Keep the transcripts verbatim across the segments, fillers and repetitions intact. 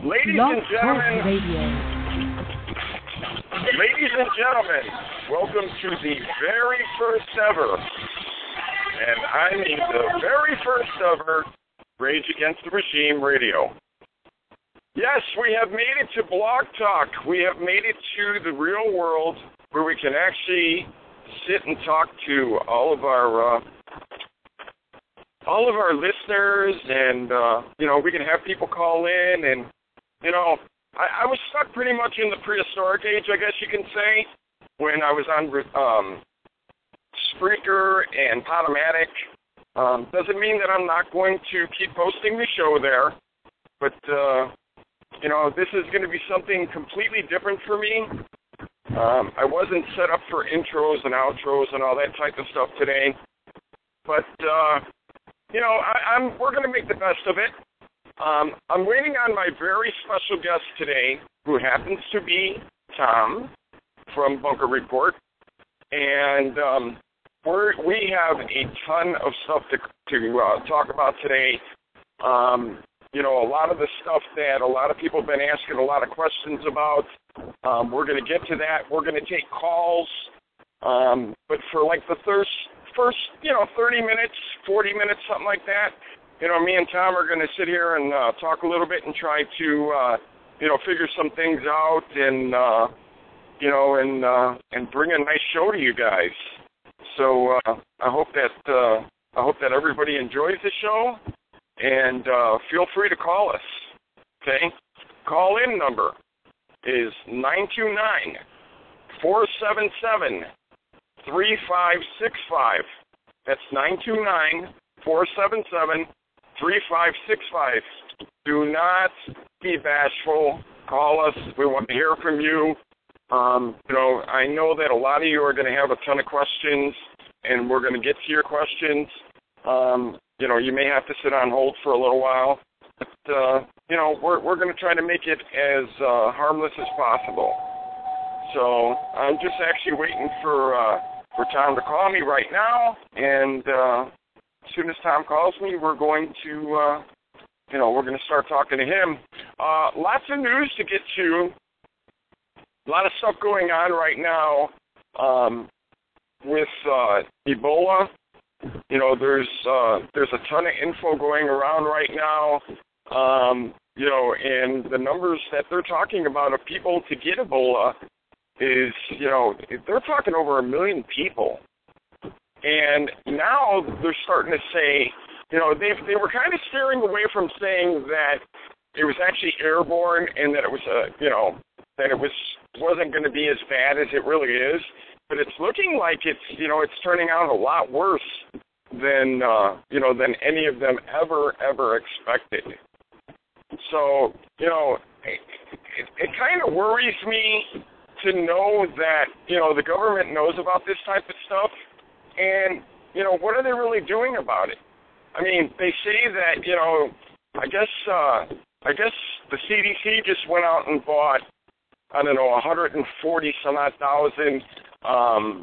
Ladies Blog and Talk gentlemen, Radio. ladies and gentlemen, welcome to the very first ever, and I mean the very first ever, Rage Against the Regime Radio. Yes, we have made it to Blog Talk. We have made it to the real world where we can actually sit and talk to all of our uh, all of our listeners, and uh, you know, we can have people call in, and you know, I, I was stuck pretty much in the prehistoric age, I guess you can say, when I was on um, Spreaker and Podomatic. Um, doesn't mean that I'm not going to keep posting the show there, but uh, you know, this is going to be something completely different for me. Um, I wasn't set up for intros and outros and all that type of stuff today, but uh, you know, I, I'm we're going to make the best of it. Um, I'm waiting on my very special guest today, who happens to be Tom from Bunker Report, and um, we're, we have a ton of stuff to to uh, talk about today. Um, you know, a lot of the stuff that a lot of people have been asking a lot of questions about. Um, we're going to get to that. We're going to take calls, um, but for like the first, first, you know, thirty minutes, forty minutes, something like that, you know, me and Tom are going to sit here and uh, talk a little bit and try to, uh, you know, figure some things out and, uh, you know, and uh, and bring a nice show to you guys. So uh, I hope that uh, I hope that everybody enjoys the show, and uh, feel free to call us. Okay, call in number is nine two nine, four seven seven, three five six five. That's nine two nine, four seven seven, three five six five. Do not be bashful. Call us. We want to hear from you. Um, you know, I know that a lot of you are going to have a ton of questions, and we're going to get to your questions. Um, you know, you may have to sit on hold for a little while. But, uh, you know, we're we're going to try to make it as uh, harmless as possible. So I'm just actually waiting for uh, for Tom to call me right now, and uh, as soon as Tom calls me, we're going to, uh, you know, we're going to start talking to him. Uh, lots of news to get to. A lot of stuff going on right now um, with uh, Ebola. You know, there's uh, there's a ton of info going around right now. Um, you know, and the numbers that they're talking about of people to get Ebola is, you know, they're talking over a million people. And now they're starting to say, you know, they they were kind of steering away from saying that it was actually airborne and that it was a, you know, that it was wasn't going to be as bad as it really is. But it's looking like it's, you know, it's turning out a lot worse than, uh, you know, than any of them ever, ever expected. So, you know, it, it, it kind of worries me to know that, you know, the government knows about this type of stuff, and, you know, what are they really doing about it? I mean, they say that, you know, I guess, uh, I guess the C D C just went out and bought, I don't know, one hundred forty some odd thousand um,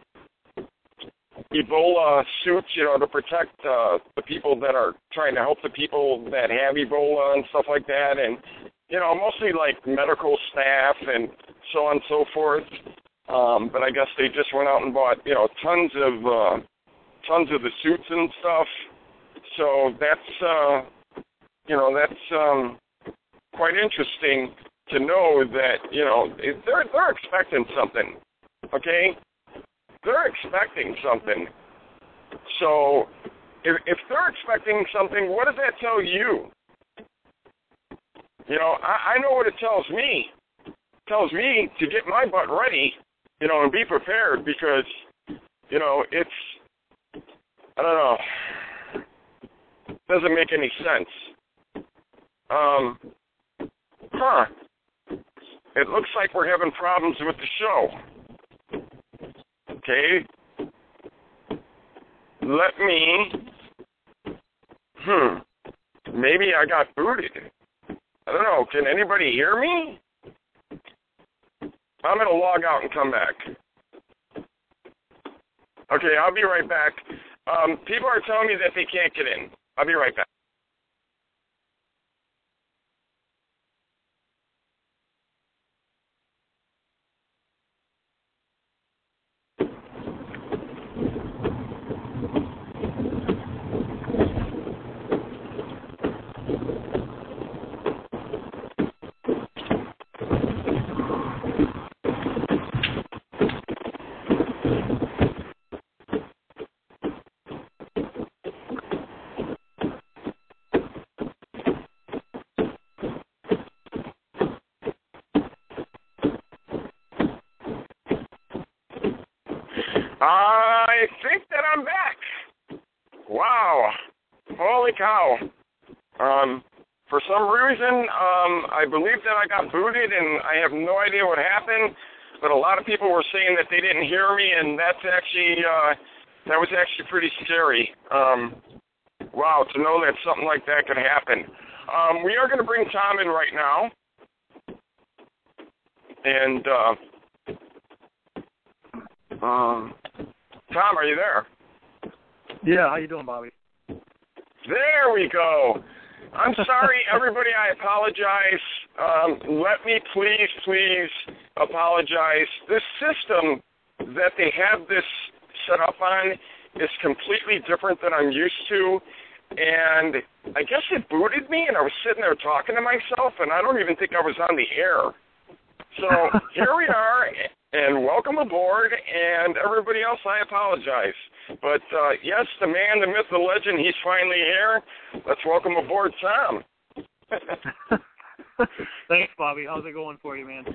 Ebola suits, you know, to protect uh, the people that are trying to help the people that have Ebola and stuff like that, and, you know, mostly like medical staff and so on and so forth. Um, but I guess they just went out and bought, you know, tons of uh, tons of the suits and stuff. So that's, uh, you know, that's um, quite interesting to know that, you know, they're they're expecting something, okay? They're expecting something. So if, if they're expecting something, what does that tell you? You know, I, I know what it tells me. It tells me to get my butt ready, you know, and be prepared because, you know, it's, I don't know, it doesn't make any sense. Um, huh. It looks like we're having problems with the show. Okay. Let me, hmm, maybe I got booted. I don't know. Can anybody hear me? I'm going to log out and come back. Okay, I'll be right back. Um, people are telling me that they can't get in. I'll be right back. I think that I'm back. Wow. Holy cow. Um, for some reason, um, I believe that I got booted, and I have no idea what happened, but a lot of people were saying that they didn't hear me, and that's actually, uh, that was actually pretty scary. Um, wow, to know that something like that could happen. Um, we are going to bring Tom in right now. And, uh, um, Tom, are you there? Yeah, how you doing, Bobby? There we go. I'm sorry, everybody, I apologize. Um, let me please, please apologize. This system that they have this set up on is completely different than I'm used to. And I guess it booted me, and I was sitting there talking to myself, and I don't even think I was on the air. So here we are, and welcome aboard, and everybody else, I apologize. But, uh, yes, the man, the myth, the legend, he's finally here. Let's welcome aboard Tom. Thanks, Bobby. How's it going for you, man?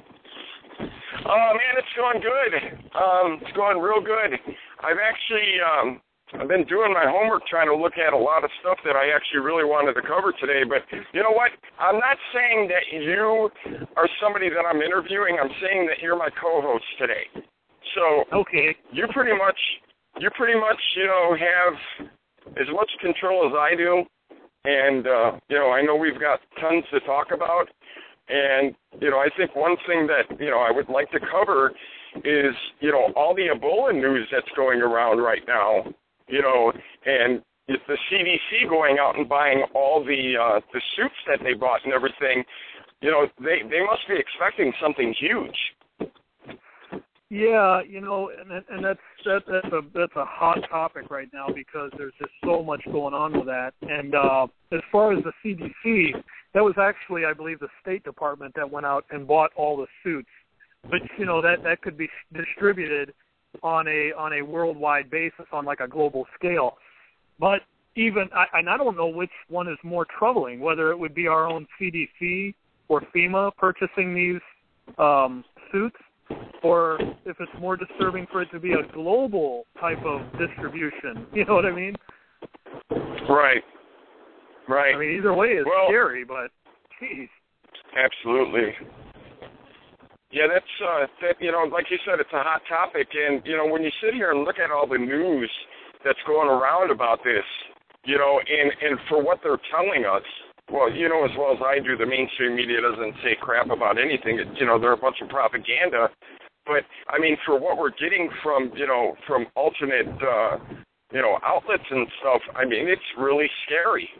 Oh, man, it's going good. Um, it's going real good. I've actually... Um, I've been doing my homework trying to look at a lot of stuff that I actually really wanted to cover today, but you know what? I'm not saying that you are somebody that I'm interviewing. I'm saying that you're my co-host today. So okay. you pretty much, you pretty much, you know, have as much control as I do, and, uh, you know, I know we've got tons to talk about, and, you know, I think one thing that, you know, I would like to cover is, you know, all the Ebola news that's going around right now. You know, and the C D C going out and buying all the uh, the suits that they bought and everything, you know, they, they must be expecting something huge. Yeah, you know, and and that's that, that's a that's a hot topic right now because there's just so much going on with that. And uh, as far as the C D C, that was actually, I believe, the State Department that went out and bought all the suits. But you know that that could be distributed on a on a worldwide basis on like a global scale. But even I, and I don't know which one is more troubling, whether it would be our own C D C or FEMA purchasing these um, suits, or if it's more disturbing for it to be a global type of distribution. You know what I mean? Right. Right. I mean, either way is well, scary, but geez. Absolutely. Yeah, that's, uh, that, you know, like you said, it's a hot topic. And, you know, when you sit here and look at all the news that's going around about this, you know, and, and for what they're telling us, well, you know as well as I do, the mainstream media doesn't say crap about anything. It, you know, they're a bunch of propaganda. But, I mean, for what we're getting from, you know, from alternate, uh, you know, outlets and stuff, I mean, it's really scary.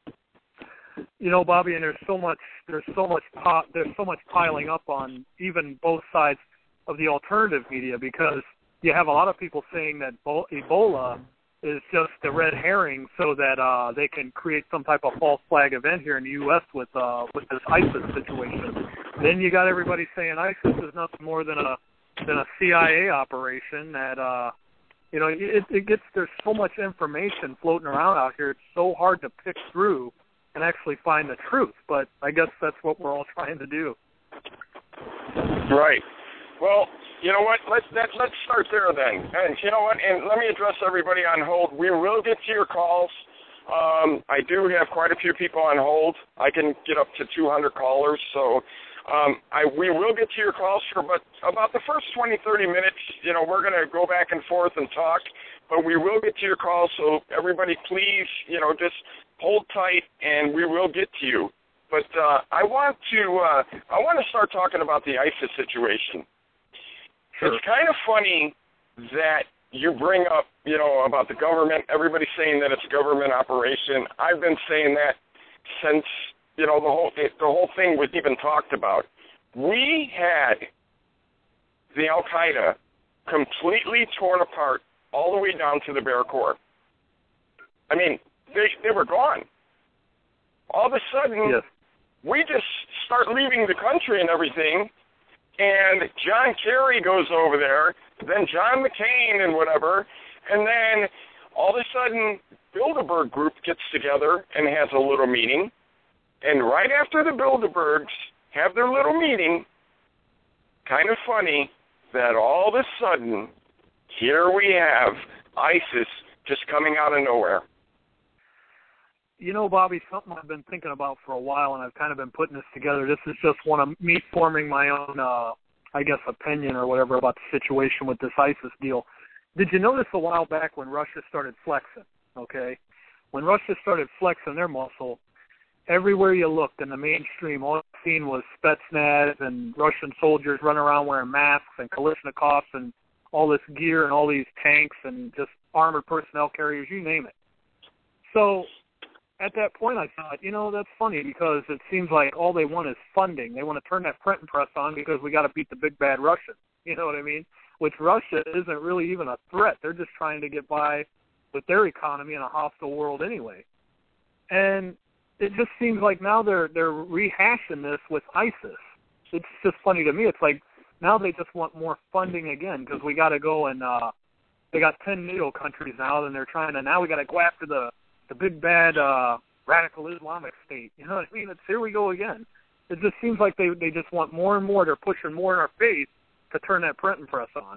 You know, Bobby, and there's so much, there's so much, pop, there's so much piling up on even both sides of the alternative media because you have a lot of people saying that Ebola is just a red herring so that uh, they can create some type of false flag event here in the U S with uh, with this ISIS situation. Then you got everybody saying ISIS is nothing more than a than a C I A operation. That uh, you know, it, it gets there's so much information floating around out here. It's so hard to pick through and actually find the truth. But I guess that's what we're all trying to do. Right. Well, you know what? Let's that, let's start there then. And you know what? And let me address everybody on hold. We will get to your calls. Um, I do have quite a few people on hold. I can get up to two hundred callers. So um, I we will get to your calls here. But about the first twenty, thirty minutes, you know, we're going to go back and forth and talk. But we will get to your calls. So everybody, please, you know, just hold tight, and we will get to you. But uh, I want to uh, I want to start talking about the ISIS situation. Sure. It's kind of funny that you bring up, you know, about the government. Everybody's saying that it's a government operation. I've been saying that since, you know, the whole the whole thing was even talked about. We had the Al-Qaeda completely torn apart all the way down to the bare core. I mean, they they were gone. All of a sudden, yes. we just start leaving the country and everything. And John Kerry goes over there, then John McCain and whatever, and then all of a sudden Bilderberg group gets together and has a little meeting, and right after the Bilderbergs have their little meeting, kind of funny that all of a sudden here we have ISIS just coming out of nowhere. You know, Bobby, something I've been thinking about for a while, and I've kind of been putting this together. This is just one of me forming my own, uh, I guess, opinion or whatever about the situation with this ISIS deal. Did you notice a while back when Russia started flexing, okay? When Russia started flexing their muscle, everywhere you looked in the mainstream, all you seen was Spetsnaz and Russian soldiers running around wearing masks and Kalashnikovs and all this gear and all these tanks and just armored personnel carriers, you name it. So at that point, I thought, you know, that's funny because it seems like all they want is funding. They want to turn that printing press on because we got to beat the big bad Russians. You know what I mean? Which Russia isn't really even a threat. They're just trying to get by with their economy in a hostile world anyway. And it just seems like now they're they're rehashing this with ISIS. It's just funny to me. It's like now they just want more funding again because we got to go and uh, they got ten NATO countries now, and they're trying to now we got to go after the the big bad uh, radical Islamic State. You know what I mean? It's here we go again. It just seems like they they just want more and more. They're pushing more in our face to turn that printing press on.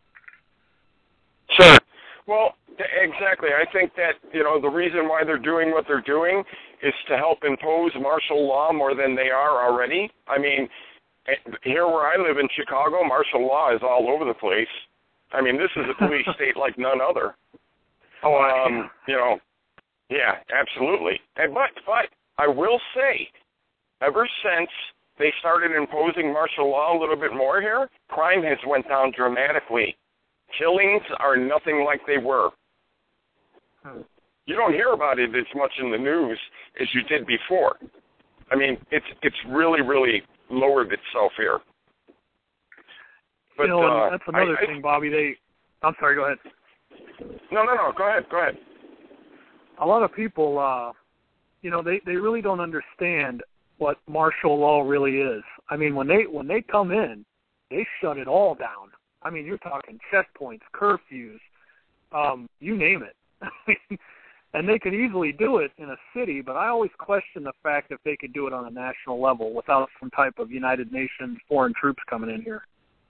Sure. Well, exactly. I think that, you know, the reason why they're doing what they're doing is to help impose martial law more than they are already. I mean, here where I live in Chicago, martial law is all over the place. I mean, this is a police state like none other. Oh, um, you know, yeah, absolutely. And but, but I will say, ever since they started imposing martial law a little bit more here, crime has went down dramatically. Killings are nothing like they were. Hmm. You don't hear about it as much in the news as you did before. I mean, it's it's really, really lowered itself here. But, you know, uh, that's another I, thing, Bobby. They, I'm sorry, go ahead. No, no, no, go ahead, go ahead. A lot of people, uh, you know, they, they really don't understand what martial law really is. I mean, when they when they come in, they shut it all down. I mean, you're talking checkpoints, curfews, um, you name it. And they could easily do it in a city, but I always question the fact if they could do it on a national level without some type of United Nations foreign troops coming in here.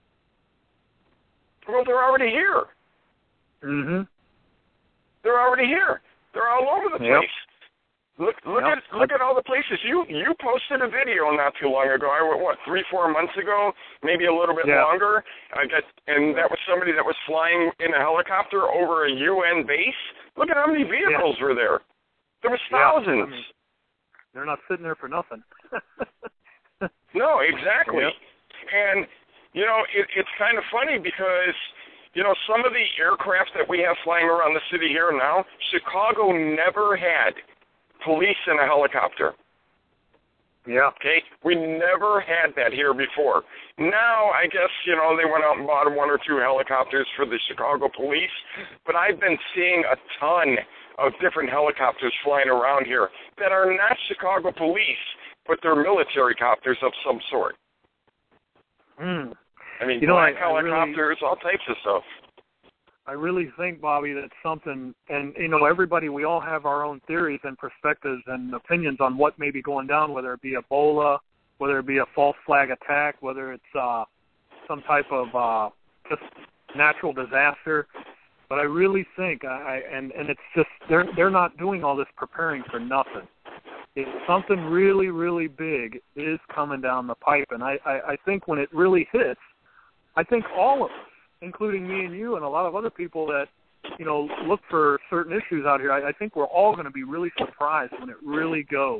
Well, they're already here. Mm-hmm. They're already here. They're all over the Yep. place. Look, look yep. at look at all the places. You you posted a video not too long ago. I went, what, three, four months ago, maybe a little bit yeah. longer. I got, and that was somebody that was flying in a helicopter over a U N base. Look at how many vehicles yeah. were there. There was yeah. thousands. I mean, they're not sitting there for nothing. No, exactly. Yep. And you know, it, it's kind of funny because, you know, some of the aircraft that we have flying around the city here now, Chicago never had police in a helicopter. Yeah. Okay? We never had that here before. Now, I guess, you know, they went out and bought one or two helicopters for the Chicago police, but I've been seeing a ton of different helicopters flying around here that are not Chicago police, but they're military copters of some sort. Mm. I mean, you know, black I, I helicopters, really, all types of stuff. I really think, Bobby, that's something, and, you know, everybody, we all have our own theories and perspectives and opinions on what may be going down, whether it be Ebola, whether it be a false flag attack, whether it's uh, some type of uh, just natural disaster. But I really think, I, and, and it's just, they're, they're not doing all this preparing for nothing. If something really, really big is coming down the pipe, and I, I, I think when it really hits, I think all of us, including me and you and a lot of other people that, you know, look for certain issues out here, I, I think we're all going to be really surprised when it really goes.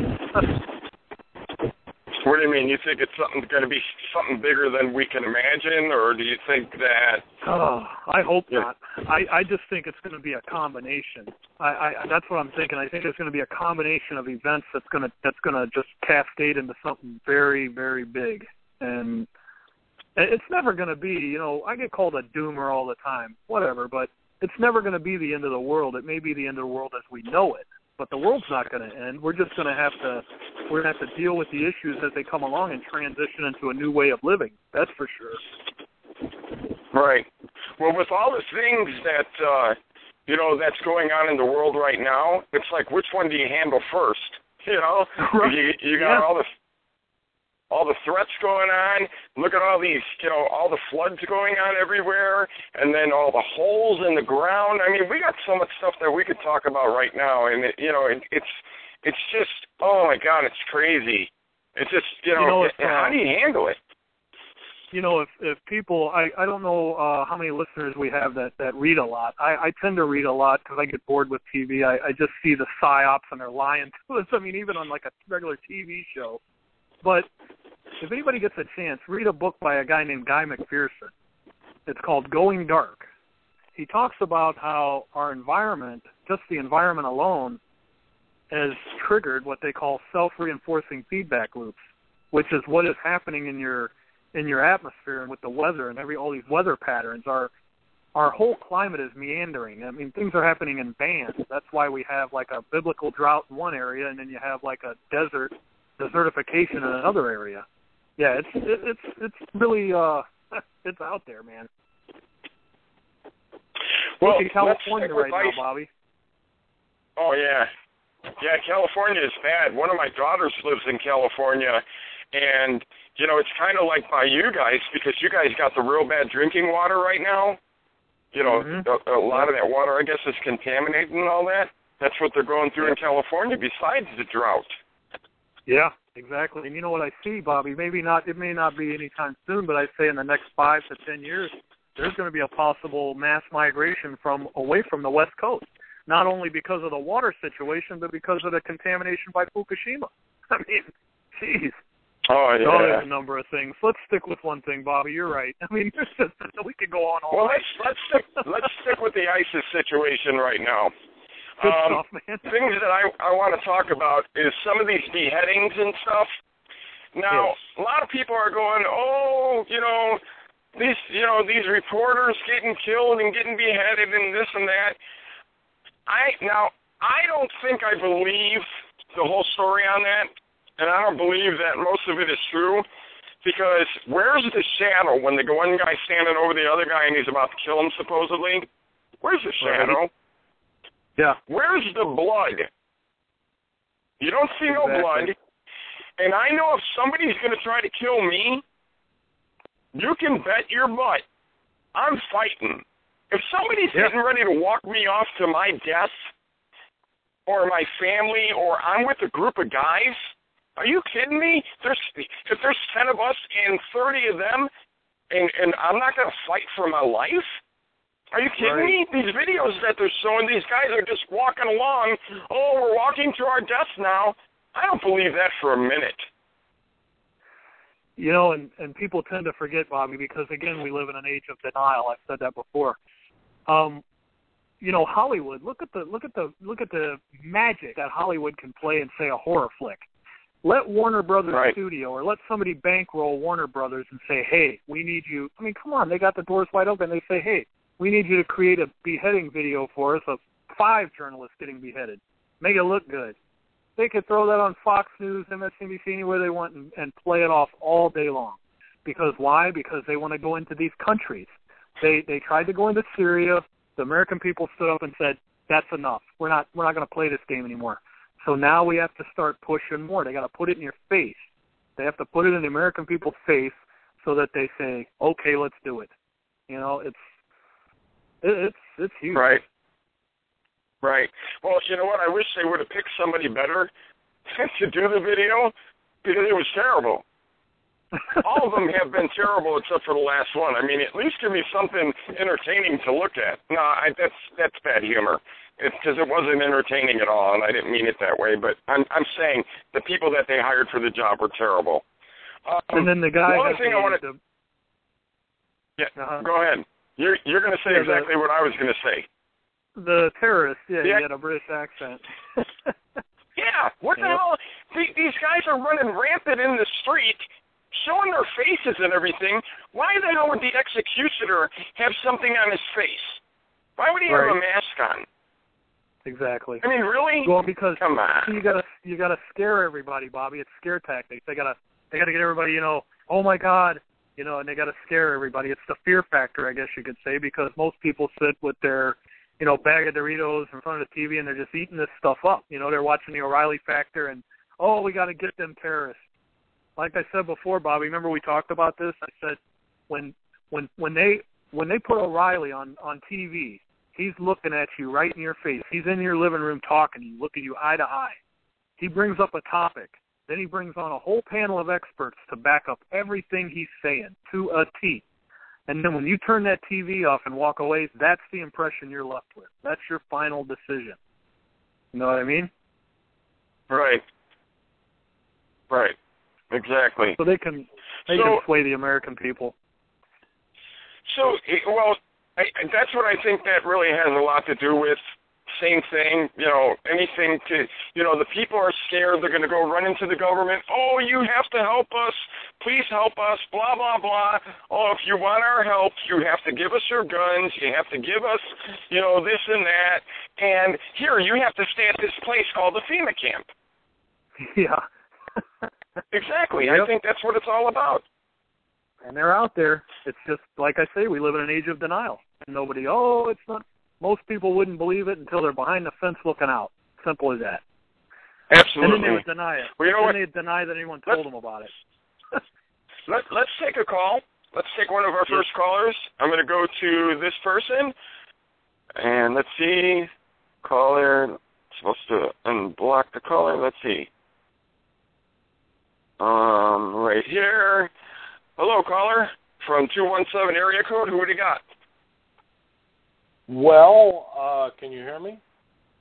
What do you mean? You think it's something going to be something bigger than we can imagine, or do you think that... Oh, I hope yeah. not. I, I just think it's going to be a combination. I, I that's what I'm thinking. I think it's going to be a combination of events that's going to that's going to just cascade into something very, very big. And it's never going to be, you know, I get called a doomer all the time, whatever, but it's never going to be the end of the world. It may be the end of the world as we know it, but the world's not going to end. We're just going to have to, we're going to have to deal with the issues as they come along and transition into a new way of living. That's for sure. Right. Well, with all the things that, uh, you know, that's going on in the world right now, it's like, which one do you handle first? You know, right. you, you got yeah. all the all the threats going on. Look at all these, you know, all the floods going on everywhere, and then all the holes in the ground. I mean, we got so much stuff that we could talk about right now, and it, you know, it, it's it's just, oh my God, it's crazy. It's just, you know, you know if, uh, how do you handle it? You know, if if people, I, I don't know uh, how many listeners we have that, that read a lot. I, I tend to read a lot because I get bored with T V. I, I just see the psyops and they're lying to us. I mean, even on like a regular T V show. But if anybody gets a chance, read a book by a guy named Guy McPherson. It's called Going Dark. He talks about how our environment, just the environment alone, has triggered what they call self-reinforcing feedback loops, which is what is happening in your in your atmosphere and with the weather and every all these weather patterns. Our our whole climate is meandering. I mean, things are happening in bands. That's why we have like a biblical drought in one area, and then you have like a desert desertification in another area. Yeah, it's it, it's it's really uh it's out there, man. Well, look at California right now, Bobby. Oh yeah, yeah. California is bad. One of my daughters lives in California, and you know, it's kind of like by you guys because you guys got the real bad drinking water right now. You know, mm-hmm. a, a lot of that water, I guess, is contaminated and all that. That's what they're going through in California besides the drought. Yeah, exactly. And you know what I see, Bobby? Maybe not, it may not be anytime soon, but I'd say in the next five to ten years, there's going to be a possible mass migration from away from the West Coast, not only because of the water situation, but because of the contamination by Fukushima. I mean, geez. Oh, yeah. Oh, there's a number of things. Let's stick with one thing, Bobby. You're right. I mean, there's just, we could go on all well, night. let's, let's, stick, let's stick with the ISIS situation right now. Good um, stuff, man. Things that I, I want to talk about is some of these beheadings and stuff. Now, yes. A lot of people are going, oh, you know, these, you know, these reporters getting killed and getting beheaded and this and that. I now, I don't think I believe the whole story on that. And I don't believe that most of it is true, because where's the shadow when the one guy's standing over the other guy and he's about to kill him, supposedly? Where's the shadow? Yeah. Where's the blood? You don't see exactly. no blood. And I know if somebody's going to try to kill me, you can bet your butt I'm fighting. If somebody's yeah. getting ready to walk me off to my death or my family or I'm with a group of guys, are you kidding me? There's, if there's ten of us and thirty of them, and, and I'm not going to fight for my life? Are you kidding right. me? These videos that they're showing, these guys are just walking along. Oh, we're walking to our deaths now. I don't believe that for a minute. You know, and, and people tend to forget, Bobby, because, again, we live in an age of denial. I've said that before. Um, you know, Hollywood, look at the look at the look at the magic that Hollywood can play in, say, a horror flick. Let Warner Brothers right. Studio or let somebody bankroll Warner Brothers and say, hey, we need you. I mean, come on, they got the doors wide open. They say, hey, we need you to create a beheading video for us of five journalists getting beheaded. Make it look good. They could throw that on Fox News, M S N B C, anywhere they want, and, and play it off all day long. Because why? Because they want to go into these countries. They they tried to go into Syria. The American people stood up and said, that's enough. We're not we're not going to play this game anymore. So now we have to start pushing more. They got to put it in your face. They have to put it in the American people's face so that they say, okay, let's do it. You know, it's it's it's huge. Right. Right. Well, you know what? I wish they would have picked somebody better to do the video because it was terrible. All of them have been terrible except for the last one. I mean, at least give me something entertaining to look at. No, I, that's that's bad humor. It's because it wasn't entertaining at all, and I didn't mean it that way. But I'm I'm saying the people that they hired for the job were terrible. Um, and then the guy. The other thing I want to. Yeah, uh-huh. Go ahead. You're you're going to say yeah, exactly the, what I was going to say. The terrorist, yeah, yeah. he had a British accent. Yeah, what the yep. hell? These guys are running rampant in the street, showing their faces and everything. Why the hell would the executioner have something on his face? Why would he right. have a mask on? Exactly. I mean, really? Well, because Come on. you gotta you gotta scare everybody, Bobby. It's scare tactics. They gotta they gotta get everybody, you know, oh my God, you know, and they gotta scare everybody. It's the fear factor, I guess you could say, because most people sit with their, you know, bag of Doritos in front of the T V and they're just eating this stuff up. You know, they're watching the O'Reilly Factor and, oh, we got to get them terrorists. like I said before, Bobby, remember we talked about this? I said when when when they when they put O'Reilly on, on T V, he's looking at you right in your face. He's in your living room talking to you, looking you eye to eye. He brings up a topic. Then he brings on a whole panel of experts to back up everything he's saying to a T. And then when you turn that T V off and walk away, that's the impression you're left with. That's your final decision. You know what I mean? Right. Right. Exactly. So they can they so, can sway the American people. So, well, I, that's what I think that really has a lot to do with. Same thing, you know, anything to, you know, the people are scared. They're going to go run into the government. Oh, you have to help us. Please help us, blah, blah, blah. Oh, if you want our help, you have to give us your guns. You have to give us, you know, this and that. And here, you have to stay at this place called the FEMA camp. Yeah. Exactly. Yep. I think that's what it's all about. And they're out there. It's just, like I say, we live in an age of denial. And nobody, oh, it's not. Most people wouldn't believe it until they're behind the fence looking out. Simple as that. Absolutely. And then they would deny it. Well, you know then what? they'd deny that anyone told let's, them about it. let, let's take a call. Let's take one of our first callers. I'm going to go to this person. And let's see. Caller. Supposed to unblock the caller. Let's see. Um, right here. Hello, caller. From two one seven area code. Who do you got? Well, uh, can you hear me?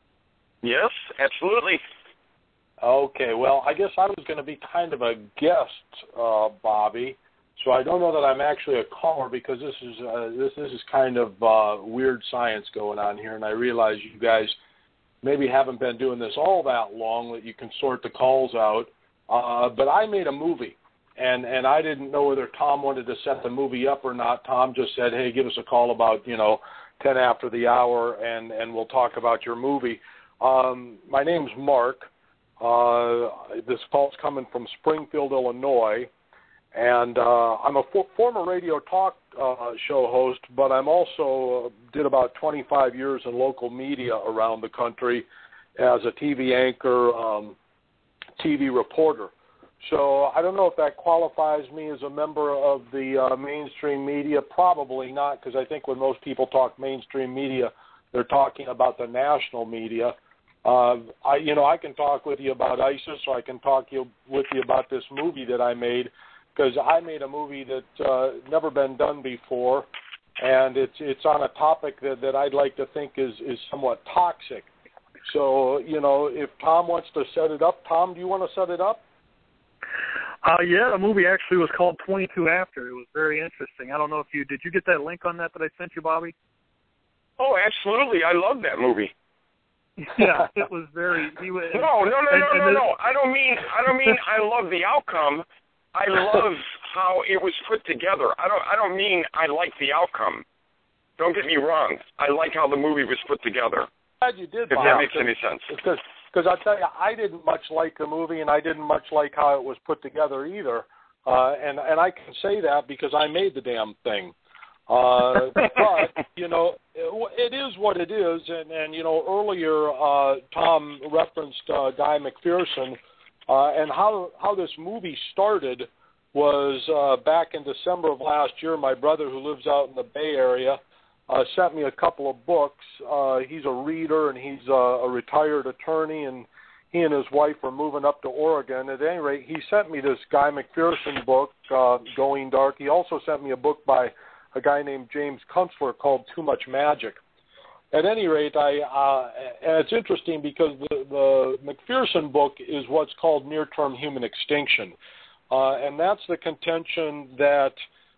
Yes, absolutely. Okay, well, I guess I was going to be kind of a guest, uh, Bobby, so I don't know that I'm actually a caller because this is uh, this this is kind of uh, weird science going on here, and I realize you guys maybe haven't been doing this all that long that you can sort the calls out, uh, but I made a movie, and, and I didn't know whether Tom wanted to set the movie up or not. Tom just said, hey, give us a call about, you know, ten after the hour, and, and we'll talk about your movie. Um, my name's Mark. Uh, this call's coming from Springfield, Illinois, and uh, I'm a for- former radio talk uh, show host, but I'm also uh, did about twenty-five years in local media around the country as a T V anchor, um, T V reporter. So I don't know if that qualifies me as a member of the uh, mainstream media. Probably not, because I think when most people talk mainstream media, they're talking about the national media. Uh, I, you know, I can talk with you about ISIS, or I can talk you, with you about this movie that I made, because I made a movie that uh, never been done before, and it's it's on a topic that, that I'd like to think is, is somewhat toxic. So, you know, if Tom wants to set it up, Tom, do you want to set it up? Uh, yeah, the movie actually was called twenty-two After. It was very interesting. I don't know if you, did you get that link on that that I sent you, Bobby? Oh, absolutely. I love that movie. Yeah, it was very, he was. No, no, no, and, no, and no, the, no. I don't mean, I don't mean I love the outcome. I love how it was put together. I don't, I don't mean I like the outcome. Don't get me wrong. I like how the movie was put together. Glad you did, If Bob, that makes any sense. Because, because I'll tell you, I didn't much like the movie, and I didn't much like how it was put together either. Uh, and, and I can say that because I made the damn thing. Uh, but, you know, it, it is what it is. And, and you know, earlier uh, Tom referenced uh, Guy McPherson, uh, and how, how this movie started was uh, back in December of last year. My brother, who lives out in the Bay Area, uh, sent me a couple of books. Uh, he's a reader, and he's a, a retired attorney, and he and his wife are moving up to Oregon. At any rate, he sent me this Guy McPherson book, uh, Going Dark. He also sent me a book by a guy named James Kunstler called Too Much Magic. At any rate, I uh, and it's interesting because the, the McPherson book is what's called near-term human extinction. Uh, and that's the contention that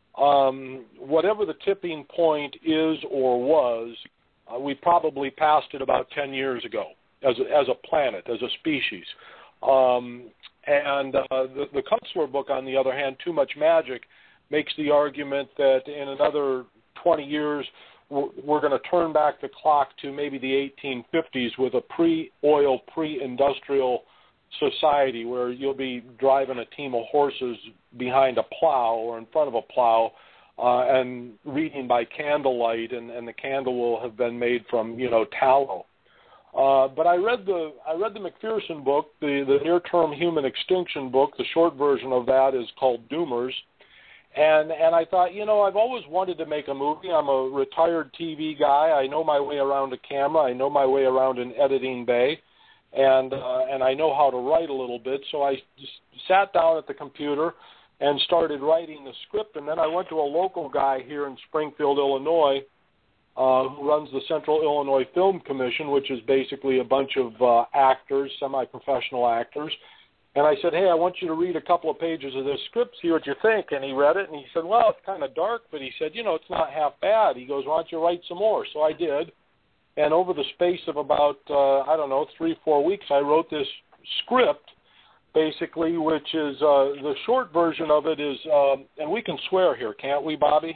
um, whatever the tipping point is or was, uh, we probably passed it about ten years ago as a, as a planet, as a species. Um, and uh, the, the Kunstler book, on the other hand, Too Much Magic, makes the argument that in another twenty years, we're, we're going to turn back the clock to maybe the eighteen fifties with a pre-oil, pre-industrial society where you'll be driving a team of horses behind a plow or in front of a plow uh, and reading by candlelight, and, and the candle will have been made from, you know, tallow. Uh, but I read the I read the McPherson book, the, the near-term human extinction book. The short version of that is called Doomers. And and I thought, you know, I've always wanted to make a movie. I'm a retired T V guy. I know my way around a camera. I know my way around an editing bay. And uh, and I know how to write a little bit. So I just sat down at the computer and started writing the script. And then I went to a local guy here in Springfield, Illinois, uh, who runs the Central Illinois Film Commission, which is basically a bunch of uh, actors, semi-professional actors. And I said, hey, I want you to read a couple of pages of this script, see what you think. And he read it, and he said, well, it's kind of dark, but he said, you know, it's not half bad. He goes, why don't you write some more? So I did. And over the space of about, uh, I don't know, three, four weeks, I wrote this script, basically, which is uh, the short version of it is, um, and we can swear here, can't we, Bobby?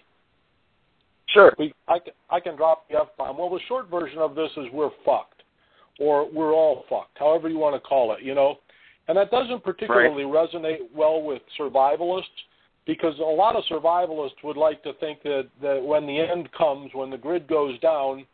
Sure. We, I, I can drop the F-bomb. Well, the short version of this is we're fucked, or we're all fucked, however you want to call it, you know. And that doesn't particularly right. resonate well with survivalists, because a lot of survivalists would like to think that, that when the end comes, when the grid goes down,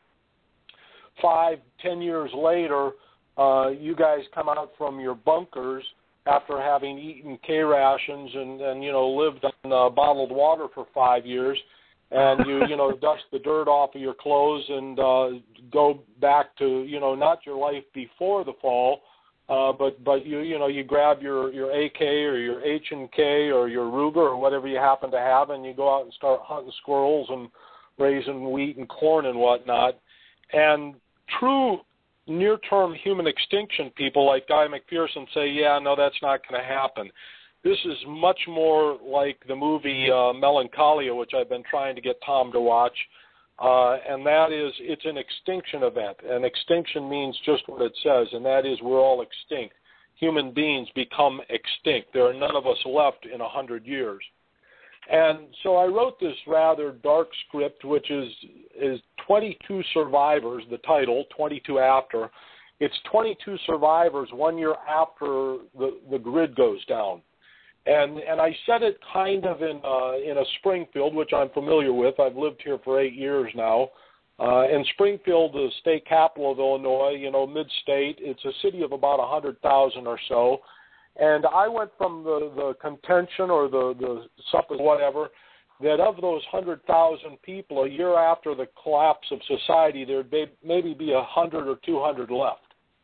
five, ten years later, uh, you guys come out from your bunkers after having eaten K rations and, and you know, lived on uh, bottled water for five years, and you, you know, dust the dirt off of your clothes and uh, go back to, you know, not your life before the fall, Uh, but but you you know you grab your, your A K or your H and K or your Ruger or whatever you happen to have, and you go out and start hunting squirrels and raising wheat and corn and whatnot. And true near-term human extinction people like Guy McPherson say, yeah, no, that's not going to happen. This is much more like the movie uh, Melancholia, which I've been trying to get Tom to watch. Uh, and that is, it's an extinction event. And extinction means just what it says, and that is we're all extinct. Human beings become extinct. There are none of us left in a hundred years. And so I wrote this rather dark script, which is is twenty-two survivors, the title, twenty-two after. It's twenty-two survivors one year after the, the grid goes down. And and I said it kind of in uh, in a Springfield, which I'm familiar with. I've lived here for eight years now. Uh, and Springfield, the state capital of Illinois, you know, mid-state, it's a city of about one hundred thousand or so. And I went from the, the contention or the, the supposition, whatever, that of those one hundred thousand people, a year after the collapse of society, there'd be, maybe be one hundred or two hundred left.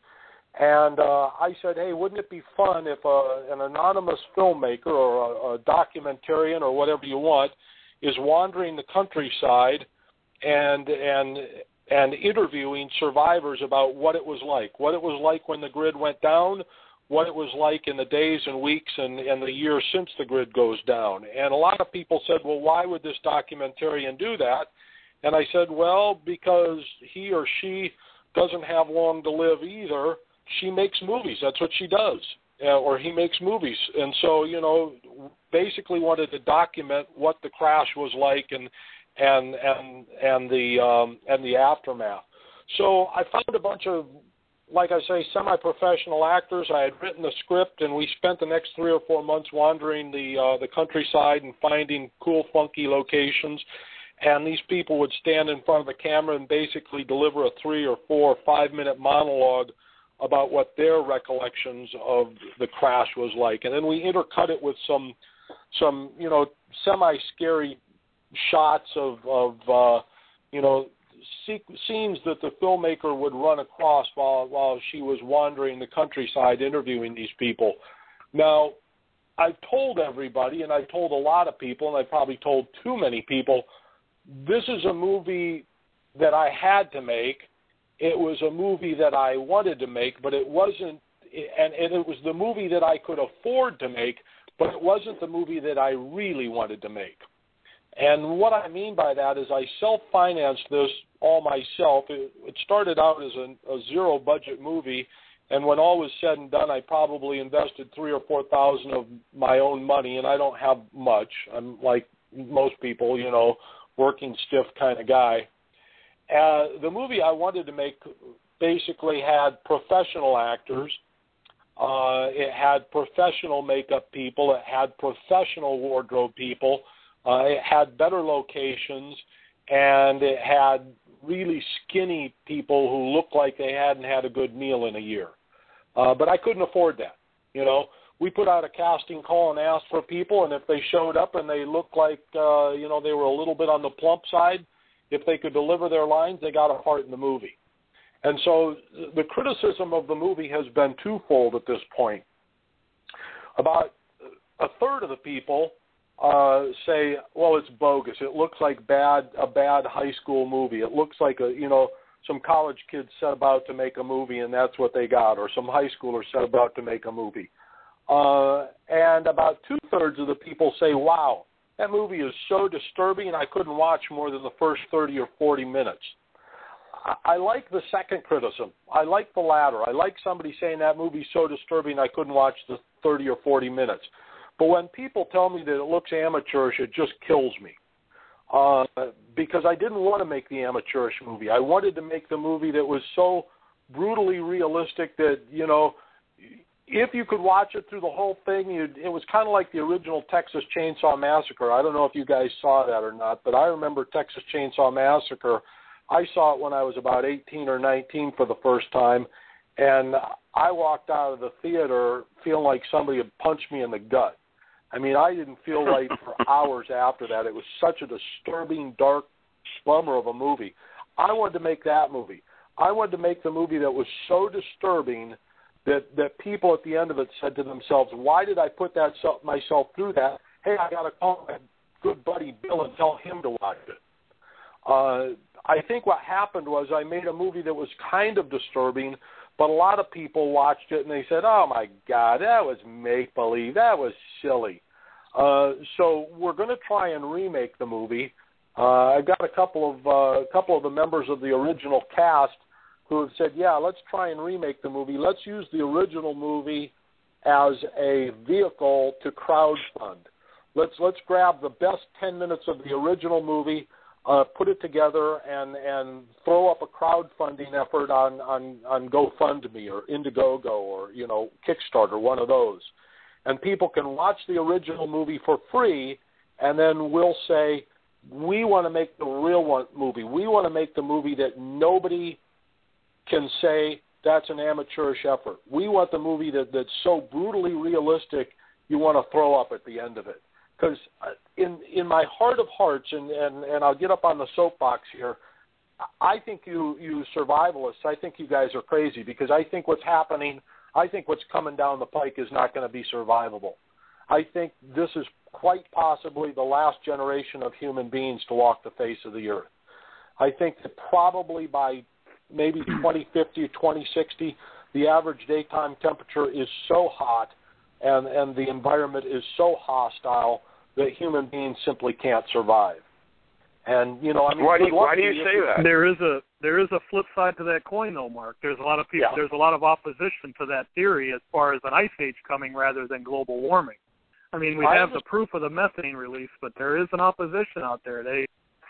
And uh, I said, hey, wouldn't it be fun if uh, an anonymous filmmaker or a, a documentarian or whatever you want is wandering the countryside and and and interviewing survivors about what it was like, what it was like when the grid went down, what it was like in the days and weeks and, and the years since the grid goes down. And a lot of people said, well, why would this documentarian do that? And I said, well, because he or she doesn't have long to live either. She makes movies. That's what she does. Uh, or he makes movies. And so, you know, basically wanted to document what the crash was like and and and and the um, and the aftermath. So I found a bunch of, like I say, semi-professional actors. I had written the script, and we spent the next three or four months wandering the uh, the countryside and finding cool, funky locations. And these people would stand in front of the camera and basically deliver a three or four or five-minute monologue about what their recollections of the crash was like. And then we intercut it with some, some you know, semi-scary shots of, of uh, you know, scenes that the filmmaker would run across while while she was wandering the countryside interviewing these people. Now, I've told everybody, and I've told a lot of people, and I've probably told too many people, this is a movie that I had to make. It was a movie that I wanted to make, but it wasn't, and, and it was the movie that I could afford to make, but it wasn't the movie that I really wanted to make. And what I mean by that is I self-financed this all myself. It, it started out as a, a zero-budget movie, and when all was said and done, I probably invested three or four thousand of my own money, and I don't have much. I'm like most people, you know, working stiff kind of guy. Uh, the movie I wanted to make basically had professional actors. Uh, it had professional makeup people. It had professional wardrobe people. Uh, it had better locations, and it had really skinny people who looked like they hadn't had a good meal in a year. Uh, but I couldn't afford that. You know, we put out a casting call and asked for people, and if they showed up and they looked like, uh, you know, they were a little bit on the plump side, if they could deliver their lines, they got a part in the movie. And so the criticism of the movie has been twofold at this point. About a third of the people uh, say, well, it's bogus. It looks like bad a bad high school movie. It looks like, a you know, some college kids set about to make a movie, and that's what they got, or some high schoolers set about to make a movie. Uh, and about two-thirds of the people say, wow, that movie is so disturbing, I couldn't watch more than the first thirty or forty minutes. I, I like the second criticism. I like the latter. I like somebody saying that movie's so disturbing, I couldn't watch the thirty or forty minutes. But when people tell me that it looks amateurish, it just kills me. Uh, because I didn't want to make the amateurish movie. I wanted to make the movie that was so brutally realistic that, you know, if you could watch it through the whole thing, you'd, it was kind of like the original Texas Chainsaw Massacre. I don't know if you guys saw that or not, but I remember Texas Chainsaw Massacre. I saw it when I was about eighteen or nineteen for the first time, and I walked out of the theater feeling like somebody had punched me in the gut. I mean, I didn't feel right for hours after that. It was such a disturbing, dark bummer of a movie. I wanted to make that movie. I wanted to make the movie that was so disturbing that, that people at the end of it said to themselves, why did I put that self, myself through that? Hey, I got to call my good buddy Bill and tell him to watch it. Uh, I think what happened was I made a movie that was kind of disturbing, but a lot of people watched it and they said, oh, my God, that was make-believe. That was silly. Uh, so we're going to try and remake the movie. Uh, I've got a couple of uh, a couple of the members of the original cast who have said, yeah, let's try and remake the movie. Let's use the original movie as a vehicle to crowdfund. Let's, let's grab the best ten minutes of the original movie, Uh, put it together and, and throw up a crowdfunding effort on, on, on GoFundMe or Indiegogo or, you know, Kickstarter, one of those. And people can watch the original movie for free, and then we'll say, we want to make the real one movie. We want to make the movie that nobody can say that's an amateurish effort. We want the movie that, that's so brutally realistic you want to throw up at the end of it. Because in in my heart of hearts, and, and, and I'll get up on the soapbox here, I think you, you survivalists, I think you guys are crazy, because I think what's happening, I think what's coming down the pike is not going to be survivable. I think this is quite possibly the last generation of human beings to walk the face of the earth. I think that probably by maybe twenty fifty, twenty sixty, the average daytime temperature is so hot and, and the environment is so hostile that human beings simply can't survive. And, you know, I mean, why do you, why do you say that? There is a there is a flip side to that coin, though, Mark. There's a lot of people. Yeah. There's a lot of opposition to that theory as far as an ice age coming rather than global warming. I mean, we I have the proof of the methane release, but there is an opposition out there. They.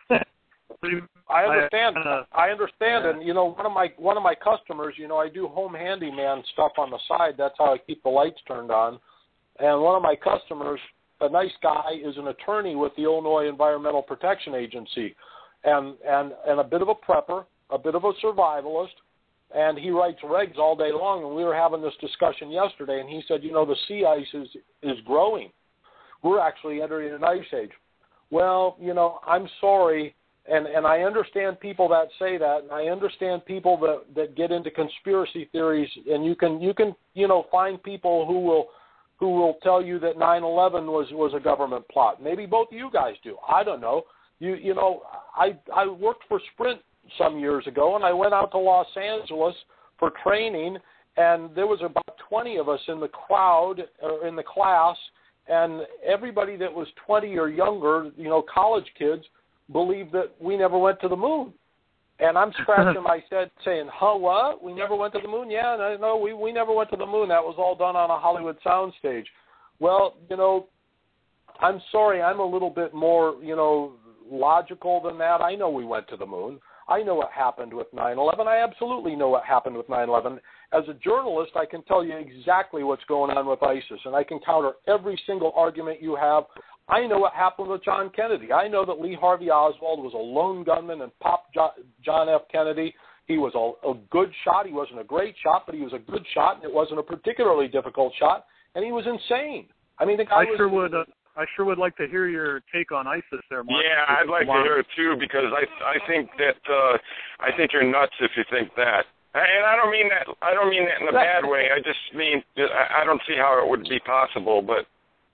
I understand. I, uh, I understand, yeah. and you know, one of my one of my customers, you know, I do home handyman stuff on the side. That's how I keep the lights turned on. And one of my customers, a nice guy, is an attorney with the Illinois Environmental Protection Agency, and and and a bit of a prepper, a bit of a survivalist, and he writes regs all day long. And we were having this discussion yesterday, and he said, you know, the sea ice is is growing. We're actually entering an ice age. Well, you know, I'm sorry. And and I understand people that say that, and I understand people that, that get into conspiracy theories. And you can you can you know find people who will who will tell you that nine eleven was, was a government plot. Maybe both of you guys do. I don't know. You you know I I worked for Sprint some years ago, and I went out to Los Angeles for training, and there was about twenty of us in the crowd or in the class, and everybody that was twenty or younger, you know, college kids, believe that we never went to the moon. And I'm scratching my head saying, huh, what? We never went to the moon? Yeah, no, no we, we never went to the moon. That was all done on a Hollywood soundstage. Well, you know, I'm sorry, I'm a little bit more, you know, logical than that. I know we went to the moon. I know what happened with nine eleven. I absolutely know what happened with nine eleven. As a journalist, I can tell you exactly what's going on with ISIS, and I can counter every single argument you have. I know what happened with John Kennedy. I know that Lee Harvey Oswald was a lone gunman and popped John F. Kennedy. He was a, a good shot. He wasn't a great shot, but he was a good shot, and it wasn't a particularly difficult shot, and he was insane. I mean, the guy I was, sure would. Uh, I sure would like to hear your take on ISIS there, Mark. Yeah, I'd like to hear it too, because I I think that uh, I think you're nuts if you think that. And I don't mean that. I don't mean that in a bad way. I just mean I don't see how it would be possible. But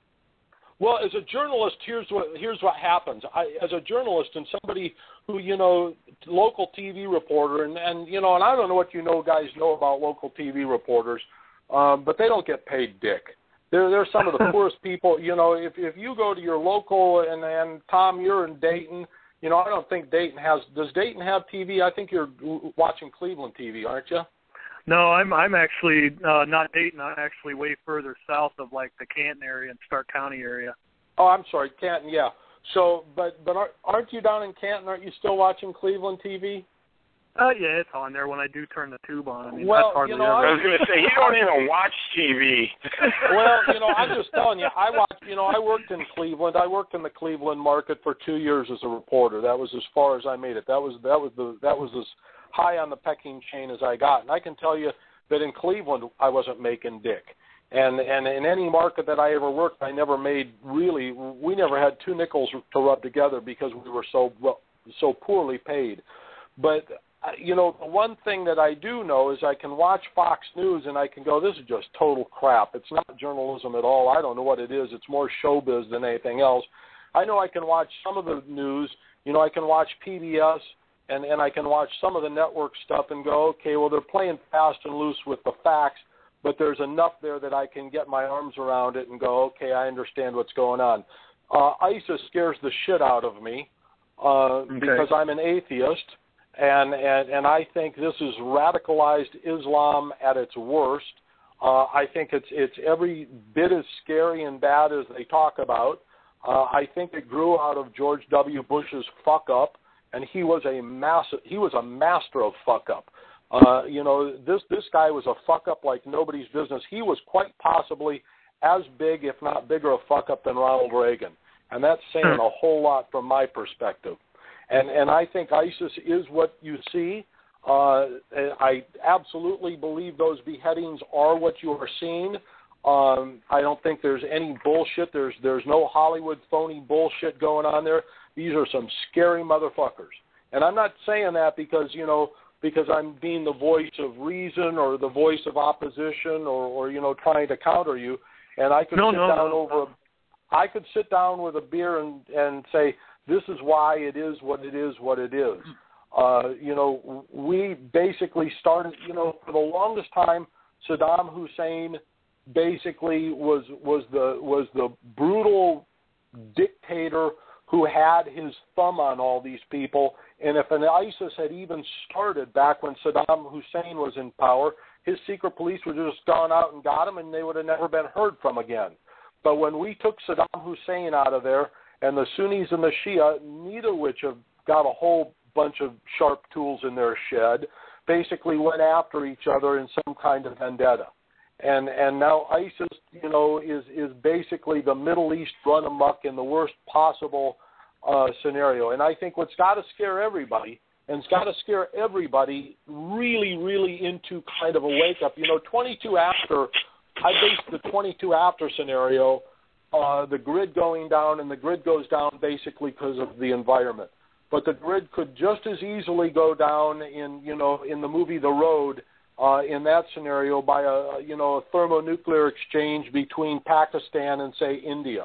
well, as a journalist, here's what here's what happens. I, as a journalist and somebody who you know, local T V reporter, and and you know, and I don't know what you know guys know about local T V reporters, um, but they don't get paid dick. They're they're some of the poorest people. You know, if if you go to your local and and Tom, you're in Dayton. You know, I don't think Dayton has. Does Dayton have T V? I think you're watching Cleveland T V, aren't you? No, I'm I'm actually uh, not Dayton. I'm actually way further south of like the Canton area and Stark County area. Oh, I'm sorry, Canton. Yeah. So, but but aren't you down in Canton? Aren't you still watching Cleveland T V? Uh, yeah, it's on there when I do turn the tube on. I mean, well, that's hardly you know, ever. I was going to say, you don't even watch T V. Well, you know, I'm just telling you, I watched, you know, I worked in Cleveland. I worked in the Cleveland market for two years as a reporter. That was as far as I made it. That was that was the that was as high on the pecking chain as I got. And I can tell you that in Cleveland, I wasn't making dick. And and in any market that I ever worked, I never made really. We never had two nickels to rub together because we were so so poorly paid. But you know, the one thing that I do know is I can watch Fox News and I can go, this is just total crap. It's not journalism at all. I don't know what it is. It's more showbiz than anything else. I know I can watch some of the news. You know, I can watch P B S and, and I can watch some of the network stuff and go, okay, well, they're playing fast and loose with the facts, but there's enough there that I can get my arms around it and go, okay, I understand what's going on. Uh, ISIS scares the shit out of me uh, okay. because I'm an atheist. And, and and I think this is radicalized Islam at its worst. Uh, I think it's it's every bit as scary and bad as they talk about. Uh, I think it grew out of George W. Bush's fuck up, and he was a massive he was a master of fuck up. Uh, you know, this this guy was a fuck up like nobody's business. He was quite possibly as big, if not bigger, a fuck up than Ronald Reagan, and that's saying a whole lot from my perspective. And and I think ISIS is what you see. Uh, I absolutely believe those beheadings are what you are seeing. Um, I don't think there's any bullshit. There's there's no Hollywood phony bullshit going on there. These are some scary motherfuckers. And I'm not saying that because, you know, because I'm being the voice of reason or the voice of opposition or, or you know, trying to counter you. And I could no, sit no, down no. over a, I could sit down with a beer and, and say, this is why it is what it is, what it is. Uh, you know, we basically started, you know, for the longest time, Saddam Hussein basically was was the was the brutal dictator who had his thumb on all these people. And if an ISIS had even started back when Saddam Hussein was in power, his secret police would have just gone out and got him, and they would have never been heard from again. But when we took Saddam Hussein out of there, and the Sunnis and the Shia, neither which have got a whole bunch of sharp tools in their shed, basically went after each other in some kind of vendetta. And and now ISIS, you know, is, is basically the Middle East run amok in the worst possible uh, scenario. And I think what's got to scare everybody, and it's got to scare everybody really, really into kind of a wake-up. You know, twenty-two after, I based the twenty-two after scenario, uh, the grid going down, and the grid goes down basically because of the environment. But the grid could just as easily go down in, you know, in the movie The Road, uh, in that scenario by a, you know, a thermonuclear exchange between Pakistan and, say, India.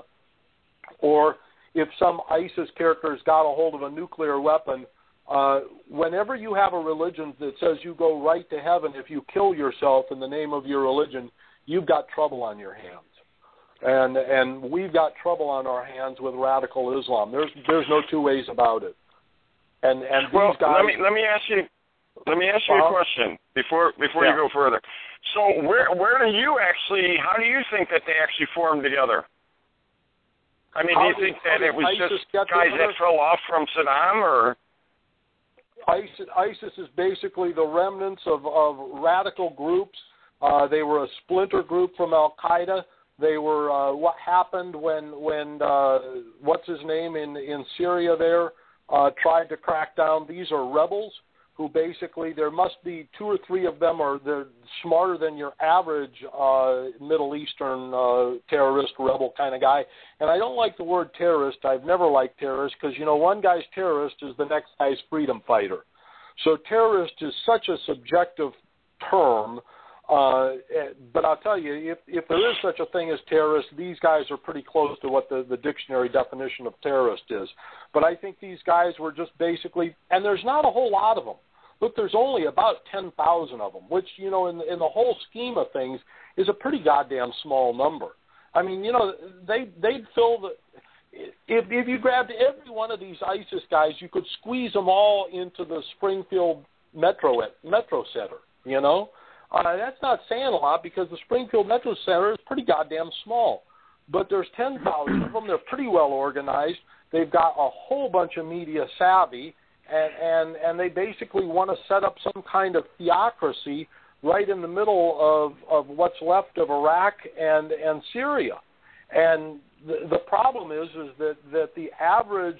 Or if some ISIS character's got a hold of a nuclear weapon, uh, whenever you have a religion that says you go right to heaven if you kill yourself in the name of your religion, you've got trouble on your hands. And and we've got trouble on our hands with radical Islam. There's there's no two ways about it. And and these well, guys. let me let me ask you let me ask you uh, a question before before yeah. you go further. So where where do you actually how do you think that they actually formed together? I mean, How do you did, think that it was ISIS just guys together? that fell off from Saddam, or? ISIS, ISIS is basically the remnants of, of radical groups. Uh, they were a splinter group from Al Qaeda. They were uh, what happened when when uh, what's his name in in Syria there uh, tried to crack down. These are rebels who basically there must be two or three of them are they're smarter than your average uh, Middle Eastern uh, terrorist rebel kind of guy. And I don't like the word terrorist. I've never liked terrorist because you know one guy's terrorist is the next guy's freedom fighter. So terrorist is such a subjective term. Uh, but I'll tell you, if, if there is such a thing as terrorist, these guys are pretty close to what the, the dictionary definition of terrorist is. But I think these guys were just basically, and there's not a whole lot of them. Look, there's only about ten thousand of them, which, you know, in, in the whole scheme of things is a pretty goddamn small number. I mean, you know, they, they'd fill the, if, if you grabbed every one of these ISIS guys, you could squeeze them all into the Springfield Metro, Metro Center, you know? Uh, that's not saying a lot because the Springfield Metro Center is pretty goddamn small. But there's ten thousand of them. They're pretty well organized. They've got a whole bunch of media savvy, and, and, and they basically want to set up some kind of theocracy right in the middle of, of what's left of Iraq and, and Syria. And the, the problem is is that, that the average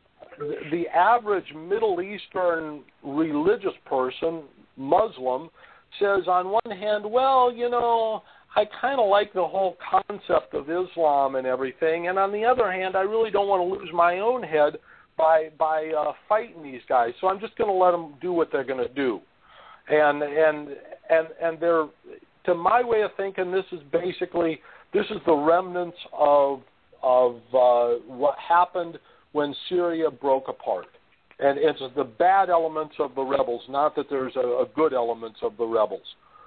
the average Middle Eastern religious person, Muslim, says on one hand, well, you know, I kind of like the whole concept of Islam and everything, and on the other hand, I really don't want to lose my own head by by uh, fighting these guys, so I'm just going to let them do what they're going to do. And and and and they're, to my way of thinking, this is basically this is the remnants of of uh, what happened when Syria broke apart. And it's the bad elements of the rebels, not that there's a, a good elements of the rebels.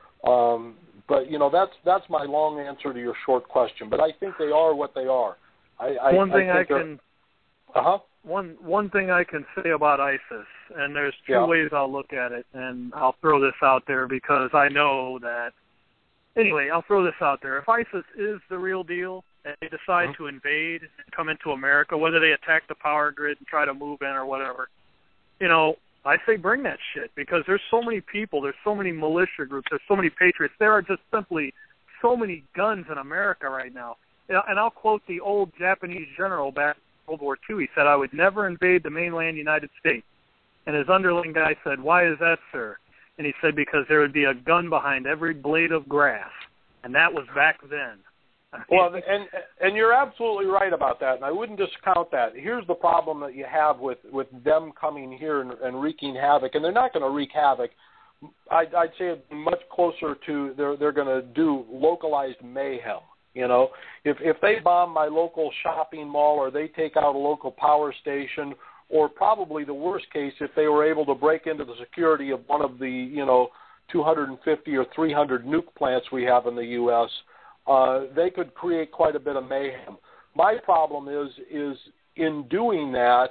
Um, but, you know, that's that's my long answer to your short question. But I think they are what they are. I, I, one thing I, I can uh-huh. one one thing I can say about ISIS, and there's two yeah. ways I'll look at it, and I'll throw this out there because I know that. Anyway, I'll throw this out there. If ISIS is the real deal, and they decide mm-hmm. to invade and come into America, whether they attack the power grid and try to move in or whatever, you know, I say bring that shit because there's so many people, there's so many militia groups, there's so many patriots. There are just simply so many guns in America right now. And I'll quote the old Japanese general back in World War Two. He said, I would never invade the mainland United States. And his underling guy said, why is that, sir? And he said, because there would be a gun behind every blade of grass. And that was back then. Well, and and you're absolutely right about that, and I wouldn't discount that. Here's the problem that you have with, with them coming here and, and wreaking havoc, and they're not going to wreak havoc. I'd, I'd say it's much closer to they're they're going to do localized mayhem. You know, if if they bomb my local shopping mall or they take out a local power station, or probably the worst case, if they were able to break into the security of one of the you know two hundred fifty or three hundred nuke plants we have in the U S, Uh, they could create quite a bit of mayhem. My problem is, is in doing that,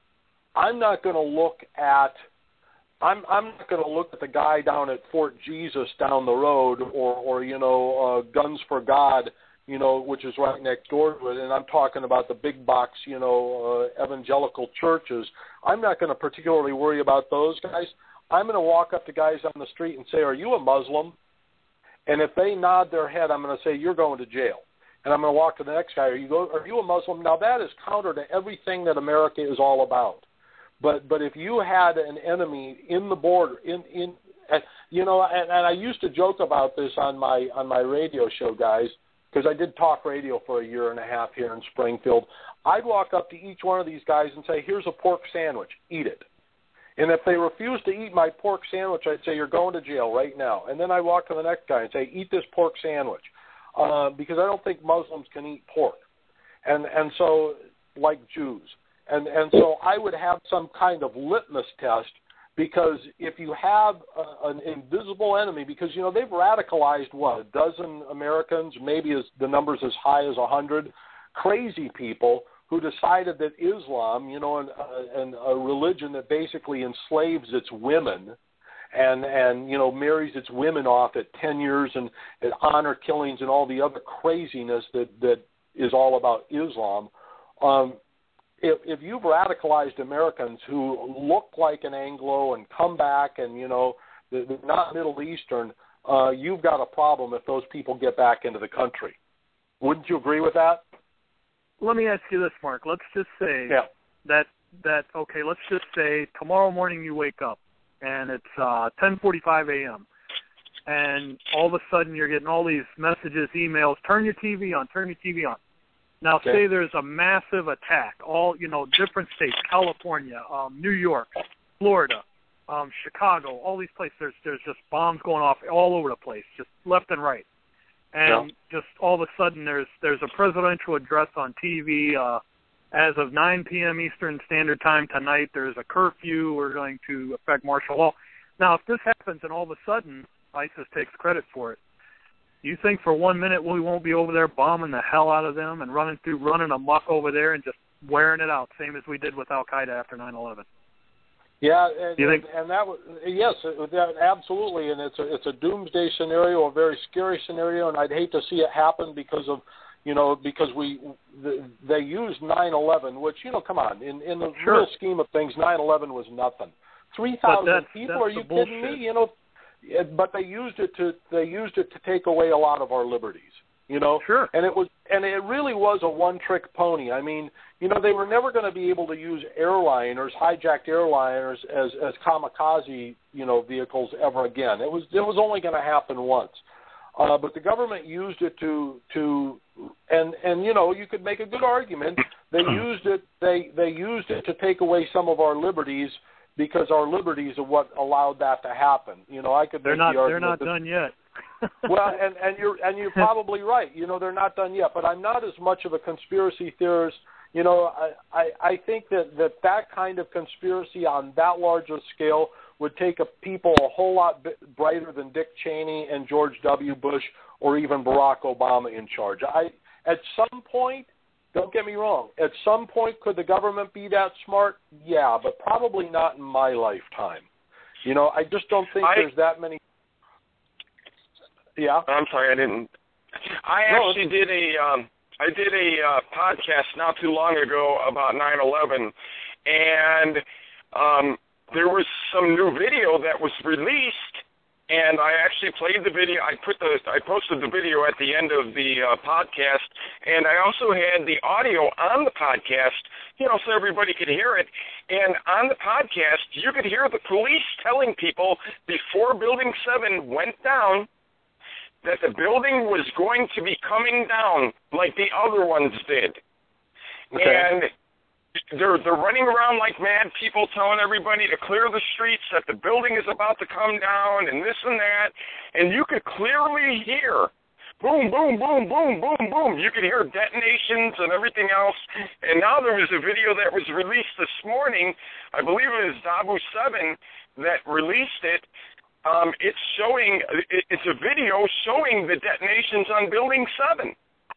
I'm not going to look at, I'm I'm not going to look at the guy down at Fort Jesus down the road, or or you know, uh, Guns for God, you know, which is right next door to it, and I'm talking about the big box, you know, uh, evangelical churches. I'm not going to particularly worry about those guys. I'm going to walk up to guys on the street and say, "Are you a Muslim?" And if they nod their head, I'm going to say, you're going to jail. And I'm going to walk to the next guy, are you, go, are you a Muslim? Now, that is counter to everything that America is all about. But but if you had an enemy in the border, in, in you know, and, and I used to joke about this on my on my radio show, guys, because I did talk radio for a year and a half here in Springfield. I'd walk up to each one of these guys and say, here's a pork sandwich, eat it. And if they refuse to eat my pork sandwich, I'd say, you're going to jail right now. And then I walk to the next guy and say, eat this pork sandwich, uh, because I don't think Muslims can eat pork. And and so, like Jews. And, and so I would have some kind of litmus test, because if you have a, an invisible enemy, because, you know, they've radicalized, what, a dozen Americans, maybe as the number's as high as a hundred, crazy people who decided that Islam, you know, an, uh, an, a religion that basically enslaves its women and, and, you know, marries its women off at ten years and, and honor killings and all the other craziness that, that is all about Islam. Um, if, if you've radicalized Americans who look like an Anglo and come back and, you know, they're not Middle Eastern, uh, you've got a problem if those people get back into the country. Wouldn't you agree with that? Let me ask you this, Mark. Let's just say yeah. that, that, okay, let's just say tomorrow morning you wake up and it's uh, ten forty-five a.m. and all of a sudden you're getting all these messages, emails, turn your T V on, turn your T V on. Now, okay. say there's a massive attack, all, you know, different states, California, um, New York, Florida, um, Chicago, all these places, there's, there's just bombs going off all over the place, just left and right. And yeah. just all of a sudden there's there's a presidential address on T V. Uh, as of nine p.m. Eastern Standard Time tonight, there's a curfew. We're going to affect martial law. Now, if this happens and all of a sudden ISIS takes credit for it, you think for one minute we won't be over there bombing the hell out of them and running through, running amok over there and just wearing it out, same as we did with Al-Qaeda after nine eleven? Yeah, and, you think? and that was, yes, that, absolutely, and it's a it's a doomsday scenario, a very scary scenario, and I'd hate to see it happen because of, you know, because we they used nine eleven, which, you know, come on, in in the sure. real scheme of things, nine eleven was nothing. Three thousand people, that's are you bullshit. kidding me? You know, but they used it to they used it to take away a lot of our liberties. You know, sure. And it was, and it really was a one-trick pony. I mean, you know, they were never going to be able to use airliners, hijacked airliners, as as kamikaze, you know, vehicles ever again. It was it was only going to happen once. Uh, but the government used it to to, and and you know, you could make a good argument. They used it. They they used it to take away some of our liberties, because our liberties are what allowed that to happen. You know, I could they're make not the argument they're not that, done yet. well, and, and you're and you're probably right. You know, they're not done yet. But I'm not as much of a conspiracy theorist. You know, I, I, I think that, that that kind of conspiracy on that large a scale would take a people a whole lot bit brighter than Dick Cheney and George W. Bush or even Barack Obama in charge. I at some point, don't get me wrong, at some point could the government be that smart? Yeah, but probably not in my lifetime. You know, I just don't think I, there's that many. Yeah. I'm sorry, I didn't. I No, actually did a um, I did a uh, podcast not too long ago about nine eleven, and um, there was some new video that was released, and I actually played the video. I put the I posted the video at the end of the uh, podcast, and I also had the audio on the podcast, you know, so everybody could hear it. And on the podcast, you could hear the police telling people before Building seven went down that the building was going to be coming down like the other ones did. Okay. And they're they're running around like mad people telling everybody to clear the streets, that the building is about to come down and this and that. And you could clearly hear boom, boom, boom, boom, boom, boom. You could hear detonations and everything else. And now there was a video that was released this morning. I believe it was Dabu seven that released it. Um, it's showing, it's a video showing the detonations on Building seven.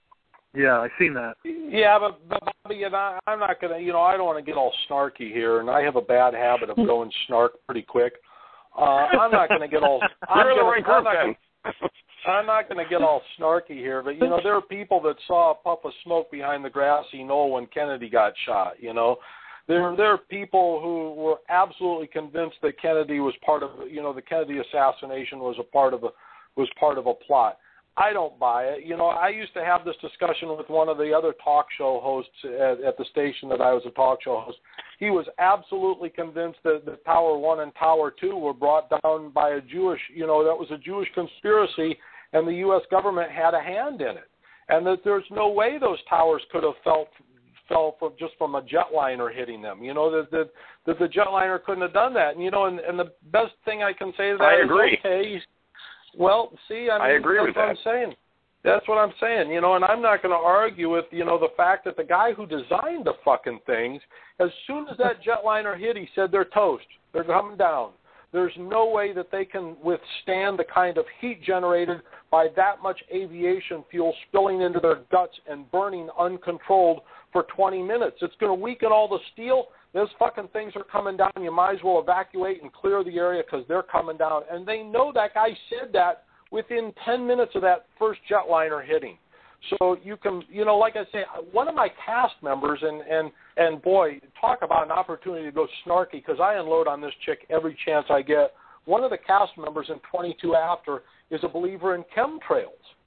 Yeah, I've seen that. Yeah, but, but Bobby, and I, I'm not going to, you know, I don't want to get all snarky here, and I have a bad habit of going snark pretty quick. Uh, I'm not going to get all. You're in the gonna, right group, I'm not then. I'm not going to get all snarky here, but, you know, there are people that saw a puff of smoke behind the grassy knoll when Kennedy got shot, you know. There, there are people who were absolutely convinced that Kennedy was part of, you know, the Kennedy assassination was a part of a, was part of a plot. I don't buy it. You know, I used to have this discussion with one of the other talk show hosts at, at the station that I was a talk show host. He was absolutely convinced that, that Tower One and Tower Two were brought down by a Jewish, you know, that was a Jewish conspiracy, and the U S government had a hand in it, and that there's no way those towers could have felt. fell from just from a jetliner hitting them. You know, that the, that the jetliner couldn't have done that. And, you know, and, and the best thing I can say to that I is, agree. okay, well, see, I, mean, I agree that's with what that. I'm saying. That's what I'm saying, you know, and I'm not going to argue with, you know, the fact that the guy who designed the fucking things, as soon as that jetliner hit, he said they're toast. They're coming down. There's no way that they can withstand the kind of heat generated by that much aviation fuel spilling into their guts and burning uncontrolled for twenty minutes. It's going to weaken all the steel. Those fucking things are coming down. You might as well evacuate and clear the area because they're coming down. And they know that guy said that within ten minutes of that first jetliner hitting. So you can, you know, like I say, one of my cast members, and, and, and boy, talk about an opportunity to go snarky, because I unload on this chick every chance I get. One of the cast members in twenty-two After is a believer in chemtrails.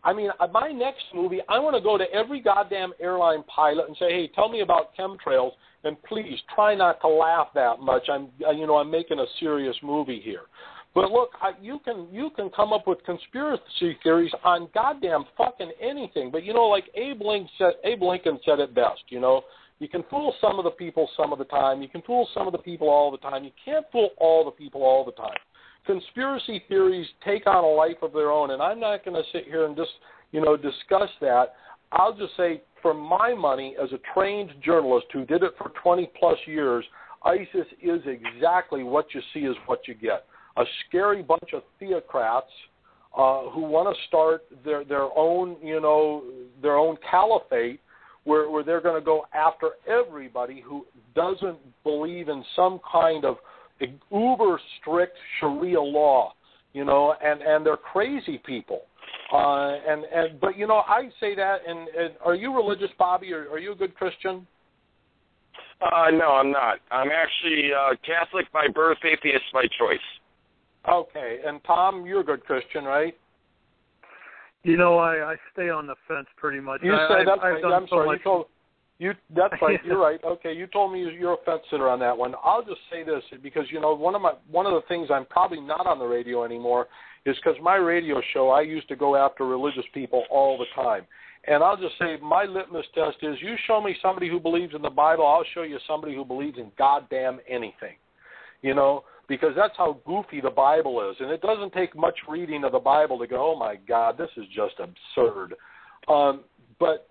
I mean, my next movie, I want to go to every goddamn airline pilot and say, hey, tell me about chemtrails, and please try not to laugh that much. I'm, you know, I'm making a serious movie here. But look, I, you can you can come up with conspiracy theories on goddamn fucking anything. But you know, like Abe Lincoln said, Abe Lincoln said it best. You know, you can fool some of the people some of the time. You can fool some of the people all the time. You can't fool all the people all the time. Conspiracy theories take on a life of their own, and I'm not going to sit here and just, you know, discuss that. I'll just say, for my money, as a trained journalist who did it for twenty plus years, ISIS is exactly what you see is what you get. A scary bunch of theocrats uh, who want to start their their own, you know, their own caliphate, where where they're going to go after everybody who doesn't believe in some kind of uber strict Sharia law, you know, and, and they're crazy people. Uh, and, and but, you know, I say that, and, and are you religious, Bobby, or are you a good Christian? Uh, no, I'm not. I'm actually uh, Catholic by birth, atheist by choice. Okay, and Tom, you're a good Christian, right? You know, I, I stay on the fence pretty much. You I, say I've, that's I've right. done I'm so sorry. much. You told, you, that's right. You're right. Okay, you told me you're a fence sitter on that one. I'll just say this because, you know, one of my one of the things I'm probably not on the radio anymore is because my radio show, I used to go after religious people all the time. And I'll just say my litmus test is you show me somebody who believes in the Bible, I'll show you somebody who believes in goddamn anything, you know, because that's how goofy the Bible is. And it doesn't take much reading of the Bible to go, oh, my God, this is just absurd. Um, but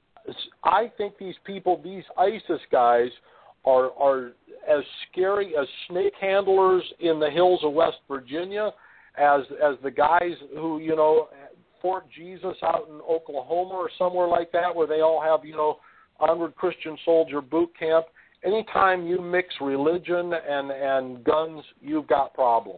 I think these people, these ISIS guys, are are as scary as snake handlers in the hills of West Virginia as as the guys who, you know, Fort Jesus out in Oklahoma or somewhere like that, where they all have, you know, Onward Christian Soldier boot camp. Anytime you mix religion and, and guns, you've got problems.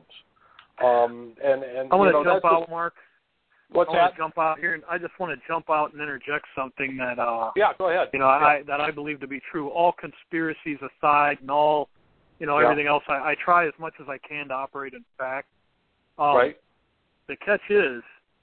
Um, and and I want you know, to jump out, just, Mark. What's I want that? to jump out here, and I just want to jump out and interject something that uh, yeah, go ahead. You know, yeah. I that I believe to be true. All conspiracies aside, and all, you know, yeah. everything else, I, I try as much as I can to operate in fact. Um, right. The catch is,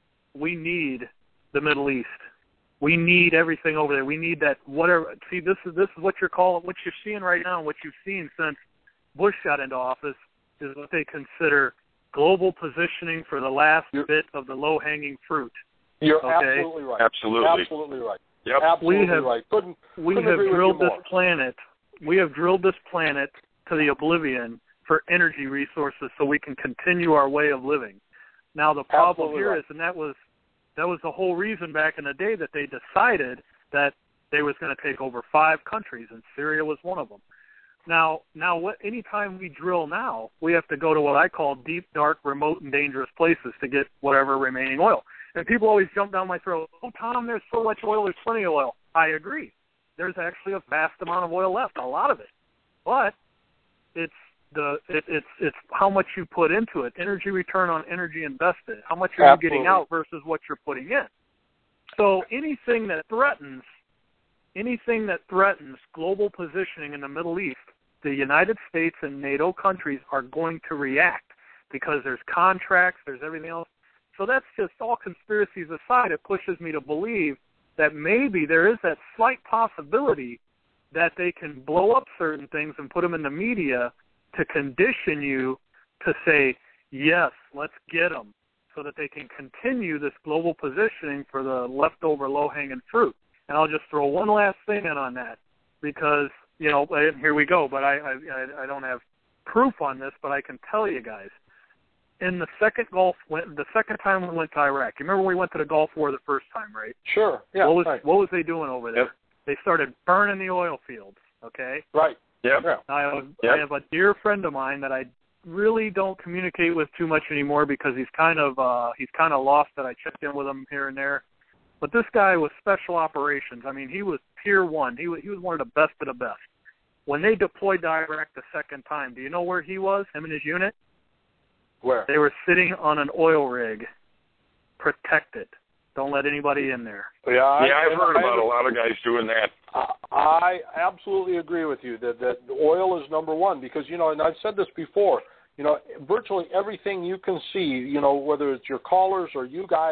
we need the Middle East. We need everything over there. We need that whatever. See, this is this is what you're calling, what you're seeing right now, and what you've seen since Bush got into office is what they consider global positioning for the last you're, bit of the low-hanging fruit. You're okay? absolutely right. Absolutely. Absolutely right. Yep. Absolutely we have, right. Couldn't, we couldn't have agree drilled with you this more. planet. We have drilled this planet to the oblivion for energy resources so we can continue our way of living. Now the problem absolutely here right. is, and that was that was the whole reason back in the day that they decided that they was going to take over five countries, and Syria was one of them. Now, now, what? Anytime we drill now, we have to go to what I call deep, dark, remote, and dangerous places to get whatever remaining oil. And people always jump down my throat. Oh, Tom, there's so much oil. There's plenty of oil. I agree. There's actually a vast amount of oil left, a lot of it. But it's the it, it's it's how much you put into it. Energy return on energy invested. How much are Absolutely. you getting out versus what you're putting in? So anything that threatens anything that threatens global positioning in the Middle East, the United States and NATO countries are going to react because there's contracts, there's everything else. So that's just all conspiracies aside. It pushes me to believe that maybe there is that slight possibility that they can blow up certain things and put them in the media to condition you to say, yes, let's get them, so that they can continue this global positioning for the leftover low-hanging fruit. And I'll just throw one last thing in on that because, you know, here we go, but I, I I don't have proof on this, but I can tell you guys. In the second Gulf, the second time we went to Iraq, you remember we went to the Gulf War the first time, right? Sure. Yeah. What was right. what was they doing over there? Yep. They started burning the oil fields. Okay. Right. Yep. Yeah. I have, yep. I have a dear friend of mine that I really don't communicate with too much anymore because he's kind of uh, he's kind of lost that I checked in with him here and there. But this guy was special operations. I mean, he was tier one. He was he was one of the best of the best. When they deployed to Iraq the second time, do you know where he was? Him and his unit. Where? They were sitting on an oil rig, protected. Don't let anybody in there. Yeah, I, yeah I've heard I, about a lot of guys doing that. I absolutely agree with you that, that oil is number one because, you know, and I've said this before, you know, virtually everything you can see, you know, whether it's your callers or you guys,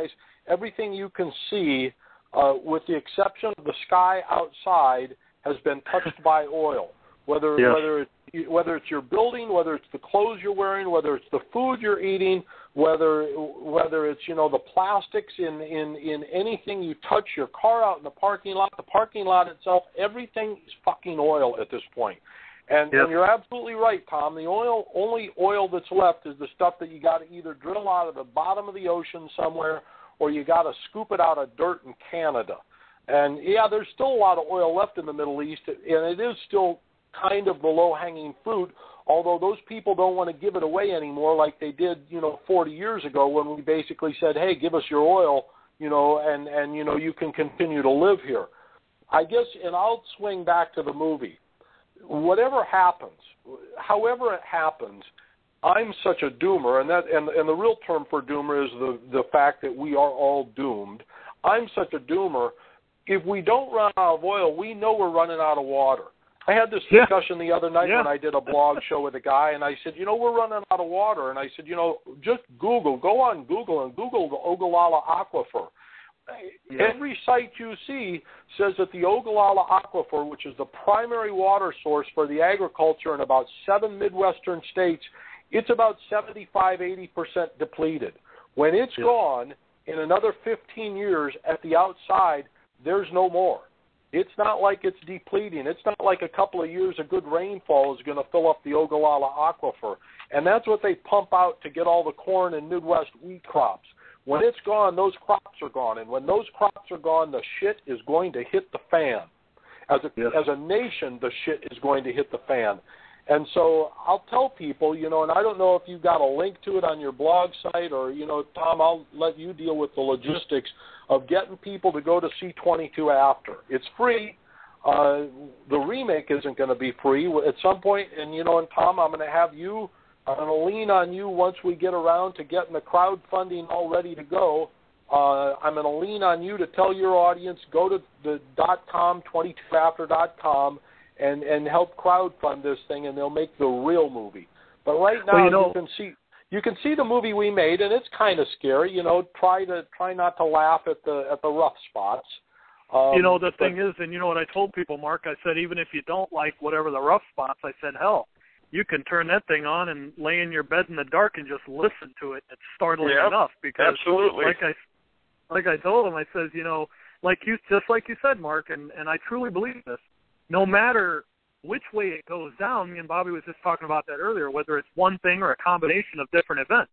everything you can see, uh, with the exception of the sky outside, has been touched by oil. Whether yes. whether it's, whether it's your building, whether it's the clothes you're wearing, whether it's the food you're eating, whether whether it's, you know, the plastics in, in, in anything you touch, your car out in the parking lot, the parking lot itself, everything is fucking oil at this point. And, yep. and you're absolutely right, Tom. The oil, only oil that's left is the stuff that you got to either drill out of the bottom of the ocean somewhere, or you got to scoop it out of dirt in Canada. And yeah, there's still a lot of oil left in the Middle East, and it is still kind of the low-hanging fruit, although those people don't want to give it away anymore like they did, you know, forty years ago when we basically said, hey, give us your oil, you know, and, and you know, you can continue to live here. I guess, and I'll swing back to the movie. Whatever happens, however it happens, I'm such a doomer, and that and, and the real term for doomer is the, the fact that we are all doomed. I'm such a doomer. If we don't run out of oil, we know we're running out of water. I had this discussion yeah. the other night yeah. when I did a blog show with a guy, and I said, you know, we're running out of water. And I said, you know, just Google, go on Google and Google the Ogallala Aquifer. Yeah. Every site you see says that the Ogallala Aquifer, which is the primary water source for the agriculture in about seven Midwestern states, it's about seventy-five, eighty percent depleted. When it's yeah. gone, in another fifteen years at the outside, there's no more. It's not like it's depleting. It's not like a couple of years of good rainfall is going to fill up the Ogallala Aquifer. And that's what they pump out to get all the corn and Midwest wheat crops. When it's gone, those crops are gone. And when those crops are gone, the shit is going to hit the fan. As a, yes. as a nation, the shit is going to hit the fan. And so I'll tell people, you know, and I don't know if you've got a link to it on your blog site or, you know, Tom, I'll let you deal with the logistics of getting people to go to C twenty-two after. It's free. Uh, the remake isn't going to be free at some point. And, you know, and Tom, I'm going to have you, I'm going to lean on you once we get around to getting the crowdfunding all ready to go. Uh, I'm going to lean on you to tell your audience, go to the .com, twenty-two after dot com, and, and help crowdfund this thing, and they'll make the real movie. But right now, well, you, know, you can see you can see the movie we made, and it's kind of scary. You know, try to try not to laugh at the at the rough spots. Um, you know, the but, thing is, and you know what I told people, Mark? I said, even if you don't like whatever the rough spots, I said, hell, you can turn that thing on and lay in your bed in the dark and just listen to it. It's startling yep, enough because, absolutely. like I like I told him, I says, you know, like you just like you said, Mark, and and I truly believe this. No matter which way it goes down, me and Bobby was just talking about that earlier, whether it's one thing or a combination of different events.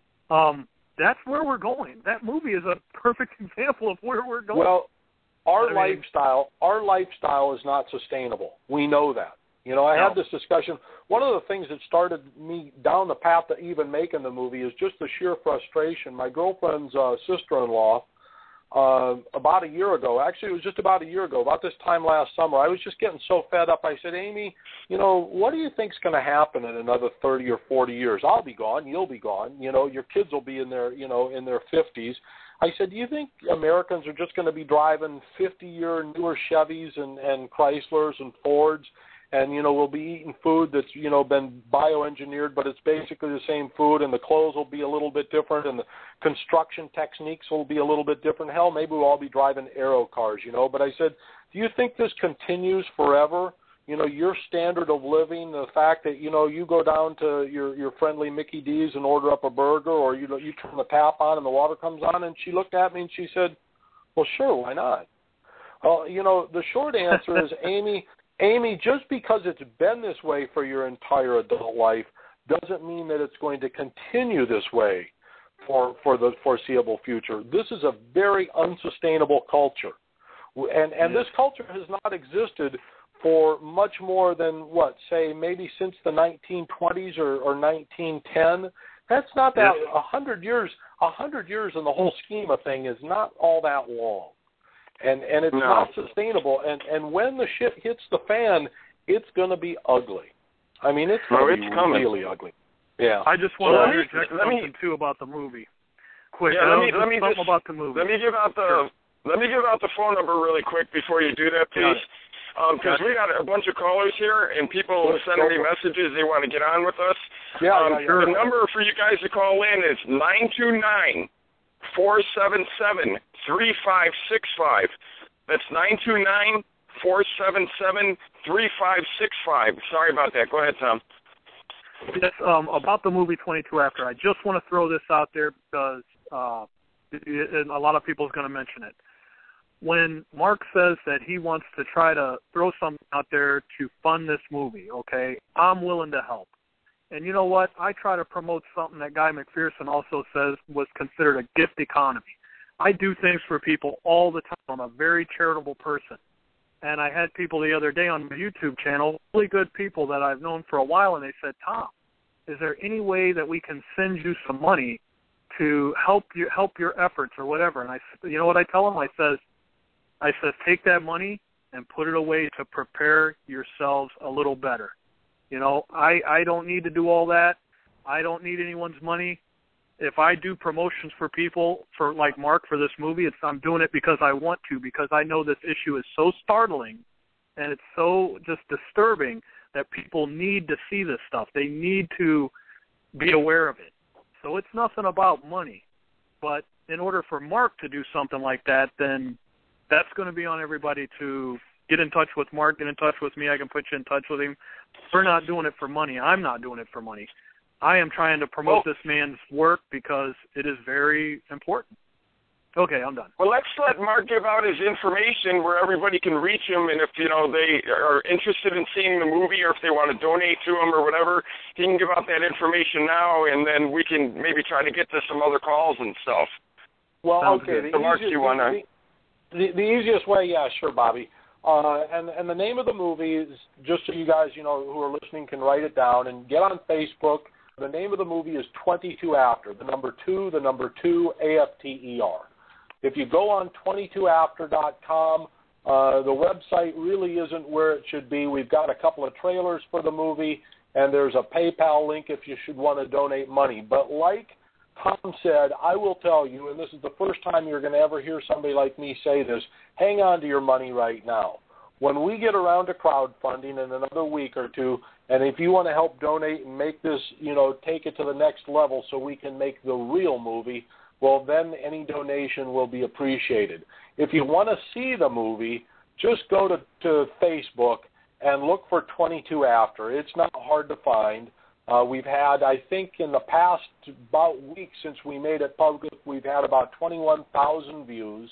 Um, that's where we're going. That movie is a perfect example of where we're going. Well, our I mean, lifestyle, our lifestyle is not sustainable. We know that. You know, I no. had this discussion. One of the things that started me down the path to even making the movie is just the sheer frustration. My girlfriend's uh, sister-in-law, Uh, about a year ago, actually it was just about a year ago, about this time last summer, I was just getting so fed up. I said, Amy, you know, what do you think's going to happen in another thirty or forty years? I'll be gone. You'll be gone. You know, your kids will be in their, you know, in their fifties. I said, do you think Americans are just going to be driving fifty-year newer Chevys and, and Chryslers and Fords? And, you know, we'll be eating food that's, you know, been bioengineered, but it's basically the same food, and the clothes will be a little bit different, and the construction techniques will be a little bit different. Hell, maybe we'll all be driving aero cars, you know. But I said, do you think this continues forever? You know, your standard of living, the fact that, you know, you go down to your, your friendly Mickey D's and order up a burger, or, you know, you turn the tap on and the water comes on, and she looked at me and she said, well, sure, why not? Well, you know, the short answer is, Amy, Amy, just because it's been this way for your entire adult life doesn't mean that it's going to continue this way for, for the foreseeable future. This is a very unsustainable culture. And, and this culture has not existed for much more than, what, say, maybe since the nineteen twenties or, or nineteen ten. That's not that, a hundred years, a hundred years in the whole scheme of thing is not all that long. And and it's no. not sustainable. And, and when the shit hits the fan, it's going to be ugly. I mean, it's going to no, be coming. really ugly. Yeah. I just want well, to interject something, me, too, about the movie. Quick, yeah, let me, let me something just, about the movie. Let me give out the sure. let me give out the phone number really quick before you do that, please. Because um, we got a bunch of callers here, and people Let's sending me messages they want to get on with us. Yeah, um, yeah, yeah. The number for you guys to call in is nine two nine, four seven seven, three five six five. That's nine two nine, four seven seven, three five six five. Sorry about that. Go ahead, Tom. Yes, um, about the movie twenty-two After, I just want to throw this out there because uh, it, a lot of people is going to mention it. When Mark says that he wants to try to throw something out there to fund this movie, okay, I'm willing to help. And you know what? I try to promote something that Guy McPherson also says was considered a gift economy. I do things for people all the time. I'm a very charitable person. And I had people the other day on my YouTube channel, really good people that I've known for a while, and they said, Tom, is there any way that we can send you some money to help you help your efforts or whatever? And I, you know what I tell them? I says, I says, take that money and put it away to prepare yourselves a little better. You know, I, I don't need to do all that. I don't need anyone's money. If I do promotions for people, for like Mark, for this movie, it's I'm doing it because I want to, because I know this issue is so startling and it's so just disturbing that people need to see this stuff. They need to be aware of it. So it's nothing about money. But in order for Mark to do something like that, then that's going to be on everybody to get in touch with Mark, get in touch with me. I can put you in touch with him. We're not doing it for money. I'm not doing it for money. I am trying to promote well, this man's work because it is very important. Okay, I'm done. Well, let's let Mark give out his information where everybody can reach him, and if, you know, they are interested in seeing the movie or if they want to donate to him or whatever, he can give out that information now, and then we can maybe try to get to some other calls and stuff. Well, Sounds okay. good. The, Mark, easiest, you wanna... the, the, the easiest way, yeah, sure, Bobby. Uh, and, and the name of the movie is, just so you guys, you know, who are listening can write it down and get on Facebook. The name of the movie is twenty-two After, the number two, the number two, A F T E R. If you go on twenty-two after dot com, uh, the website really isn't where it should be. We've got a couple of trailers for the movie, and there's a PayPal link if you should want to donate money. But like Tom said, I will tell you, and this is the first time you're going to ever hear somebody like me say this, hang on to your money right now. When we get around to crowdfunding in another week or two, and if you want to help donate and make this, you know, take it to the next level so we can make the real movie, well, then any donation will be appreciated. If you want to see the movie, just go to, to Facebook and look for twenty-two After. It's not hard to find. Uh, we've had, I think, in the past about week since we made it public, we've had about twenty-one thousand views.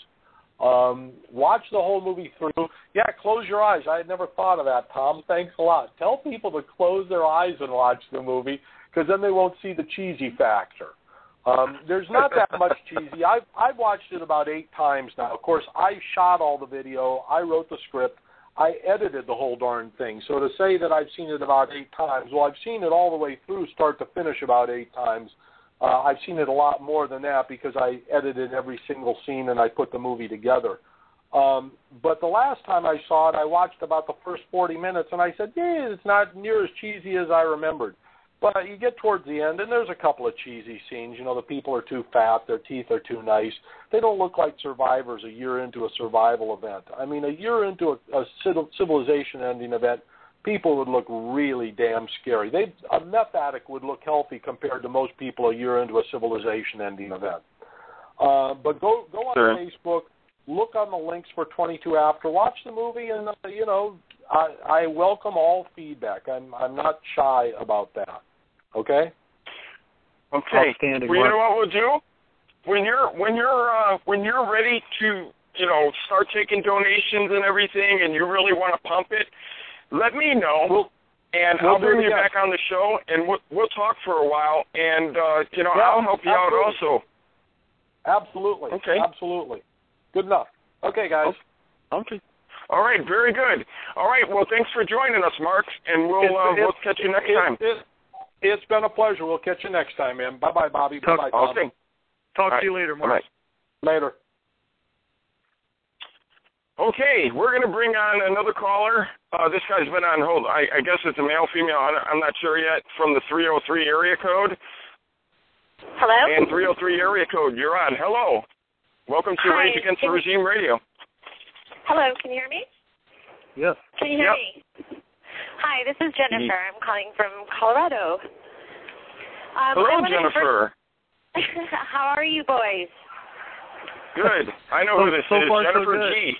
Um, watch the whole movie through. Yeah, close your eyes. I had never thought of that, Tom. Thanks a lot. Tell people to close their eyes and watch the movie because then they won't see the cheesy factor. Um, there's not that much cheesy. I've, I've watched it about eight times now. Of course, I shot all the video. I wrote the script. I edited the whole darn thing. So to say that I've seen it about eight times, well, I've seen it all the way through, start to finish, about eight times. Uh, I've seen it a lot more than that because I edited every single scene and I put the movie together. Um, but the last time I saw it, I watched about the first forty minutes, and I said, yeah, it's not near as cheesy as I remembered. But you get towards the end, and there's a couple of cheesy scenes. You know, the people are too fat, their teeth are too nice. They don't look like survivors a year into a survival event. I mean, a year into a, a civilization-ending event, people would look really damn scary. They, a meth addict would look healthy compared to most people a year into a civilization-ending event. Uh, but go go on sure. Facebook, look on the links for twenty-two After, watch the movie, and, uh, you know, I, I welcome all feedback. I'm I'm not shy about that. Okay? Okay. Outstanding. Well, you know what we'll do? When you're when you're uh, when you're ready to, you know, start taking donations and everything, and you really want to pump it, let me know, we'll, and we'll I'll bring you back on the show, and we'll, we'll talk for a while, and, uh, you know, yeah, I'll help you absolutely. out also. Absolutely. Okay. Absolutely. Good enough. Okay, guys. Okay. All right, very good. All right, well, thanks for joining us, Mark, and we'll it's, uh, it's, we'll catch you next it, time. It, it's been a pleasure. We'll catch you next time, man. Bye-bye, Bobby. Talk, Bye-bye, Tom. Okay. Talk All to you right. later, Mark. Right. Later. Okay, we're going to bring on another caller. Uh, this guy's been on hold. I, I guess it's a male, female. I'm not sure yet. From the three oh three area code. Hello? And three oh three area code. You're on. Hello. Welcome to Hi. Rage Against the Can Regime Radio. Hello, can you hear me? Yes. Can you hear yep. me? Hi, this is Jennifer. I'm calling from Colorado. Um, Hello, I Jennifer. First... How are you boys? Good. I know so, who this so is. far, Jennifer so G.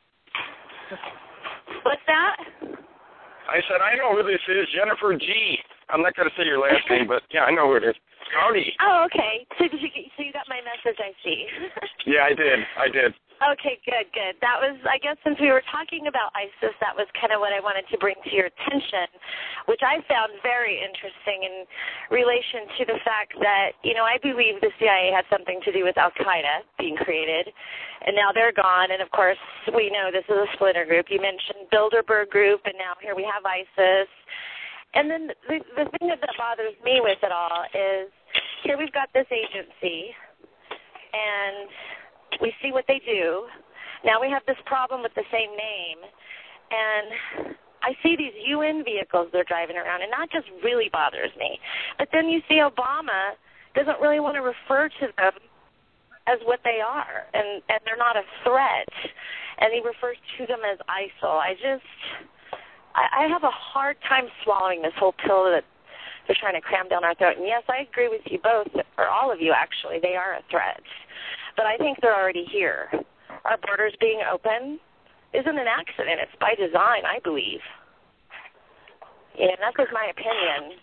What's that? I said, I know who this is. Jennifer G. I'm not going to say your last name, but yeah, I know who it is. Howdy. Oh, okay. So did you so you got my message? I see. Yeah, I did. I did. Okay, good, good. That was, I guess, since we were talking about ISIS, that was kind of what I wanted to bring to your attention, which I found very interesting in relation to the fact that, you know, I believe the C I A had something to do with Al-Qaeda being created, and now they're gone, and of course, we know this is a splinter group. You mentioned Bilderberg Group, and now here we have ISIS. And then the, the thing that bothers me with it all is, here we've got this agency, and we see what they do. Now we have this problem with the same name, and I see these U N vehicles they're driving around, and that just really bothers me. But then you see Obama doesn't really want to refer to them as what they are, and, and they're not a threat, and he refers to them as ISIL. I just, I, I have a hard time swallowing this whole pill that they're trying to cram down our throat. And yes, I agree with you both, or all of you actually, they are a threat. But I think they're already here. Our borders being open isn't an accident. It's by design, I believe. Yeah, and that's just my opinion.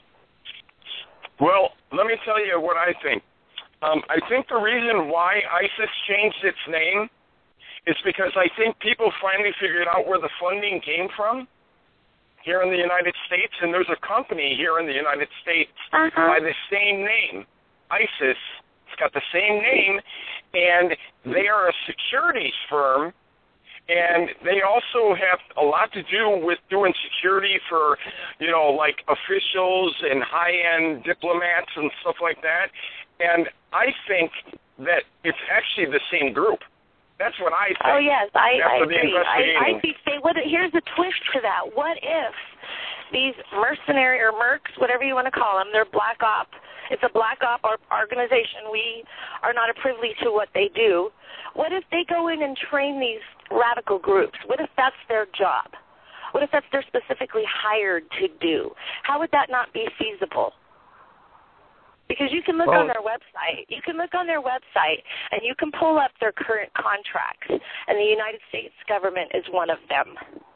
Well, let me tell you what I think. Um, I think the reason why ISIS changed its name is because I think people finally figured out where the funding came from here in the United States, and there's a company here in the United States uh-huh. by the same name, ISIS. It's got the same name, and they are a securities firm, and they also have a lot to do with doing security for, you know, like officials and high-end diplomats and stuff like that. And I think that it's actually the same group. That's what I think. Oh, yes, I, I After the agree. I, I investigating. think they would. Here's a twist to that. What if these mercenary or mercs, whatever you want to call them, they're black op. It's a black op organization. We are not a privy to what they do. What if they go in and train these radical groups? What if that's their job? What if that's they're specifically hired to do? How would that not be feasible? Because you can look well, on their website. You can look on their website, and you can pull up their current contracts, and the United States government is one of them.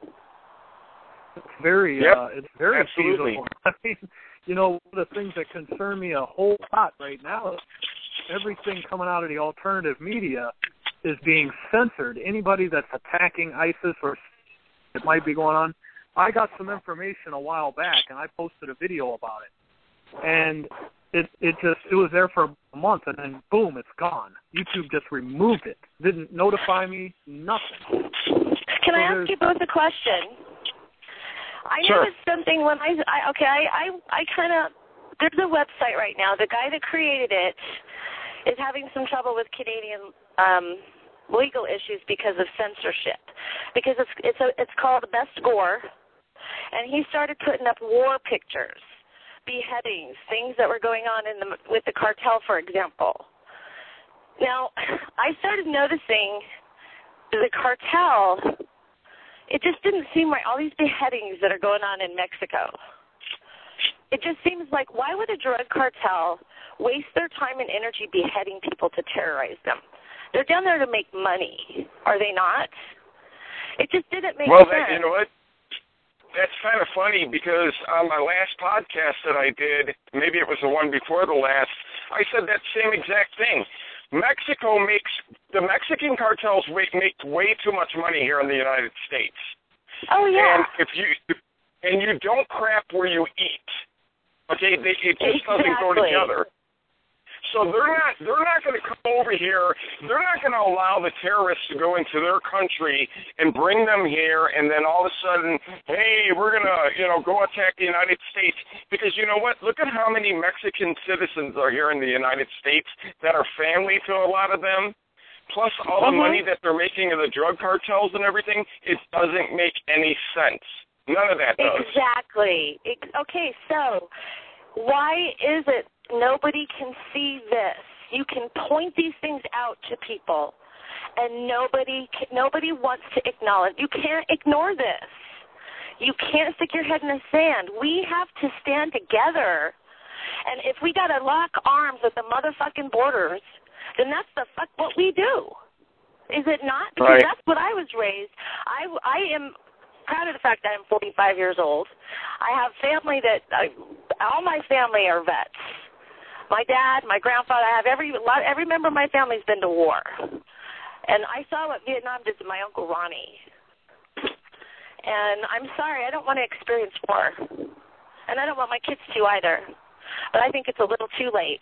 It's very, yep, uh, it's very absolutely. feasible. I mean, you know, one of the things that concern me a whole lot right now is everything coming out of the alternative media is being censored. Anybody that's attacking ISIS or it might be going on, I got some information a while back, and I posted a video about it. And it it just, it was there for a month, and then boom, it's gone. YouTube just removed it. Didn't notify me, nothing. Can so I ask you both a question? I Sure. noticed something when I, I okay, I, I, I kind of, there's a website right now. The guy that created it is having some trouble with Canadian um, legal issues because of censorship. Because it's it's a, it's called Best Gore, and he started putting up war pictures, beheadings, things that were going on in the with the cartel, for example. Now, I started noticing the cartel. It just didn't seem right. All these beheadings that are going on in Mexico. It just seems like, why would a drug cartel waste their time and energy beheading people to terrorize them? They're down there to make money, are they not? It just didn't make well, sense. Well, you know what? That's kind of funny because on my last podcast that I did, maybe it was the one before the last, I said that same exact thing. Mexico makes, the Mexican cartels make, make way too much money here in the United States. Oh, yeah. And if you, and you don't crap where you eat, okay, they, it just exactly. doesn't go together. So they're not they're not going to come over here. They're not going to allow the terrorists to go into their country and bring them here, and then all of a sudden, hey, we're going to you know go attack the United States. Because you know what? Look at how many Mexican citizens are here in the United States that are family to a lot of them. Plus all the mm-hmm. money that they're making in the drug cartels and everything, it doesn't make any sense. None of that does. Exactly. Okay, so why is it nobody can see this? You can point these things out to people, and nobody nobody wants to acknowledge. You can't ignore this. You can't stick your head in the sand. We have to stand together. And if we got to lock arms with the motherfucking borders, then that's the fuck what we do. Is it not? Because right. that's what I was raised. I, I am proud of the fact that I'm forty-five years old. I have family that, uh, all my family are vets. My dad, my grandfather, I have every, lot, every member of my family's been to war. And I saw what Vietnam did to my Uncle Ronnie. And I'm sorry, I don't want to experience war. And I don't want my kids to either. But I think it's a little too late.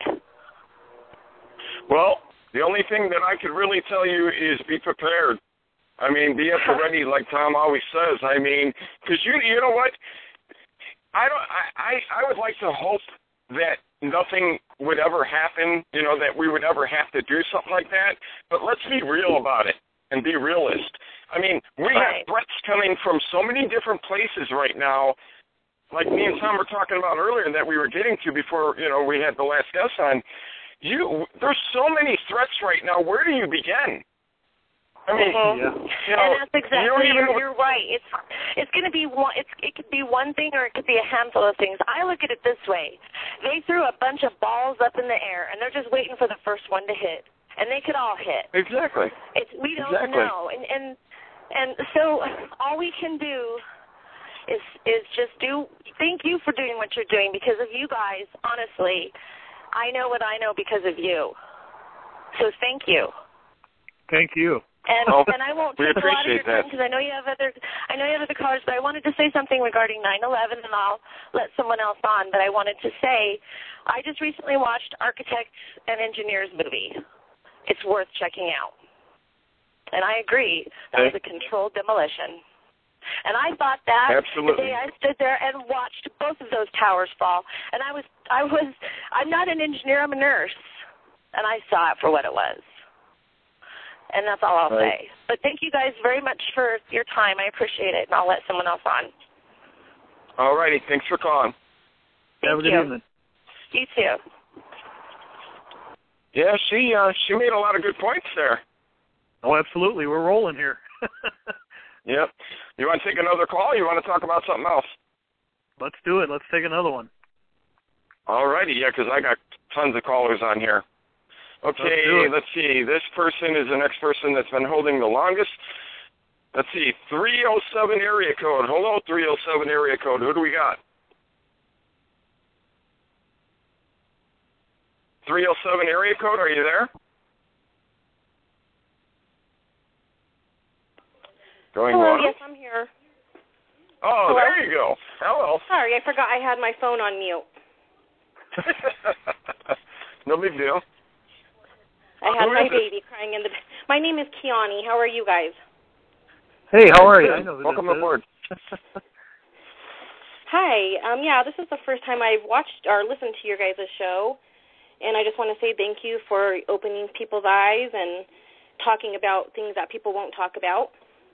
Well, the only thing that I could really tell you is be prepared. I mean, be at the ready, like Tom always says. I mean, because you, you know what? I don't. I, I, I would like to hope that nothing would ever happen. You know, that we would ever have to do something like that. But let's be real about it and be realist. I mean, we right. have threats coming from so many different places right now. Like me and Tom were talking about earlier that we were getting to before, you know, we had the last guest on. You, there's so many threats right now. Where do you begin? I mean, mm-hmm. yeah. you know, and that's exactly, you don't even you're, you're right. It's it's going to be one. It's it could be one thing or it could be a handful of things. I look at it this way: they threw a bunch of balls up in the air, and they're just waiting for the first one to hit, and they could all hit. Exactly. It's we don't exactly. know, and and and so all we can do is is just do. Thank you for doing what you're doing, because of you guys. Honestly, I know what I know because of you. So thank you. Thank you. And oh, and I won't take a lot of your that. time because I know you have other I know you have other callers, but I wanted to say something regarding nine eleven, and I'll let someone else on. But I wanted to say, I just recently watched Architects and Engineers movie. It's worth checking out. And I agree, that was a controlled demolition. And I thought that Absolutely. the day I stood there and watched both of those towers fall. And I was I was I'm not an engineer, I'm a nurse, and I saw it for what it was. And that's all I'll right. say. But thank you guys very much for your time. I appreciate it, and I'll let someone else on. All righty. Thanks for calling. Thank Have a good you. evening. You too. Yeah, she uh, she made a lot of good points there. Oh, absolutely. We're rolling here. Yep. You want to take another call? Or you want to talk about something else? Let's do it. Let's take another one. All righty. Yeah, because I got tons of callers on here. Okay, let's, let's see. This person is the next person that's been holding the longest. Let's see, three oh seven area code. Hello, three oh seven area code. Who do we got? three oh seven area code, are you there? Going Hello, once? yes, I'm here. Oh, Hello? there you go. Hello. Sorry, I forgot I had my phone on mute. No big deal. I had Who my is it? baby crying in the... My name is Kiani. How are you guys? Hey, how are you? I know who Welcome this aboard. Hi. Um, yeah, this is the first time I've watched or listened to your guys' show, and I just want to say thank you for opening people's eyes and talking about things that people won't talk about.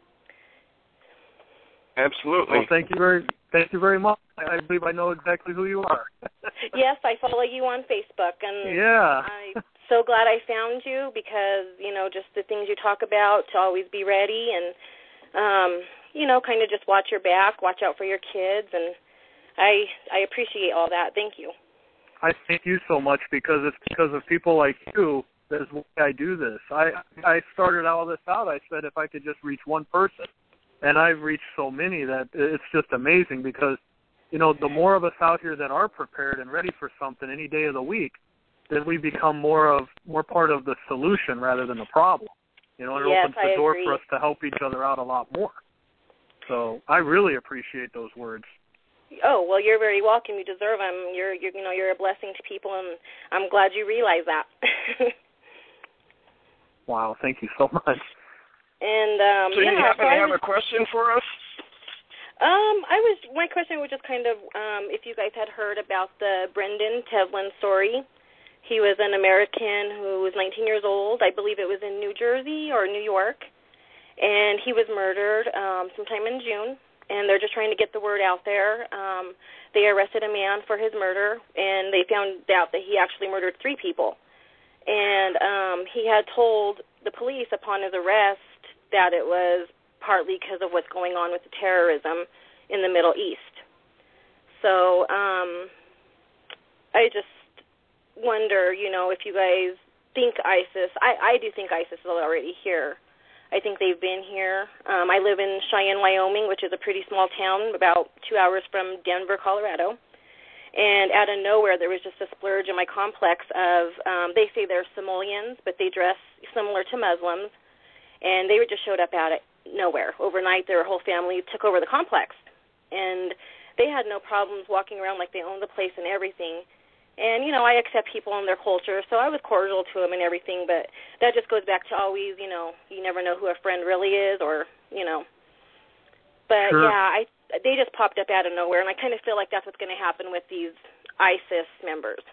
Absolutely. Well, thank you very, thank you very much. I, I believe I know exactly who you are. Yes, I follow you on Facebook, and yeah. I'm so glad I found you because, you know, just the things you talk about, to always be ready and, um, you know, kind of just watch your back, watch out for your kids, and I I appreciate all that. Thank you. I thank you so much because it's because of people like you that's why I do this. I I started all this out. I said if I could just reach one person, and I've reached so many that it's just amazing because, you know, the more of us out here that are prepared and ready for something any day of the week, then we become more of more part of the solution rather than the problem. You know, it yes, opens the I door agree. for us to help each other out a lot more. So I really appreciate those words. Oh, well, you're very welcome. You deserve them. You're, you're, you know, you're a blessing to people, and I'm glad you realize that. Wow, thank you so much. And um, so yeah, you happen so to I have was, a question for us? Um, I was. My question was just kind of um, if you guys had heard about the Brendan Tevlin story. He was an American who was nineteen years old. I believe it was in New Jersey or New York, and he was murdered um, sometime in June. And they're just trying to get the word out there. Um, they arrested a man for his murder, and they found out that he actually murdered three people. And um, he had told the police upon his arrest that it was partly because of what's going on with the terrorism in the Middle East. So um, I just wonder, you know, if you guys think ISIS, I, I do think ISIS is already here. I think they've been here. Um, I live in Cheyenne, Wyoming, which is a pretty small town, about two hours from Denver, Colorado. And out of nowhere, there was just a splurge in my complex of, um, they say they're Somalians, but they dress similar to Muslims. And they just showed up out of nowhere. Overnight, their whole family took over the complex. And they had no problems walking around like they owned the place and everything. And, you know, I accept people and their culture, so I was cordial to them and everything. But that just goes back to always, you know, you never know who a friend really is or, you know. But, sure. yeah, I they just popped up out of nowhere, and I kind of feel like that's what's going to happen with these ISIS members.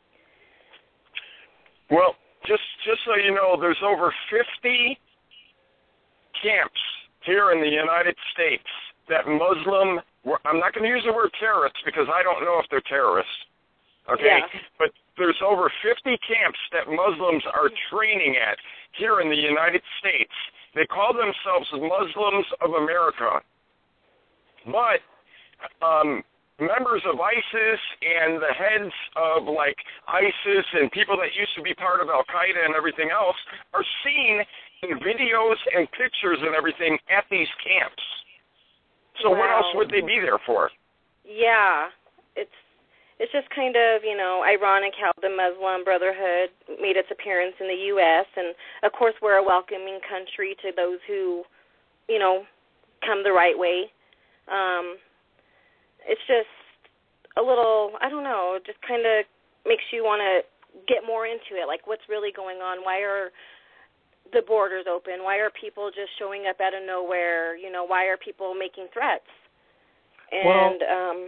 Well, just just so you know, there's over fifty camps here in the United States that Muslim, I'm not going to use the word terrorists because I don't know if they're terrorists, okay? Yeah. But there's over fifty camps that Muslims are training at here in the United States. They call themselves Muslims of America. But um, members of ISIS and the heads of, like, ISIS and people that used to be part of Al-Qaeda and everything else are seen in videos and pictures and everything at these camps. So wow. what else would they be there for? Yeah, it's it's just kind of, you know, ironic how the Muslim Brotherhood made its appearance in the U S And, of course, we're a welcoming country to those who, you know, come the right way. Um, it's just a little, I don't know, it just kind of makes you want to get more into it. Like, what's really going on? Why are the borders open? Why are people just showing up out of nowhere? You know, why are people making threats? And, well, um,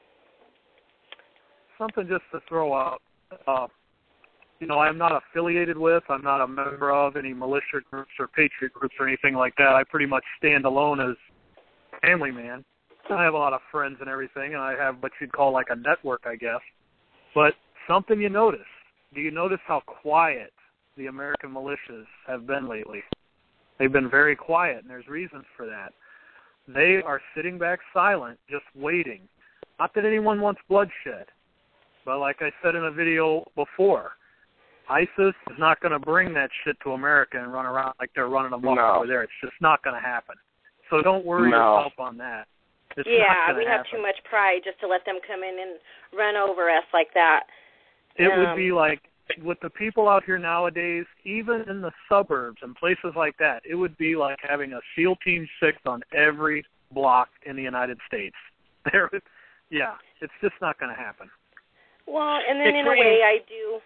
something just to throw out, uh, you know, I'm not affiliated with, I'm not a member of any militia groups or patriot groups or anything like that. I pretty much stand alone as a family man. I have a lot of friends and everything, and I have what you'd call like a network, I guess. But something you notice, do you notice how quiet the American militias have been lately? They've been very quiet, and there's reasons for that. They are sitting back silent, just waiting. Not that anyone wants bloodshed, but like I said in a video before, ISIS is not going to bring that shit to America and run around like they're running amok No. over there. It's just not going to happen. So don't worry No. yourself on that. It's yeah, not we happen. have too much pride just to let them come in and run over us like that. It um, would be like, with the people out here nowadays, even in the suburbs and places like that, it would be like having a SEAL Team six on every block in the United States. There, yeah, it's just not going to happen. Well, and then in a Between- way I do...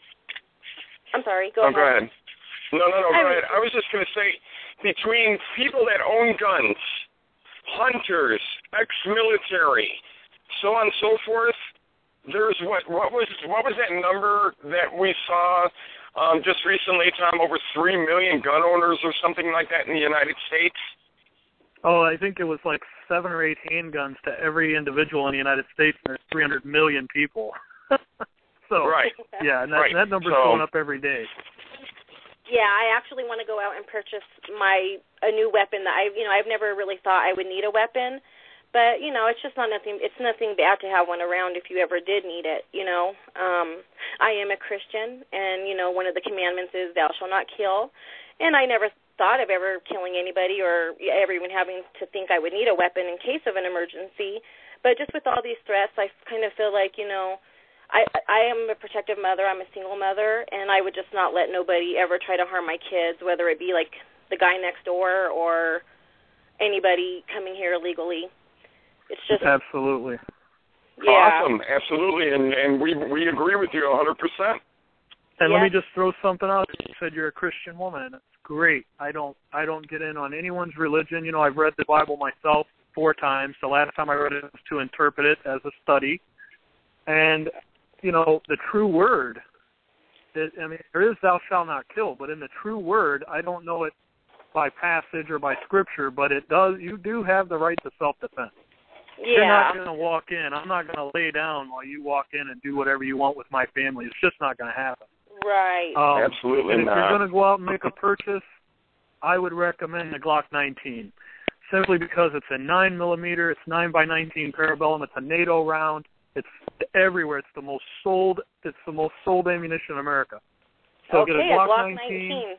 I'm sorry, go oh, ahead. go ahead. No, no, no, go I ahead. I was just going to say, between people that own guns, hunters, ex-military, so on and so forth, there's what what was what was that number that we saw um, just recently, Tom? Over three million gun owners or something like that in the United States. Oh, I think it was like seven or eight handguns to every individual in the United States, and there's three hundred million people. so, Right. yeah, and that, Right. that number's So- going up every day. Yeah, I actually want to go out and purchase my a new weapon that I, you know, I've never really thought I would need a weapon, but you know, it's just not nothing. It's nothing bad to have one around if you ever did need it. You know, um, I am a Christian, and you know, one of the commandments is "Thou shalt not kill," and I never thought of ever killing anybody or ever even having to think I would need a weapon in case of an emergency. But just with all these threats, I kind of feel like, you know, I I am a protective mother. I'm a single mother, and I would just not let nobody ever try to harm my kids, whether it be like the guy next door or anybody coming here illegally. It's just Absolutely. yeah. Awesome, absolutely, and and we we agree with you one hundred percent. And let Yeah. me just throw something out. You said you're a Christian woman, and it's great. I don't I don't get in on anyone's religion. You know, I've read the Bible myself four times. The last time I read it was to interpret it as a study. And, you know, the true word, it, I mean, there is thou shalt not kill, but in the true word, I don't know it by passage or by scripture, but it does, you do have the right to self-defense. Yeah. You're not going to walk in. I'm not going to lay down while you walk in and do whatever you want with my family. It's just not going to happen. Right. Um, Absolutely and if not. you're going to go out and make a purchase, I would recommend the Glock nineteen, simply because it's a nine millimeter, it's nine by nineteen parabellum, it's a NATO round, it's everywhere. It's the most sold. It's the most sold ammunition in America. So okay, get a Glock, Glock nineteen. nineteen.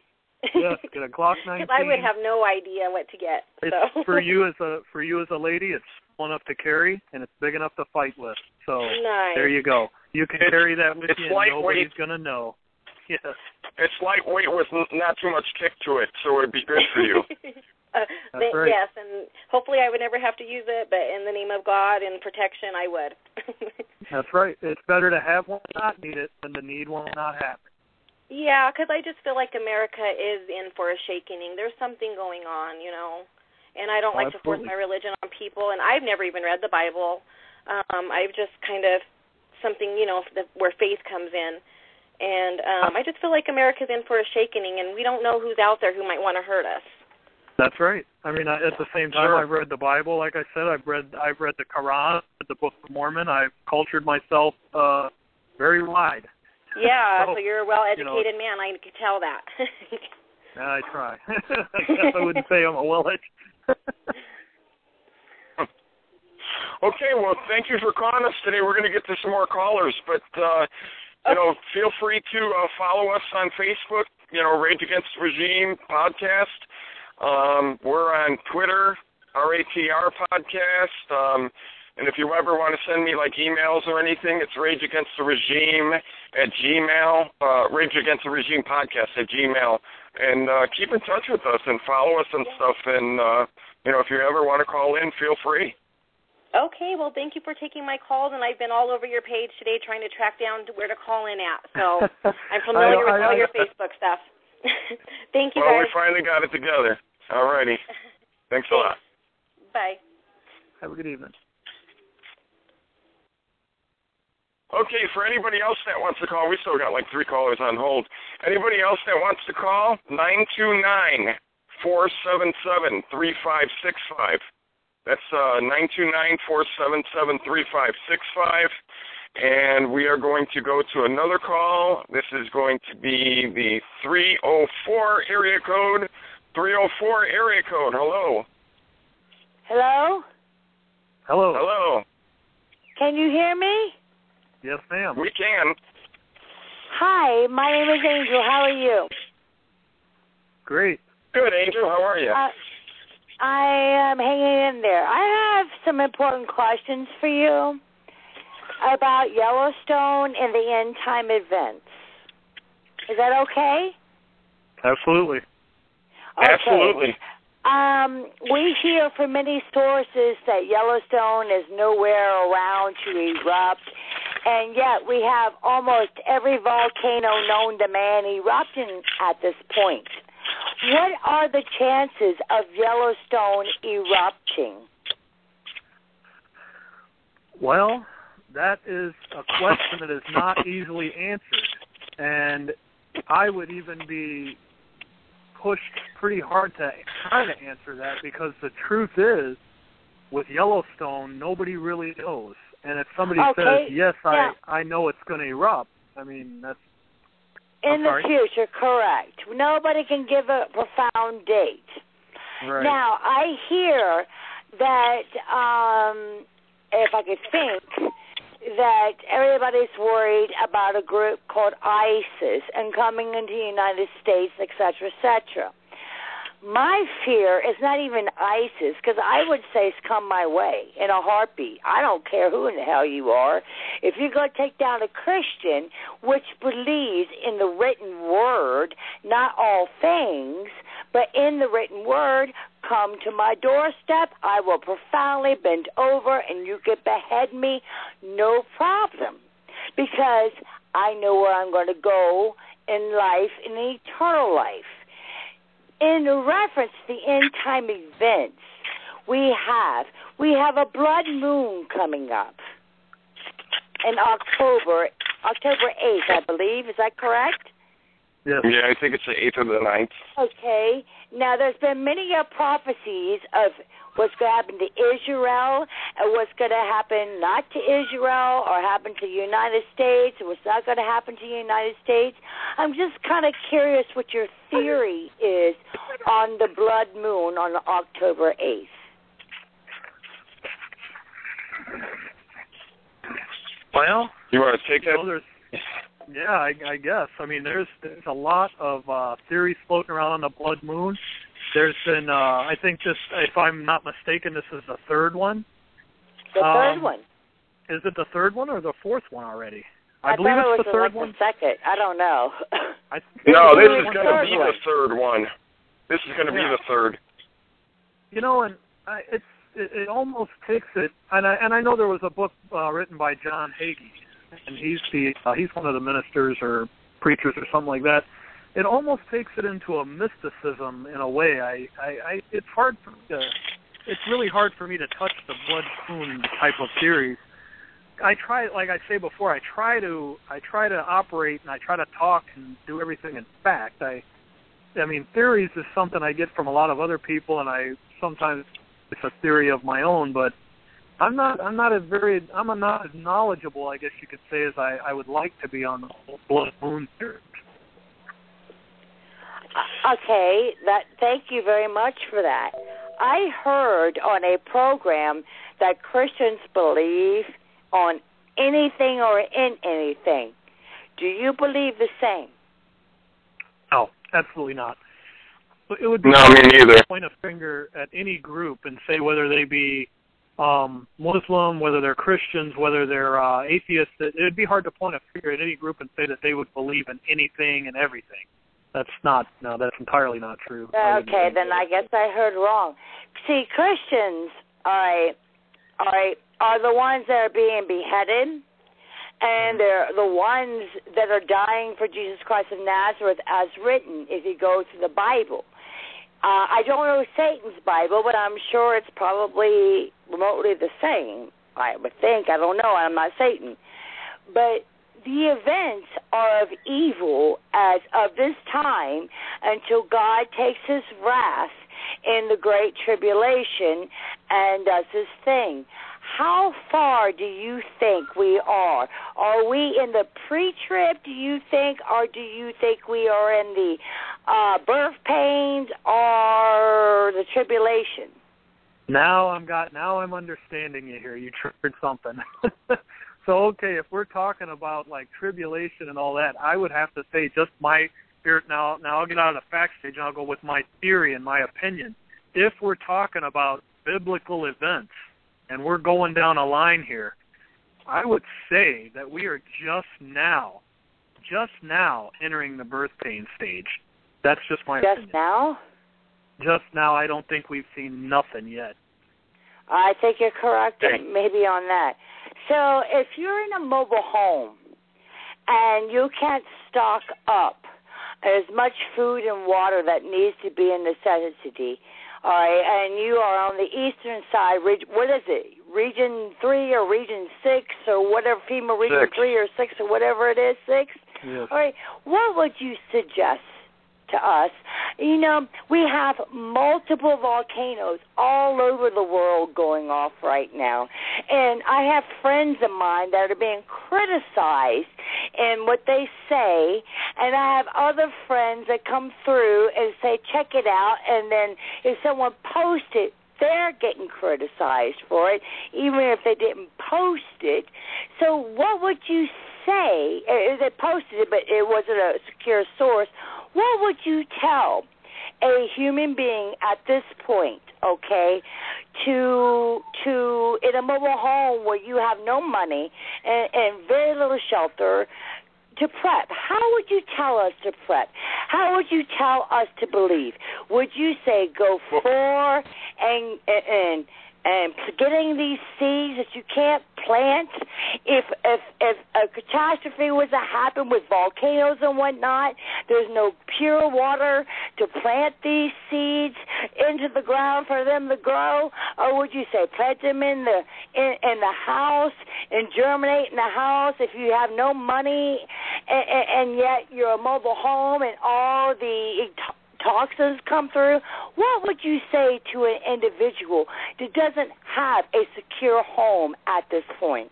Yes, get a Glock nineteen. Because I would have no idea what to get. It's so. for you as a for you as a lady, it's small enough to carry and it's big enough to fight with. So nice. There you go. You can carry that with it's you, and lightweight. nobody's gonna know. Yes. It's lightweight with not too much kick to it, so it'd be good for you. uh, That's th- right. Yes, and hopefully I would never have to use it, but in the name of God and protection, I would. That's right. It's better to have one and not need it than to need one and not have it. Yeah, because I just feel like America is in for a shakening. There's something going on, you know, and I don't Oh, like to force absolutely. my religion on people, and I've never even read the Bible. Um, I've just kind of something, you know, the, where faith comes in. And um, I just feel like America's in for a shakening, and we don't know who's out there who might want to hurt us. That's right. I mean, I, at the same time, Sure. I've read the Bible. Like I said, I've read I've read the Quran, the Book of Mormon. I've cultured myself uh, very wide. Yeah, so, so you're a well-educated you know, man. I could tell that. I try. I wouldn't say I'm a well-educated. Okay, well, thank you for calling us today. We're going to get to some more callers, but, uh, you know, feel free to uh, follow us on Facebook, you know, Rage Against the Regime podcast. Um, we're on Twitter, R A T R podcast. Um, and if you ever want to send me, like, emails or anything, it's Rage Against the Regime at Gmail, uh, Rage Against the Regime podcast at Gmail. And uh, keep in touch with us and follow us and stuff. And, uh, you know, if you ever want to call in, feel free. Okay, well, thank you for taking my calls, and I've been all over your page today trying to track down to where to call in at. So I'm familiar I, with I, all I, your Facebook stuff. Thank you, well, guys. we finally got it together. All righty. Thanks a lot. Bye. Have a good evening. Okay, for anybody else that wants to call, we still got like three callers on hold. Anybody else that wants to call, nine two nine, four seven seven, three five six five. That's uh, nine two nine, four seven seven, three five six five. And we are going to go to another call. This is going to be the three oh four area code. three oh four area code. Hello. Hello? Hello. Hello. Can you hear me? Yes, ma'am. We can. Hi, my name is Angel. How are you? Great. Good, Angel. How are you? Uh, I am hanging in there. I have some important questions for you about Yellowstone and the end time events. Is that okay? Absolutely. Okay. Absolutely. Um, we hear from many sources that Yellowstone is nowhere around to erupt, and yet we have almost every volcano known to man erupting at this point. What are the chances of Yellowstone erupting? Well, that is a question that is not easily answered, and I would even be pushed pretty hard to try to answer that, because the truth is, with Yellowstone, nobody really knows. And if somebody Okay, says, yes, yeah. I, I know it's going to erupt, I mean, that's... In I'm the sorry? future, correct. Nobody can give a profound date. Right. Now, I hear that, um, if I could think, that everybody's worried about a group called ISIS and coming into the United States, et cetera, et cetera. My fear is not even ISIS, because I would say it's come my way in a heartbeat. I don't care who in the hell you are. If you're going to take down a Christian, which believes in the written word, not all things, but in the written word, come to my doorstep, I will profoundly bend over, and you can behead me, no problem, because I know where I'm going to go in life, in the eternal life. In reference to the end time events, we have we have a blood moon coming up in October, October eighth, I believe. Is that correct? Yes. Yeah, I think it's the eighth or the ninth. Okay. Now, there's been many uh, prophecies of what's going to happen to Israel and what's going to happen not to Israel or happen to the United States and what's not going to happen to the United States. I'm just kind of curious what your theory is on the blood moon on October eighth. Well, You want to take you that? know, there's, Yeah, I, I guess. I mean, there's there's a lot of uh, theories floating around on the blood moon. There's been, uh, I think this, if I'm not mistaken, this is the third one. The um, third one. Is it the third one or the fourth one already? I, I believe thought it's it was the third like one. the second. I don't know. I think No, this Maybe is the going to third be one. the third one. This is going to Yeah. be the third. You know, and I, it's it, it almost takes it, and I and I know there was a book uh, written by John Hagee, and he's the uh, he's one of the ministers or preachers or something like that. It almost takes it into a mysticism in a way. I, I, I it's hard for me to, it's really hard for me to touch the blood moon type of theories. I try, like I say before, I try to I try to operate and I try to talk and do everything in fact. I I mean, theories is something I get from a lot of other people, and I sometimes it's a theory of my own, but I'm not I'm not as very I'm not as knowledgeable, I guess you could say, as I, I would like to be on the blood moon theory. Okay, that. Thank you very much for that. I heard on a program that Christians believe on anything or in anything. Do you believe the same? No, absolutely not. It would be No, me neither. to point a finger at any group and say whether they be um, Muslim, whether they're Christians, whether they're uh, atheists. It would be hard to point a finger at any group and say that they would believe in anything and everything. That's not, no, that's entirely not true. Okay, then I guess I heard wrong. See, Christians are, are, are the ones that are being beheaded, and they're the ones that are dying for Jesus Christ of Nazareth as written, if you go to the Bible. Uh, I don't know Satan's Bible, but I'm sure it's probably remotely the same, I would think. I don't know. I'm not Satan. But the events are of evil as of this time until God takes his wrath in the great tribulation and does his thing. How far do you think we are? Are we in the pre-trib, do you think, or do you think we are in the uh, birth pains or the tribulation? Now I'm got. Now I'm understanding you here. You triggered something. So, okay, if we're talking about, like, tribulation and all that, I would have to say just my spirit. Now, now I'll get out of the fact stage and I'll go with my theory and my opinion. If we're talking about biblical events and we're going down a line here, I would say that we are just now, just now entering the birth pain stage. That's just my just opinion. Just now? Just now. I don't think we've seen nothing yet. I think you're correct maybe on that. So if you're in a mobile home and you can't stock up as much food and water that needs to be a necessity, all right, and you are on the eastern side, what is it, Region three or Region six or whatever, FEMA Region six. three or six or whatever it is, six? Yes. All right, what would you suggest to us? You know, we have multiple volcanoes all over the world going off right now. And I have friends of mine that are being criticized in what they say, and I have other friends that come through and say, check it out, and then if someone posts it, they're getting criticized for it, even if they didn't post it. So what would you say? They posted it, but it wasn't a secure source. What would you tell a human being at this point, okay, to to in a mobile home where you have no money and, and very little shelter, to prep? How would you tell us to prep? How would you tell us to believe? Would you say go for and and and getting these seeds that you can't plant? If if if a catastrophe was to happen with volcanoes and whatnot, there's no pure water to plant these seeds into the ground for them to grow, or would you say plant them in the in, in the house and germinate in the house if you have no money and, and yet you're a mobile home and all the toxins come through? What would you say to an individual that doesn't have a secure home at this point?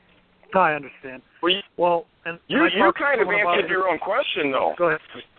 I understand. Well, you, well and you, and you kind of answered your own question, though. Go ahead.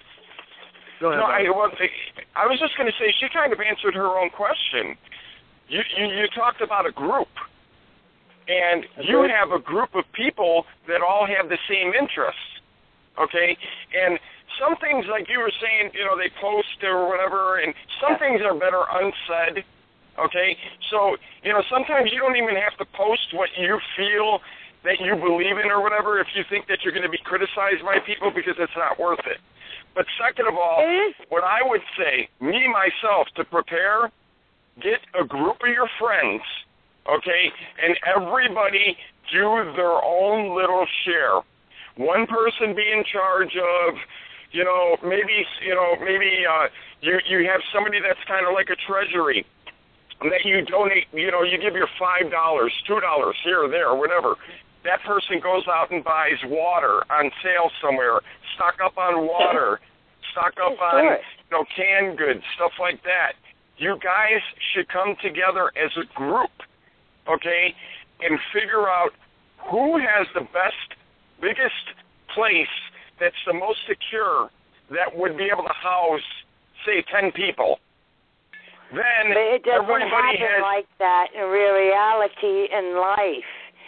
Go ahead. No, I, well, I was just going to say she kind of answered her own question. You, you, you talked about a group, and you have a group of people that all have the same interests. okay? And some things, like you were saying, you know, they post or whatever, and some things are better unsaid, okay? So, you know, sometimes you don't even have to post what you feel that you believe in or whatever if you think that you're going to be criticized by people, because it's not worth it. But second of all, what I would say, me, myself, to prepare, get a group of your friends, okay, and everybody do their own little share. One person be in charge of, you know, maybe, you know, maybe uh, you, you have somebody that's kind of like a treasury, that you donate, you know, you give your five dollars, two dollars here or there, whatever. That person goes out and buys water on sale somewhere, stock up on water, stock up on, you know, canned goods, stuff like that. You guys should come together as a group, okay, and figure out who has the best, biggest place that's the most secure that would be able to house, say, ten people. Then but it doesn't everybody happen has like that in real reality in life.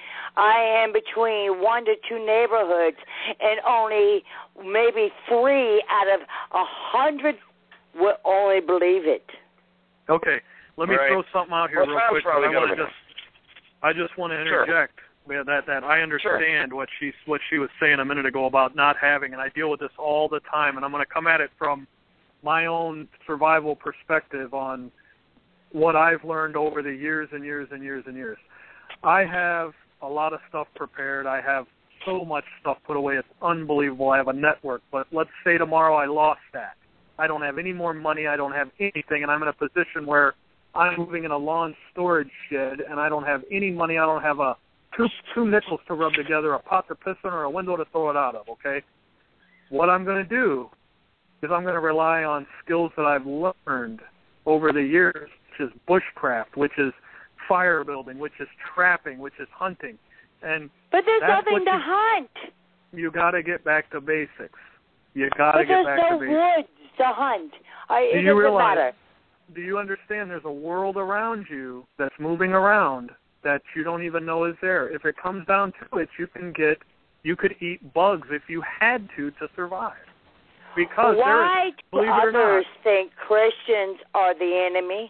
I am between one to two neighborhoods, and only maybe three out of a hundred will only believe it. Okay, let me right. throw something out here well, real quick. I, want just, I just want to interject. Sure. That that I understand sure. what she what she was saying a minute ago about not having, and I deal with this all the time, and I'm going to come at it from my own survival perspective on what I've learned over the years and years and years and years. I have a lot of stuff prepared. I have so much stuff put away. It's unbelievable. I have a network, but let's say tomorrow I lost that. I don't have any more money. I don't have anything, and I'm in a position where I'm moving in a lawn storage shed, and I don't have any money. I don't have a two two nickels to rub together, a pot to piss in, or a window to throw it out of, okay? What I'm going to do is I'm going to rely on skills that I've learned over the years, which is bushcraft, which is fire building, which is trapping, which is hunting. And but there's that's nothing to you, hunt. You got to get back to basics. You got to but get back no to basics. woods to hunt. I, do it you doesn't realize, matter. Do you understand there's a world around you that's moving around that you don't even know is there? If it comes down to it, you can get, you could eat bugs if you had to to survive. Because why there is, do believe it or others not, think Christians are the enemy?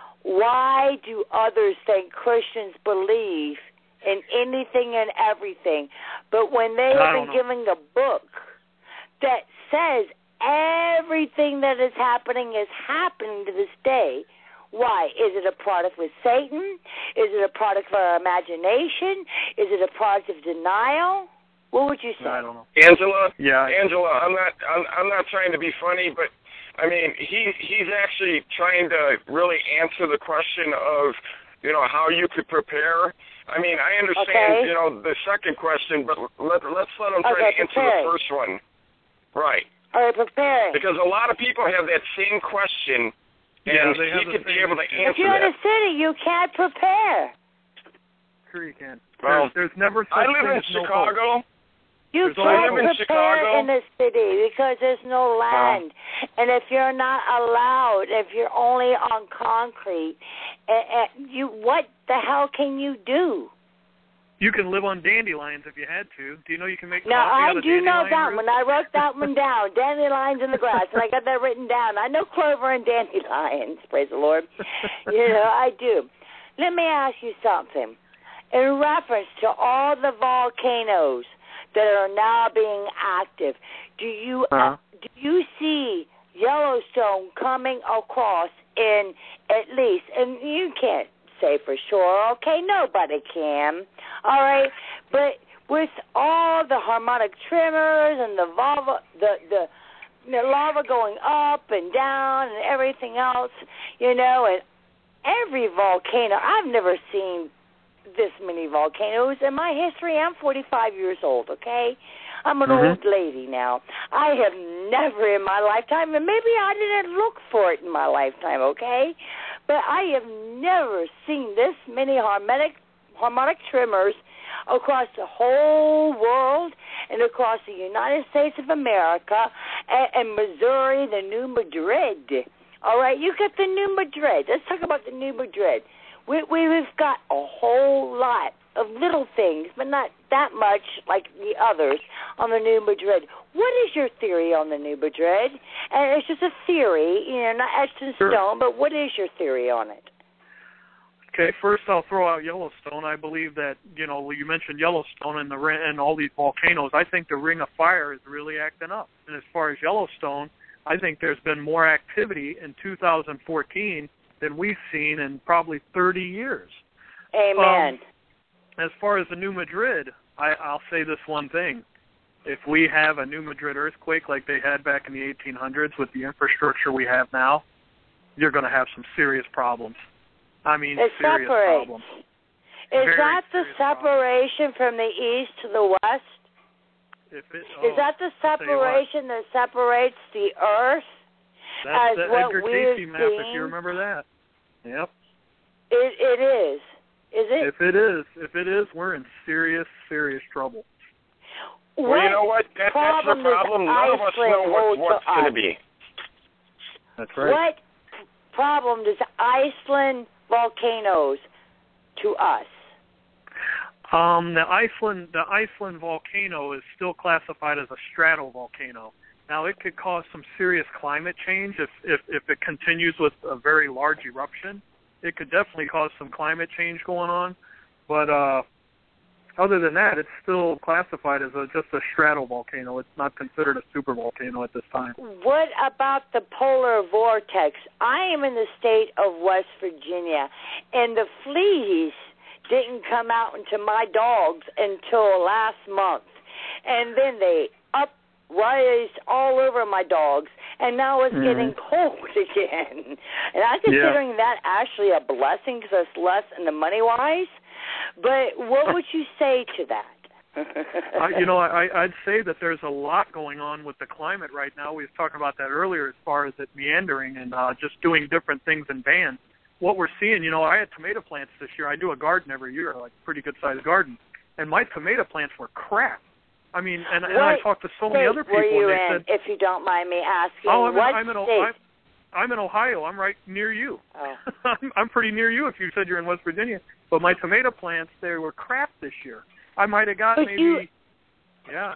Why do others think Christians believe in anything and everything? But when they have been given a book that says everything that is happening is happening to this day, why? Is it a product with Satan? Is it a product of our imagination? Is it a product of denial? What would you say? I don't know. Angela, yeah, Angela, I'm not, I'm, I'm not trying to be funny, but I mean, he he's actually trying to really answer the question of, you know, how you could prepare. I mean, I understand, okay. you know, the second question, but let, let's let him try okay, to answer preparing. the first one. Right. All right, preparing. Because a lot of people have that same question, and yeah, he could be able to answer that. If you're that. in a city, you can't prepare. Sure you can. Well, there's, there's never such I live thing in as no Chicago. hope. You There's can't in prepare Chicago. in the city because there's no land. Oh. And if you're not allowed, if you're only on concrete, uh, uh, you what the hell can you do? You can live on dandelions if you had to. Do you know you can make coffee now, out I of do know dandelion that root? one. I wrote that one down. Dandelions in the grass, and I got that written down. I know clover and dandelions. Praise the Lord. You know, I do. Let me ask you something. In reference to all the volcanoes that are now being active, do you uh-huh. uh, do you see Yellowstone coming across in at least, and you can't say for sure, okay, nobody can, all right, but with all the harmonic tremors and the lava, the, the, the lava going up and down and everything else, you know, and every volcano, I've never seen this many volcanoes in my history. I'm forty-five years old, okay? I'm an mm-hmm. old lady now. I have never in my lifetime, and maybe I didn't look for it in my lifetime, okay? But I have never seen this many harmonic harmonic tremors across the whole world and across the United States of America and, and Missouri, the New Madrid. All right, you get the New Madrid. Let's talk about the New Madrid. We, we've got a whole lot of little things, but not that much like the others on the New Madrid. What is your theory on the New Madrid? And it's just a theory, you know, not etched in Sure. stone, but what is your theory on it? Okay, first I'll throw out Yellowstone. I believe that, you know, you mentioned Yellowstone and the and all these volcanoes. I think the Ring of Fire is really acting up. And as far as Yellowstone, I think there's been more activity in two thousand fourteen than we've seen in probably thirty years. Amen. Um, as far as the New Madrid, I, I'll say this one thing. If we have a New Madrid earthquake like they had back in the eighteen hundreds with the infrastructure we have now, you're going to have some serious problems. I mean, it serious separates. problems. Is Very that the serious separation from the east to the west? If it, Is oh, that the I'll tell you what. separation that separates the earth? That's as the what Edgar we've Casey map, if seen? you remember that. Yep. It, it is. Is it? If it is, if it is, we're in serious, serious trouble. Well, what you know what? That, that's the problem does problem. None of us Iceland know what, hold what's to going to us? be. That's right. What problem does Iceland volcanoes to us? Um, the Iceland, the Iceland volcano is still classified as a stratovolcano. Now, it could cause some serious climate change if, if, if it continues with a very large eruption. It could definitely cause some climate change going on. But uh, other than that, it's still classified as a, just a stratovolcano. It's not considered a supervolcano at this time. What about the polar vortex? I am in the state of West Virginia, and the fleas didn't come out into my dogs until last month. And then they uprised all over my dogs, and now it's mm-hmm. getting cold again. And I'm considering yeah. that actually a blessing because it's less in the money-wise. But what would you say to that? uh, you know, I, I'd say that there's a lot going on with the climate right now. We were talking about that earlier as far as it meandering and uh, just doing different things in bands. What we're seeing, you know, I had tomato plants this year. I do a garden every year, like a pretty good-sized garden. And my tomato plants were crap. I mean, and, and I talked to so many other people. Were you and they in, said, if you don't mind me asking? Oh, I'm what in, I'm, in, I'm, I'm in Ohio. I'm right near you. Oh. I'm, I'm pretty near you if you said you're in West Virginia. But my tomato plants, they were crap this year. I might have got Would maybe, you, yeah.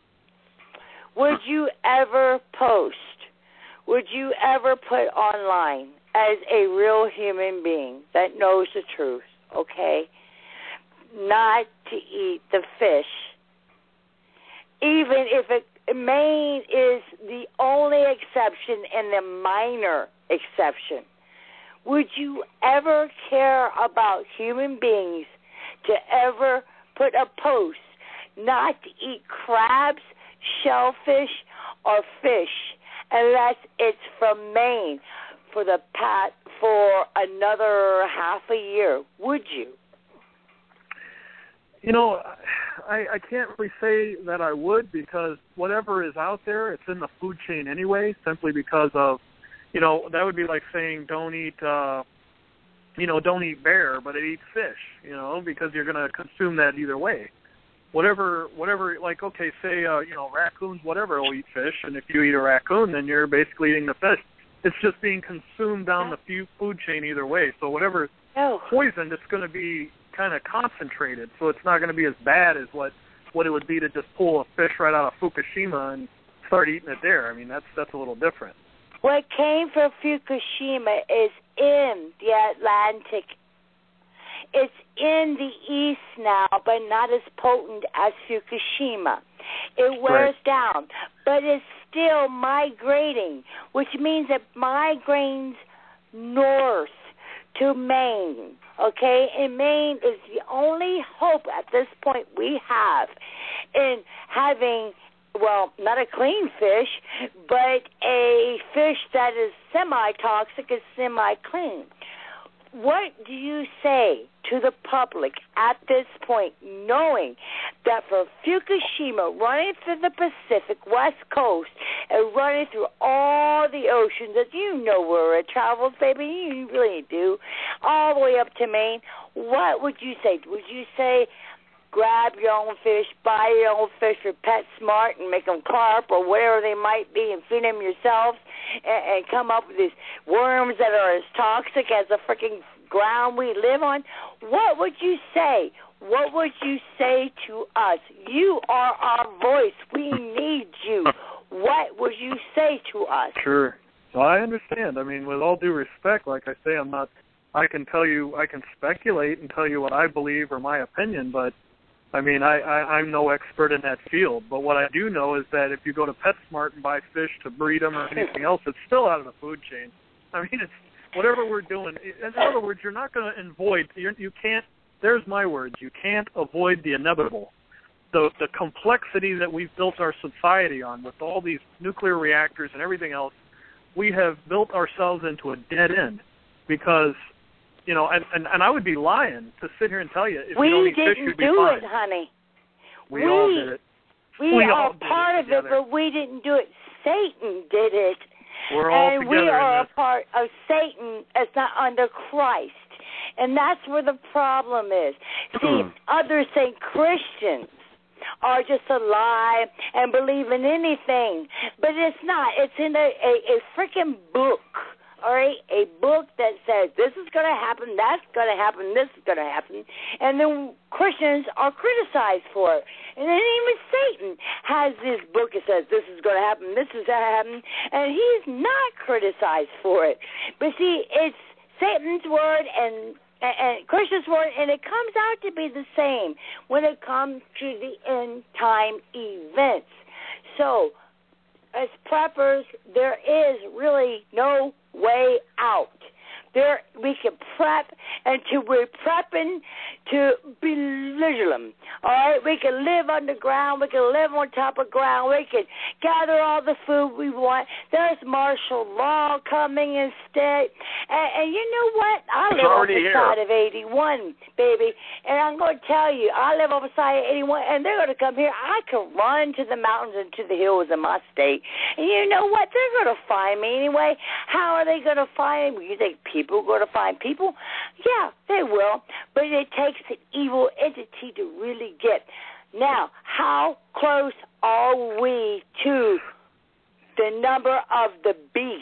Would you ever post, would you ever put online as a real human being that knows the truth, okay, not to eat the fish, even if it Maine is the only exception and the minor exception? Would you ever care about human beings to ever put a post not to eat crabs, shellfish, or fish unless it's from Maine for the pat for another half a year? Would you? You know, I, I can't really say that I would, because whatever is out there, it's in the food chain anyway, simply because of, you know, that would be like saying don't eat, uh, you know, don't eat bear, but eat fish, you know, because you're going to consume that either way. Whatever, whatever, like, okay, say, uh, you know, raccoons, whatever, will eat fish, and if you eat a raccoon, then you're basically eating the fish. It's just being consumed down the food chain either way. So whatever oh. poisoned, it's going to be kind of concentrated, so it's not going to be as bad as what, what it would be to just pull a fish right out of Fukushima and start eating it there. I mean, that's that's a little different. What came from Fukushima is in the Atlantic. It's in the east now, but not as potent as Fukushima. It wears right. down, but it's still migrating, which means it migrates north to Maine, okay? And Maine is the only hope at this point we have in having, well, not a clean fish, but a fish that is semi-toxic and semi-clean. What do you say to the public at this point, knowing that for Fukushima, running through the Pacific West Coast and running through all the oceans, that you know where it travels, baby, you really do, all the way up to Maine, what would you say? Would you say grab your own fish, buy your own fish for PetSmart and make them carp or whatever they might be and feed them yourselves and, and come up with these worms that are as toxic as the freaking ground we live on? What would you say? what would you say to us? You are our voice. We need you. What would you say to us? Sure. Well, I understand. I mean, with all due respect, like I say, I'm not, I can tell you, I can speculate and tell you what I believe or my opinion, but, I mean, I, I, I'm no expert in that field. But what I do know is that if you go to PetSmart and buy fish to breed them or anything else, it's still out of the food chain. I mean, it's whatever we're doing. In other words, you're not going to avoid, you're, you can't, there's my words, you can't avoid the inevitable. The, the complexity that we've built our society on with all these nuclear reactors and everything else, we have built ourselves into a dead end because, you know, and, and, and I would be lying to sit here and tell you if we you don't eat didn't fish, you'd be do fine. it, honey. We, we all did it. We, we are all did part it of together. it, but we didn't do it. Satan did it. We're all and together we are in a this. part of Satan as not under Christ. And that's where the problem is. See, others say Christians are just a lie and believe in anything. But it's not. It's in a, a, a freaking book, all right? A book that says this is going to happen, that's going to happen, this is going to happen. And then Christians are criticized for it. And then even Satan has this book that says this is going to happen, this is going to happen. And he's not criticized for it. But see, it's Satan's word and and Christian's word, and it comes out to be the same when it comes to the end time events. So, as preppers, there is really no way out. There, we can prep, and to we're prepping to be vigilant. All right, we can live underground. We can live on top of ground. We can gather all the food we want. There's martial law coming instead. And, and you know what? I It's live on the already side here. of eighty-one, baby. And I'm going to tell you, I live on the side of eighty-one, and they're going to come here. I can run to the mountains and to the hills in my state. And you know what? They're going to find me anyway. How are they going to find me? You think people are going to find people? Yeah, they will. But it takes an evil entity to really get. Now, how close are we to the number of the beast?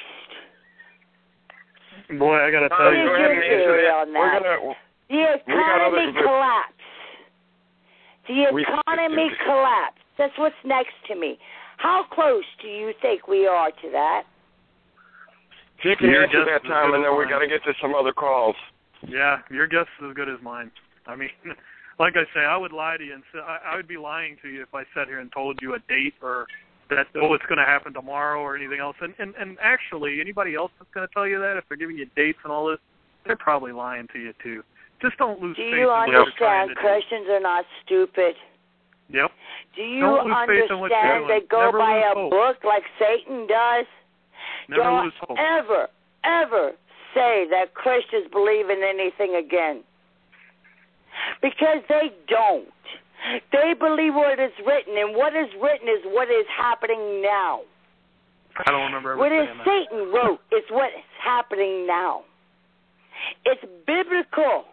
Boy, I got to tell What you. is Go ahead your and answer theory that. on We're that? gonna, The we got other- economy collapse. The We- economy collapse. That's what's next to me. How close do you think we are to that? if you can You're answer just that as time, good and as then we mine. got to get to some other calls. Yeah, your guess is as good as mine. I mean, like I say, I would lie to you, and say, I, I would be lying to you if I sat here and told you a date or that, oh, it's going to happen tomorrow or anything else. And, and, and actually, anybody else that's going to tell you that, if they're giving you dates and all this, they're probably lying to you, too. Just don't lose Do faith you in what you're trying understand to do. Christians are not stupid? Yep. Do you Don't lose faith in what you're understand doing. they go Never by lose a hope. book like Satan does? Never Don't lose hope. ever, ever say that Christians believe in anything again. Because they don't. They believe what is written, and what is written is what is happening now. I don't remember ever What is saying that. Satan wrote is what is happening now. It's biblical.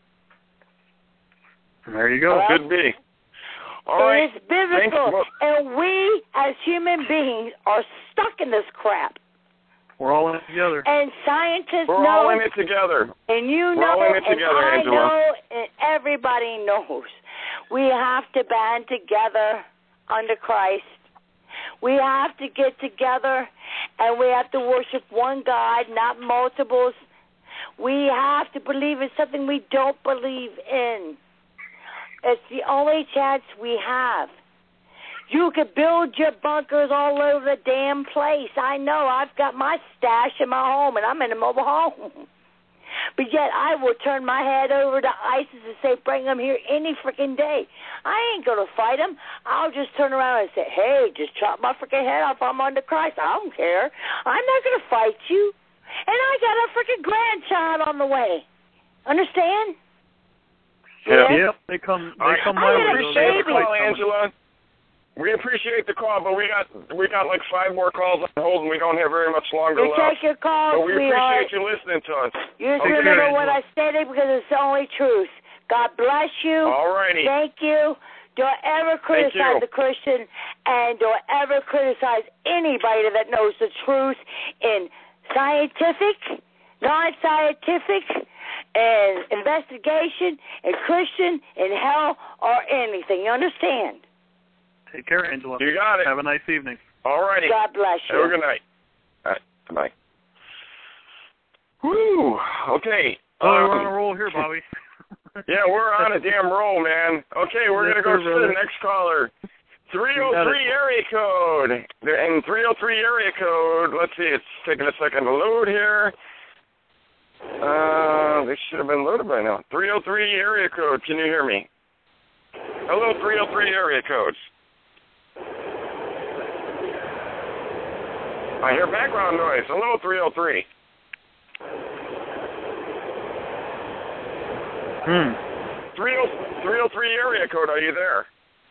There you go. Hello? Could be. All right. It is biblical. Thanks. And we, as human beings, are stuck in this crap. We're all in it together. And scientists We're know, all in it together. and you We're know, all in it and together, I Angela. know, and everybody knows. We have to band together under Christ. We have to get together, and we have to worship one God, not multiples. We have to believe in something we don't believe in. It's the only chance we have. You could build your bunkers all over the damn place. I know. I've got my stash in my home, and I'm in a mobile home. But yet I will turn my head over to ISIS and say, bring them here any freaking day. I ain't going to fight them. I'll just turn around and say, hey, just chop my freaking head off. I'm under Christ. I don't care. I'm not going to fight you. And I got a freaking grandchild on the way. Understand? Yeah. Yep, they come. They All right. come I my got way. a though. appreciate They the baby. fight call, someone. Angela. We appreciate the call, but we got we got like five more calls on hold, and we don't have very much longer You left. take your call, But we sweetheart. appreciate you listening to us. You just Okay, remember what Angela. I stated because it's the only truth. God bless you. All righty. Thank you. Don't ever criticize you. the Christian, and don't ever criticize anybody that knows the truth in scientific, non-scientific, in investigation, in Christian, in hell, or anything. You understand? Take care, Angela. You got it. Have a nice evening. All righty. God bless you. Have a good night. All right. Bye. Woo. Okay. Oh, um, we're on a roll here, Bobby. Yeah, we're on a damn roll, man. Okay, we're Yes, going to go sir, to the brother. next caller. three oh three area code. And three oh three area code, let's see, it's taking a second to load here. Uh, they should have been loaded by now. three oh three area code, can you hear me? Hello, three oh three area code. I hear background noise. Hello, three oh three. Hmm. three oh three area code, are you there?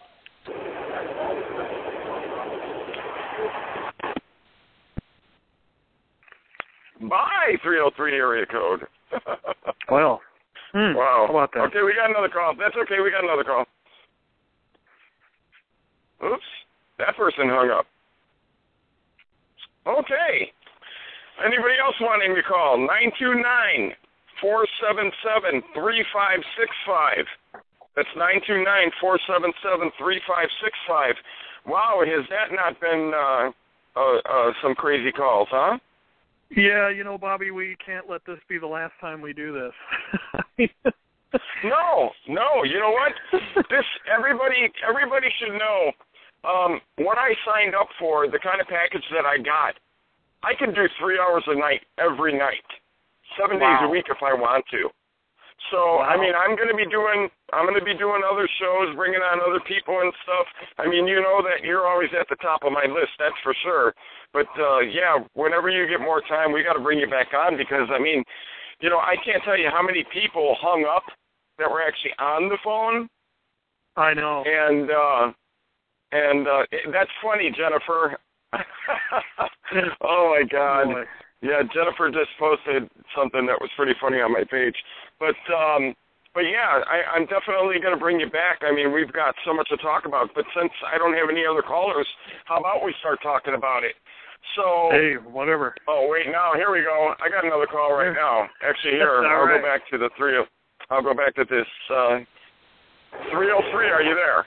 Bye, three oh three area code. Well, hmm. Wow. How about that? Okay, we got another call. That's okay, we got another call. Oops, that person hung up. Okay. Anybody else wanting to call? nine two nine, four seven seven, three five six five. That's nine two nine, four seven seven, three five six five. Wow, has that not been uh, uh, uh, some crazy calls, huh? Yeah, you know, Bobby, we can't let this be the last time we do this. No, no. You know what? This everybody everybody should know. Um, what I signed up for, the kind of package that I got, I can do three hours a night every night, seven Wow. days a week if I want to. So Wow. I mean, I'm going to be doing I'm going to be doing other shows, bringing on other people and stuff. I mean, you know that you're always at the top of my list, that's for sure. But uh, yeah, whenever you get more time, we got to bring you back on because I mean, you know, I can't tell you how many people hung up that were actually on the phone. I know. And uh, and uh, that's funny, Jennifer. Oh my God. Boy. Yeah, Jennifer just posted something that was pretty funny on my page. But um, but yeah, I, I'm definitely going to bring you back. I mean, we've got so much to talk about. But since I don't have any other callers, how about we start talking about it? So. Hey, whatever. Oh wait, now here we go. I got another call right now. Actually, here I'll right. go back to the three. Oh, I'll go back to this uh, three oh three. Are you there?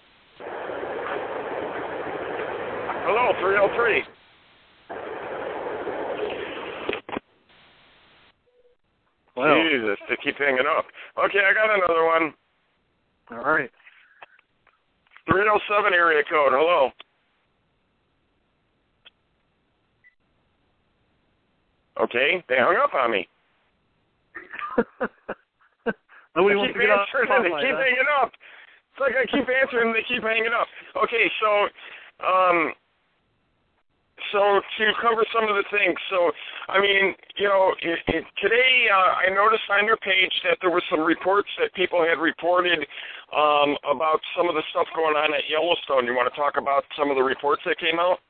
Hello, three oh three. Well, Jesus, they keep hanging up. Okay, I got another one. all right. three oh seven area code. Hello. Okay, they hung up on me. Nobody I wants keep to get off the answering and they spotlight, keep huh? hanging up. It's like I keep answering and they keep hanging up. Okay, so um, so to cover some of the things, so I mean, you know, it, it, today uh, I noticed on your page that there were some reports that people had reported um, about some of the stuff going on at Yellowstone. You want to talk about some of the reports that came out?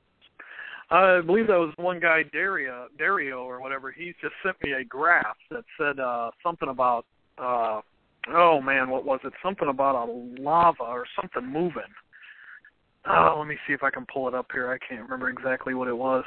I believe that was one guy, Dario, Dario or whatever. He just sent me a graph that said uh, something about, uh, oh man, what was it? Something about a lava or something moving. Oh, let me see if I can pull it up here. I can't remember exactly what it was.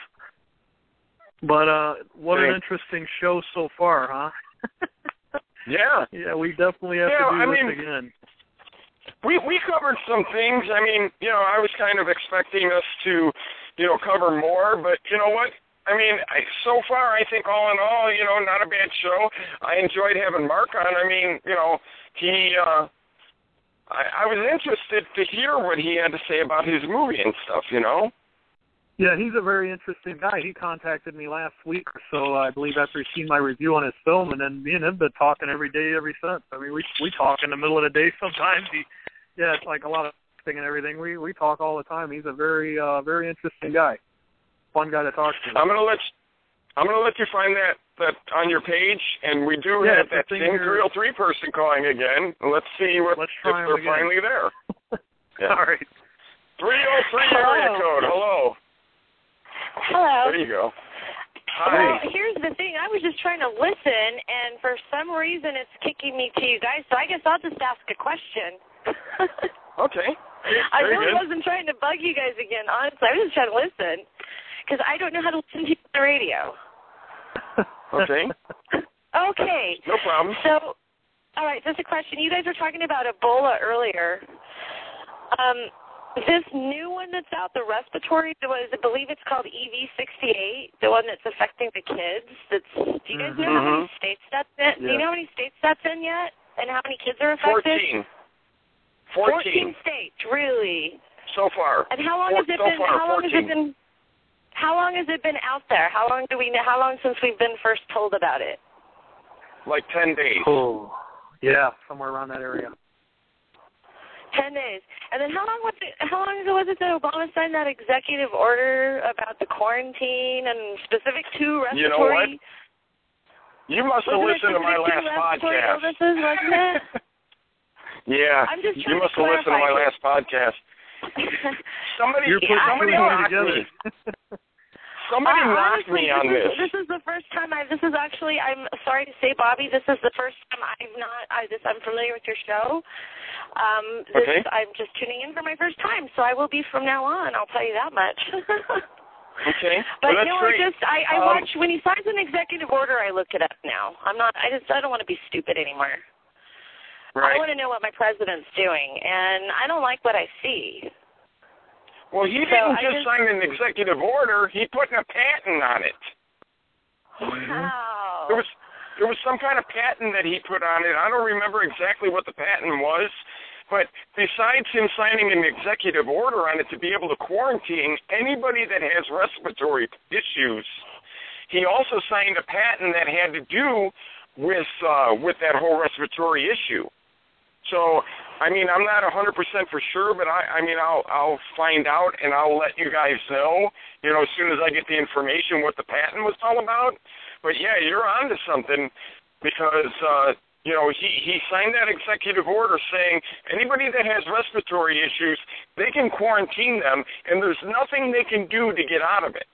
But uh, what an interesting show so far, huh? Yeah. Yeah, we definitely have Yeah, to do I this mean, again. We we covered some things. I mean, you know, I was kind of expecting us to, you know, cover more, but you know what? I mean, I, so far, I think all in all, you know, not a bad show. I enjoyed having Mark on. I mean, you know, he, uh, I, I was interested to hear what he had to say about his movie and stuff, you know? Yeah, he's a very interesting guy. He contacted me last week or so, I believe, after he seen my review on his film, and then me and him have been talking every day ever since. I mean, we we talk in the middle of the day sometimes. He, yeah, it's like a lot of thing and everything. We we talk all the time. He's a very uh, very interesting guy, fun guy to talk to. I'm gonna let you, I'm gonna let you find that that on your page, and we do Yeah, have it's a that thing same here. three oh three person calling again. Let's see what Let's if try 'em they're again. finally there. Yeah. All right. three oh three area code. Hello. Hello. There you go. Hi. Well, here's the thing. I was just trying to listen, and for some reason it's kicking me to you guys, so I guess I'll just ask a question. Okay. I Very really good. wasn't trying to bug you guys again, honestly. I was just trying to listen, because I don't know how to listen to you on the radio. Okay. Okay. No problem. So, all right, just a question. You guys were talking about Ebola earlier. Um, this new one that's out, the respiratory, was, I believe it's called E V sixty-eight, the one that's affecting the kids. That's. Do you guys know mm-hmm. how many states that's in? Yeah. Do you know how many states that's in yet? And how many kids are affected? Fourteen. Fourteen. Fourteen states, really. so far. And how long Four, has it so been? Far, how long fourteen. has it been? How long has it been out there? How long do we know? How long since we've been first told about it? Like ten days. Oh, yeah, somewhere around that area. Ten days. And then how long was it? How long ago was it that Obama signed that executive order about the quarantine and specific to respiratory? You know what? You must have wasn't listened to my last podcast. Illnesses, wasn't it? Yeah, I'm just you trying must to have listened to my clarify. last podcast. Somebody, You're putting somebody two and two knocked together. me. Somebody Uh, knocked honestly, me on this. this. Is, this is the first time I. This is actually. I'm sorry to say, Bobby. This is the first time I've not. I this. I'm familiar with your show. Um, this, Okay. I'm just tuning in for my first time, so I will be from now on. I'll tell you that much. Okay. But well, that's no, great. I just I, I um, watch when he signs an executive order. I look it up now. I'm not. I just. I don't want to be stupid anymore. Right. I want to know what my president's doing, and I don't like what I see. Well, he So didn't I just just- sign an executive order. He put a patent on it. Wow. There was there was some kind of patent that he put on it. I don't remember exactly what the patent was, but besides him signing an executive order on it to be able to quarantine anybody that has respiratory issues, he also signed a patent that had to do with uh, with that whole respiratory issue. So, I mean, I'm not one hundred percent for sure, but I, I mean, I'll I'll find out and I'll let you guys know, you know, as soon as I get the information what the patent was all about. But yeah, you're onto something because, uh, you know, he, he signed that executive order saying anybody that has respiratory issues, they can quarantine them and there's nothing they can do to get out of it.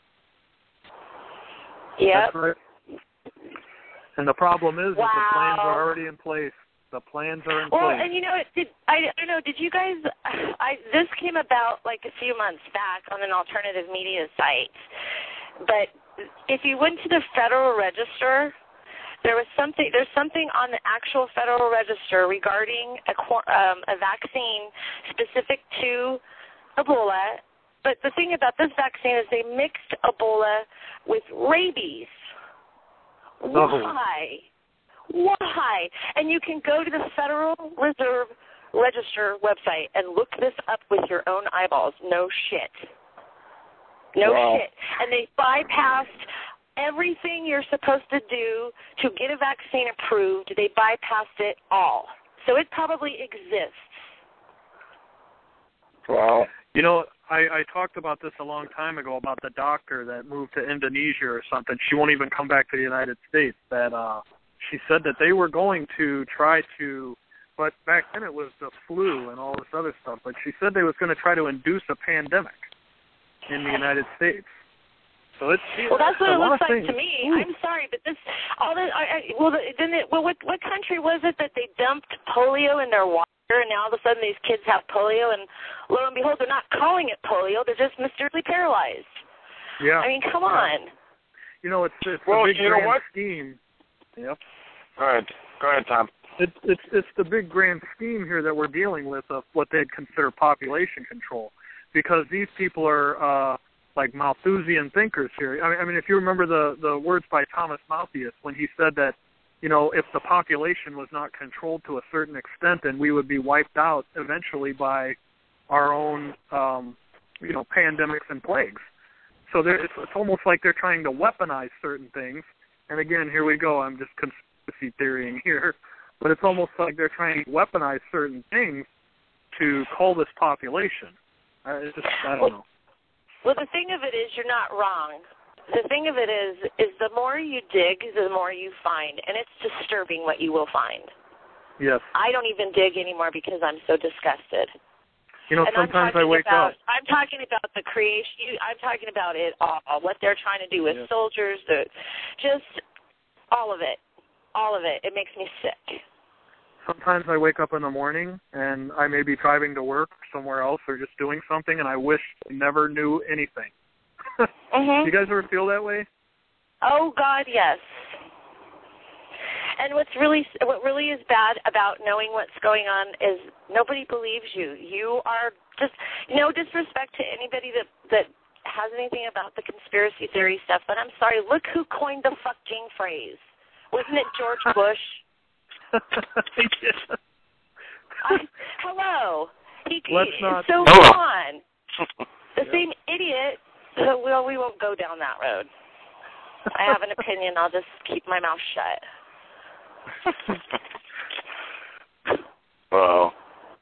Yep. That's right. And the problem is Wow. that the plans are already in place. The plans are in Well, place. and you know, did I, I don't know, did you guys, I this came about like a few months back on an alternative media site, but if you went to the Federal Register, there was something, there's something on the actual Federal Register regarding a, um, a vaccine specific to Ebola, but the thing about this vaccine is they mixed Ebola with rabies. Why? Why? And you can go to the Federal Reserve Register website and look this up with your own eyeballs. No shit. No Wow. shit. And they bypassed everything you're supposed to do to get a vaccine approved. They bypassed it all. So it probably exists. Wow. You know, I, I talked about this a long time ago about the doctor that moved to Indonesia or something. She won't even come back to the United States. That uh, she said that they were going to try to, but back then it was the flu and all this other stuff. But she said they was going to try to induce a pandemic in the United States. So it's Well, that's what a it lot looks of like things. to me. I'm sorry, but this all the I, I, well, the, then it, well, what what country was it that they dumped polio in their water, and now all of a sudden these kids have polio, and lo and behold, they're not calling it polio; they're just mysteriously paralyzed. Yeah. I mean, come on. You know, it's it's Well, the big you know grand what? scheme. Yep. Go ahead. Go ahead, Tom. It's it's it's the big grand scheme here that we're dealing with of what they'd consider population control, because these people are uh, like Malthusian thinkers here. I mean, I mean, if you remember the the words by Thomas Malthus when he said that, you know, if the population was not controlled to a certain extent, then we would be wiped out eventually by our own, um, you know, pandemics and plagues. So it's, it's almost like they're trying to weaponize certain things. And again, here we go. I'm just conspiracy theorying here. But it's almost like they're trying to weaponize certain things to cull this population. I, it's just, I don't know. Well, the thing of it is, you're not wrong. The thing of it is, is the more you dig, the more you find, and it's disturbing what you will find. Yes. I don't even dig anymore because I'm so disgusted. You know, and sometimes I'm I wake about, up. I'm talking about the creation. I'm talking about it all. What they're trying to do with Yes. soldiers, the, just all of it, all of it. It makes me sick. Sometimes I wake up in the morning and I may be driving to work somewhere else or just doing something, and I wish I never knew anything. Mm-hmm. You guys ever feel that way? Oh God, yes. And what's really what really is bad about knowing what's going on is nobody believes you. You are just no disrespect to anybody that that has anything about the conspiracy theory stuff, but I'm sorry. Look who coined the fucking phrase. Wasn't it George Bush? Yeah. I, hello. He, Let's he, not. So come on. The same idiot. So, well, we won't go down that road. I have an opinion. I'll just keep my mouth shut. Wow.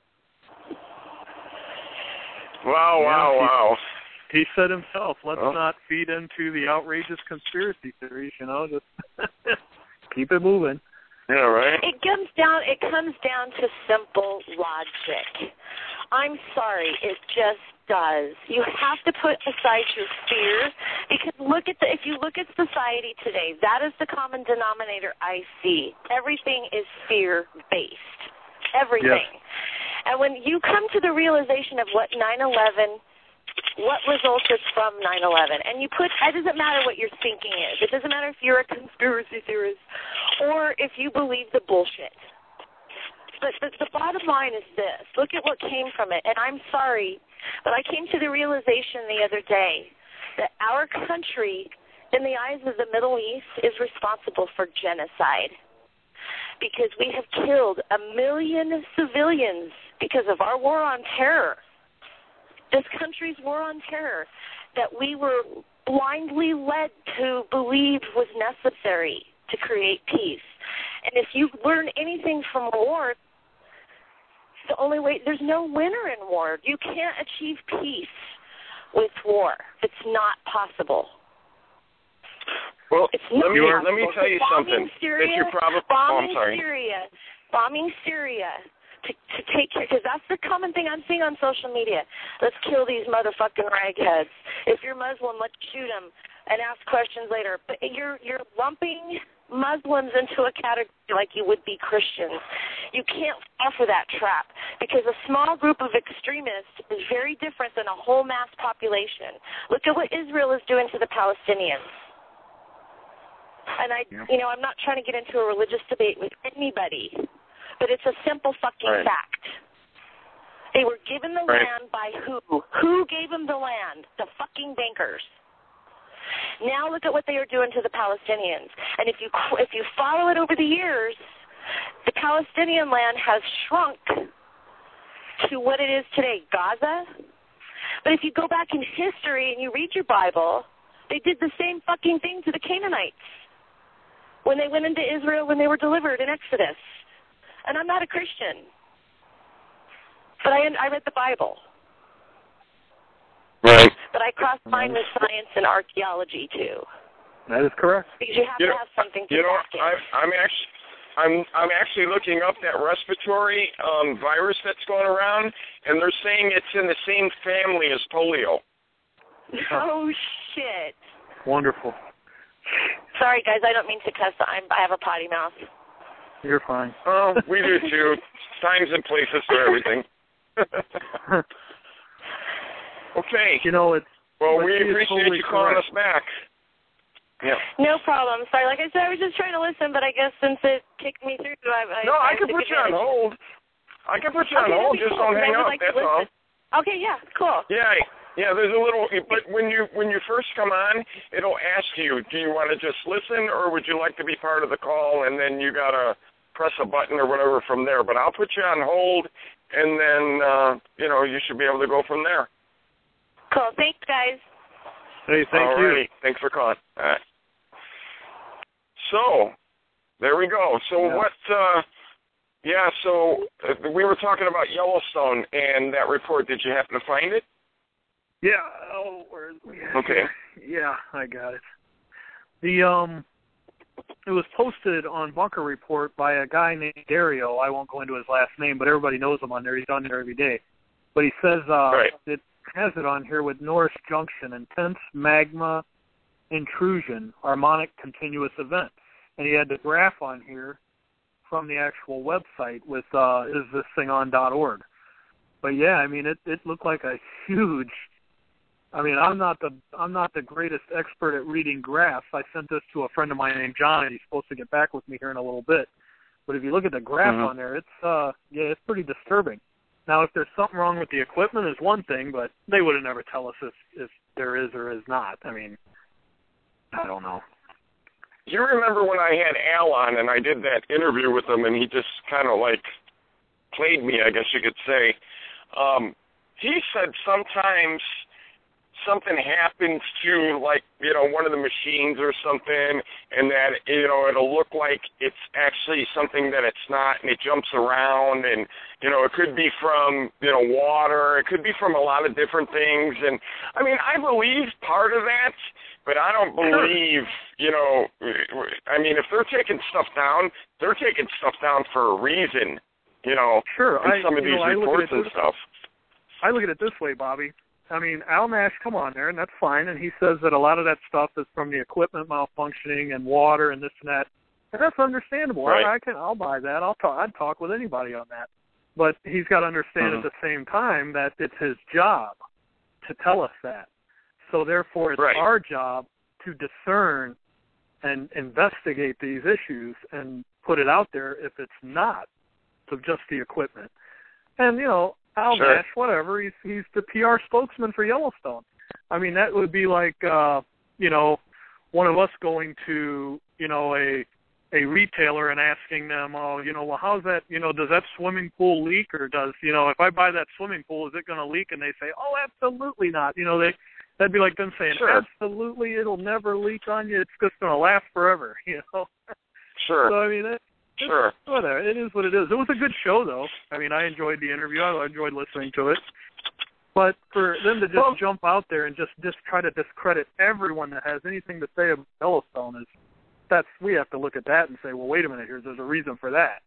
Wow, wow, Yeah, wow. He, he said himself, let's Oh. not feed into the outrageous conspiracy theories, you know, just keep it moving. Yeah, right? It comes down it comes down to simple logic. I'm sorry, it just does. You have to put aside your fear, because look at the if you look at society today, that is the common denominator I see. Everything is fear based. Everything. Yes. And when you come to the realization of what nine eleven what resulted from nine eleven, and you put, it doesn't matter what your thinking is. It doesn't matter if you're a conspiracy theorist or if you believe the bullshit. But the, the bottom line is this. Look at what came from it. And I'm sorry, but I came to the realization the other day that our country, in the eyes of the Middle East, is responsible for genocide. Because we have killed a million civilians because of our war on terror. This country's war on terror that we were blindly led to believe was necessary to create peace. And if you learn anything from war, the only way, there's no winner in war. You can't achieve peace with war. It's not possible. Well, It's not let me possible. let me tell you bombing something. Syria, that you're probably, bombing oh, I'm sorry. Syria, bombing Syria to, to take care, because that's the common thing I'm seeing on social media. Let's kill these motherfucking ragheads. If you're Muslim, let's shoot them and ask questions later. But you're you're lumping Muslims into a category like you would be Christians. You can't fall for that trap, because a small group of extremists is very different than a whole mass population. Look at what Israel is doing to the Palestinians. And I, Yeah. you know, I'm not trying to get into a religious debate with anybody, but it's a simple fucking Right. fact. They were given the Right. land by who? Who gave them the land? The fucking bankers. Now look at what they are doing to the Palestinians. And if you if you follow it over the years, the Palestinian land has shrunk to what it is today, Gaza. But if you go back in history and you read your Bible, they did the same fucking thing to the Canaanites when they went into Israel when they were delivered in Exodus. And I'm not a Christian, but I, I read the Bible. Right. But I crossed mine with science and archaeology, too. That is correct. Because you have You to know- have something to You know, back it. I, I'm actually, I'm, I'm actually looking up that respiratory um, virus that's going around, and they're saying it's in the same family as polio. Oh, shit. Wonderful. Sorry, guys, I don't mean to cuss. I'm, I have a potty mouth. You're fine. Oh, we do too. Times and places for everything. Okay. You know, it's Well, but we she is appreciate totally you calling correct. us back. Yeah. No problem. Sorry, like I said, I was just trying to listen, but I guess since it kicked me through, I, I No, I I can took put you on advantage. hold. I can put you Okay, on hold. that'd be Just cool, don't 'cause hang I would up. like to That's all. listen. Okay, yeah, cool. Yeah, yeah. There's a little, but when you when you first come on, it'll ask you, do you want to just listen, or would you like to be part of the call? And then you gotta press a button or whatever from there. But I'll put you on hold, and then uh, you know you should be able to go from there. Cool. Thanks, guys. Hey, thank All you. right. Thanks for calling. All right. So, there we go. So Yeah. what? Uh, yeah. So uh, we were talking about Yellowstone and that report. Did you happen to find it? Yeah. Oh, where, yeah. Okay. Yeah, I got it. The um, it was posted on Bunker Report by a guy named Dario. I won't go into his last name, but everybody knows him on there. He's on there every day. But he says uh, Right. it has it on here with Norris Junction, intense magma intrusion, harmonic continuous event, and he had the graph on here from the actual website with uh, is this thing on dot org. But yeah, I mean, it it looked like a huge I mean, I'm not the I'm not the greatest expert at reading graphs. I sent this to a friend of mine named John, and he's supposed to get back with me here in a little bit. But if you look at the graph mm-hmm. on there, it's uh yeah, it's pretty disturbing. Now, if there's something wrong with the equipment, is one thing, but they would have never tell us if if there is or is not. I mean, I don't know. You remember when I had Al on and I did that interview with him, and he just kind of like played me, I guess you could say. Um, he said sometimes something happens to, like, you know, one of the machines or something, and that, you know, it'll look like it's actually something that it's not, and it jumps around, and, you know, it could be from, you know, water, it could be from a lot of different things, and, I mean, I believe part of that, but I don't believe, you know, I mean, if they're taking stuff down, they're taking stuff down for a reason, you know, sure. in I, some of these know, reports and this, stuff. I look at it this way, Bobby. I mean, Al Nash come on there, and that's fine, and he says that a lot of that stuff is from the equipment malfunctioning and water and this and that, and that's understandable. Right. I, I can, I'll buy that. I'll talk. I'd talk with anybody on that. But he's got to understand mm-hmm. at the same time that it's his job to tell us that. So therefore, it's right. our job to discern and investigate these issues and put it out there if it's not of just the equipment. And you know. Al sure. Nash, whatever, he's he's the P R spokesman for Yellowstone. I mean, that would be like, uh, you know, one of us going to, you know, a a retailer and asking them, oh, you know, well, how's that, you know, does that swimming pool leak, or does, you know, if I buy that swimming pool, is it going to leak? And they say, oh, absolutely not. You know, they that'd be like them saying, sure. absolutely, it'll never leak on you. It's just going to last forever, you know. Sure. So, I mean, that, Sure. Whatever. It is what it is. It was a good show, though. I mean, I enjoyed the interview. I enjoyed listening to it. But for them to just well, jump out there and just, just try to discredit everyone that has anything to say about Yellowstone, is that's we have to look at that and say, well, wait a minute here. There's a reason for that.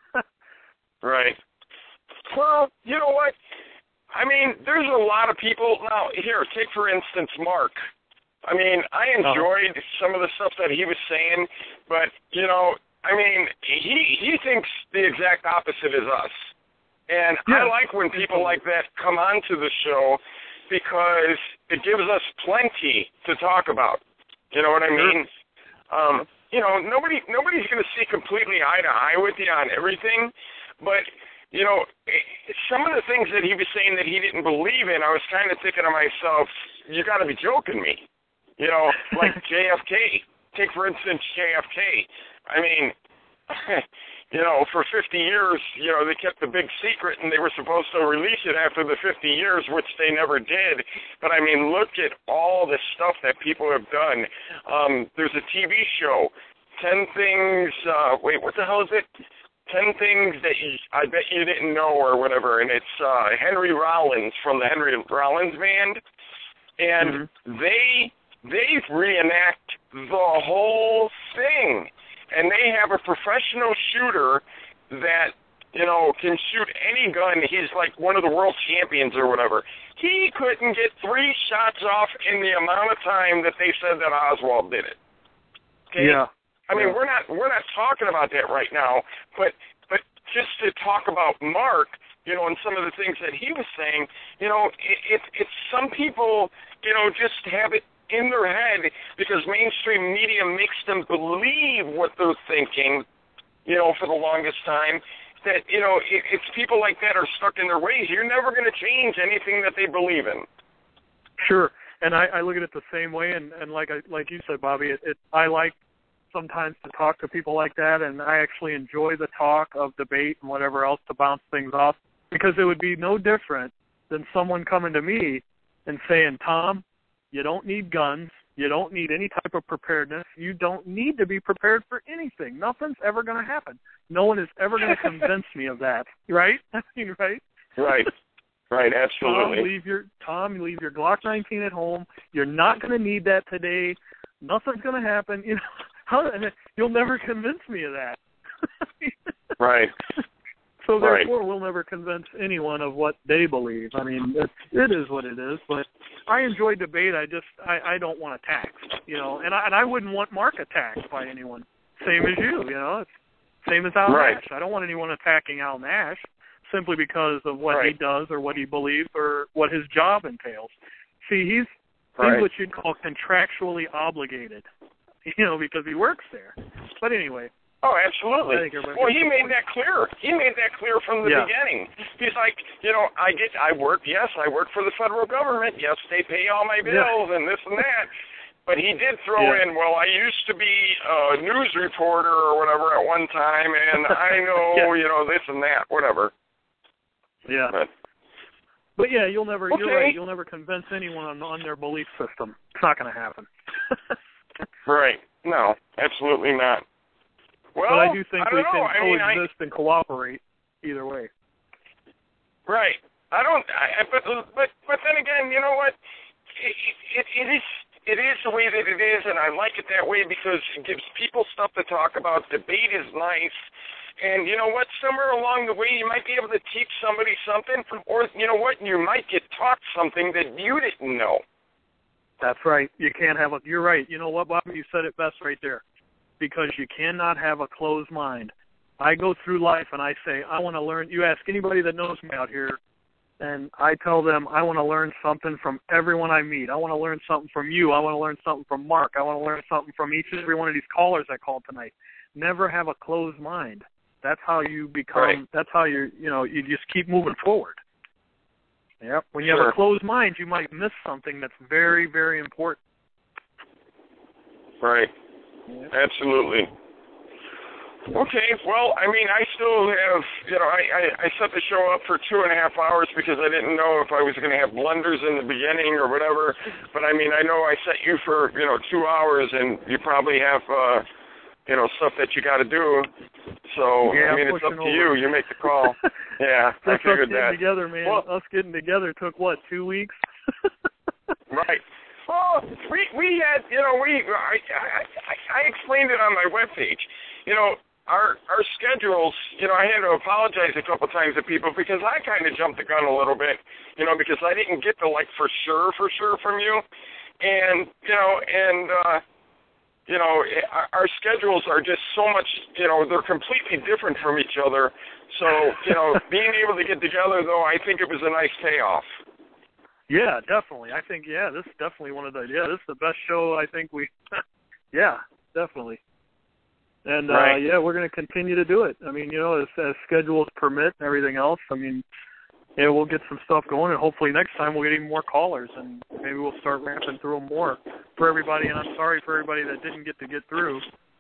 Right. Well, you know what? I mean, there's a lot of people. Now, here, take, for instance, Mark. I mean, I enjoyed uh-huh. some of the stuff that he was saying, but, you know, I mean, he he thinks the exact opposite as us. And yeah. I like when people like that come onto the show because it gives us plenty to talk about. You know what I mean? Um, you know, nobody nobody's going to see completely eye to eye with you on everything, but, you know, some of the things that he was saying that he didn't believe in, I was kind of thinking to myself, you got to be joking me. You know, like J F K. Take, for instance, J F K. I mean, you know, for fifty years, you know, they kept the big secret, and they were supposed to release it after the fifty years, which they never did. But, I mean, look at all the stuff that people have done. Um, there's a T V show, ten Things, uh, wait, what the hell is it? ten Things That you, I Bet You Didn't Know, or whatever, and it's uh, Henry Rollins from the Henry Rollins Band, and mm-hmm. they they reenact the whole thing. And they have a professional shooter that, you know, can shoot any gun. He's like one of the world champions or whatever. He couldn't get three shots off in the amount of time that they said that Oswald did it. Okay? Yeah. I mean, yeah. we're not we're not talking about that right now, but but just to talk about Mark, you know, and some of the things that he was saying, you know, it, it, it's some people, you know, just have it in their head because mainstream media makes them believe what they're thinking, you know, for the longest time, that, you know, if, if people like that are stuck in their ways, you're never going to change anything that they believe in. Sure. And I, I look at it the same way, and, and like I, like you said, Bobby, it, it, I like sometimes to talk to people like that, and I actually enjoy the talk of debate and whatever else to bounce things off, because it would be no different than someone coming to me and saying, Tom, you don't need guns. You don't need any type of preparedness. You don't need to be prepared for anything. Nothing's ever going to happen. No one is ever going to convince me of that. Right? I mean, right? Right. Right. Absolutely. Tom, leave your Tom, leave your Glock nineteen at home. You're not going to need that today. Nothing's going to happen. You know, how? You'll never convince me of that. Right. So therefore, right. we'll never convince anyone of what they believe. I mean, it, it is what it is. But I enjoy debate. I just I, I don't want attack, you know, and I and I wouldn't want Mark attacked by anyone. Same as you, you know, it's same as Al right. Nash. I don't want anyone attacking Al Nash simply because of what right. he does or what he believes or what his job entails. See, he's right. he's what you'd call contractually obligated, you know, because he works there. But anyway. Oh, absolutely. Well, he made that clear. He made that clear from the yeah. beginning. He's like, you know, I get, I work, yes, I work for the federal government. Yes, they pay all my bills yeah. and this and that. But he did throw yeah. in, well, I used to be a news reporter or whatever at one time, and I know, yeah. you know, this and that, whatever. Yeah. But, but yeah, you'll never, okay. you're right, you'll never convince anyone on, on their belief system. It's not going to happen. Right. No, absolutely not. Well, but I do think I we know. can I mean, coexist I, and cooperate either way. Right. I don't. I, but but but then again, you know what? It, it it is it is the way that it is, and I like it that way because it gives people stuff to talk about. Debate is nice, and you know what? Somewhere along the way, you might be able to teach somebody something, or you know what? You might get taught something that you didn't know. That's right. You can't have a. You're right. You know what, Bobby? You said it best right there. Because you cannot have a closed mind. I go through life and I say, I want to learn. You ask anybody that knows me out here, and I tell them I want to learn something from everyone I meet. I want to learn something from you. I want to learn something from Mark. I want to learn something from each and every one of these callers I called tonight. Never have a closed mind. That's how you become, right. that's how you, you know, you just keep moving forward. Yep. When you sure. have a closed mind, you might miss something that's very, very important. Right. Yeah. Absolutely. Okay, well, I mean, I still have, you know, I, I, I set the show up for two and a half hours because I didn't know if I was going to have blunders in the beginning or whatever, but I mean, I know I set you for, you know, two hours and you probably have, uh, you know, stuff that you got to do, so, yeah, I mean, it's up to over. you, you make the call. Yeah, I figured us that. Getting together, man. Well, us getting together took, what, two weeks? Right. Well, we we had, you know, we I, I I explained it on my webpage. You know, our our schedules, you know, I had to apologize a couple times to people because I kind of jumped the gun a little bit, you know, because I didn't get the, like, for sure, for sure from you. And, you know, and, uh, you know, our, our schedules are just so much, you know, they're completely different from each other. So, you know, being able to get together, though, I think it was a nice payoff. Yeah, definitely. I think, yeah, this is definitely one of the, yeah, this is the best show I think we, yeah, definitely. And, right. uh, yeah, we're going to continue to do it. I mean, you know, as, as schedules permit and everything else, I mean, yeah, we'll get some stuff going, and hopefully next time we'll get even more callers, and maybe we'll start ramping through them more for everybody, and I'm sorry for everybody that didn't get to get through.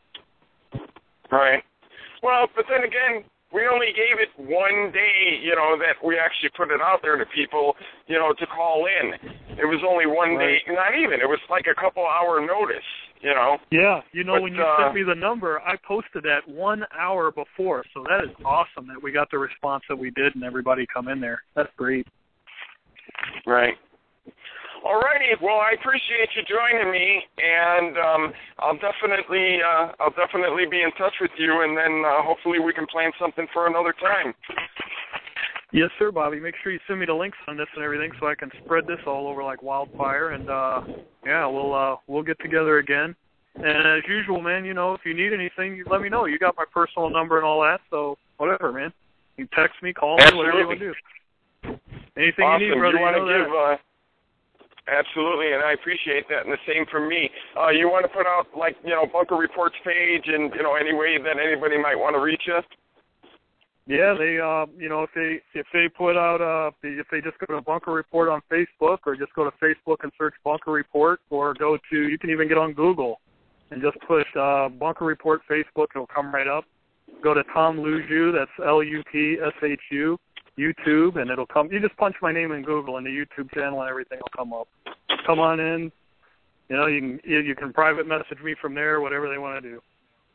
Right. Well, but then again, we only gave it one day, you know, that we actually put it out there to people, you know, to call in. It was only one right. day, not even. It was like a couple hour notice, you know. Yeah, you know, but, when you uh, sent me the number, I posted that one hour before, so that is awesome that we got the response that we did and everybody come in there. That's great. Right. All righty. Well, I appreciate you joining me, and um, I'll definitely, uh, I'll definitely be in touch with you, and then uh, hopefully we can plan something for another time. Yes, sir, Bobby. Make sure you send me the links on this and everything, so I can spread this all over like wildfire. And uh, yeah, we'll uh, we'll get together again. And as usual, man, you know, if you need anything, you let me know. You got my personal number and all that, so whatever, man. You text me, call me, Absolutely. whatever you want to do. Anything awesome. you need, brother. You want you know to give? Uh, absolutely, and I appreciate that. And the same from me. Uh, you want to put out like you know Bunker Reports page, and you know any way that anybody might want to reach us. Yeah, they, uh, you know, if they if they put out, uh, if they just go to Bunker Report on Facebook, or just go to Facebook and search Bunker Report, or go to, you can even get on Google and just push uh, Bunker Report Facebook, it'll come right up. Go to Tom Luju, that's L U P S H U, YouTube, and it'll come. You just punch my name in Google, and the YouTube channel and everything will come up. Come on in. You know, you can you can private message me from there, whatever they want to do.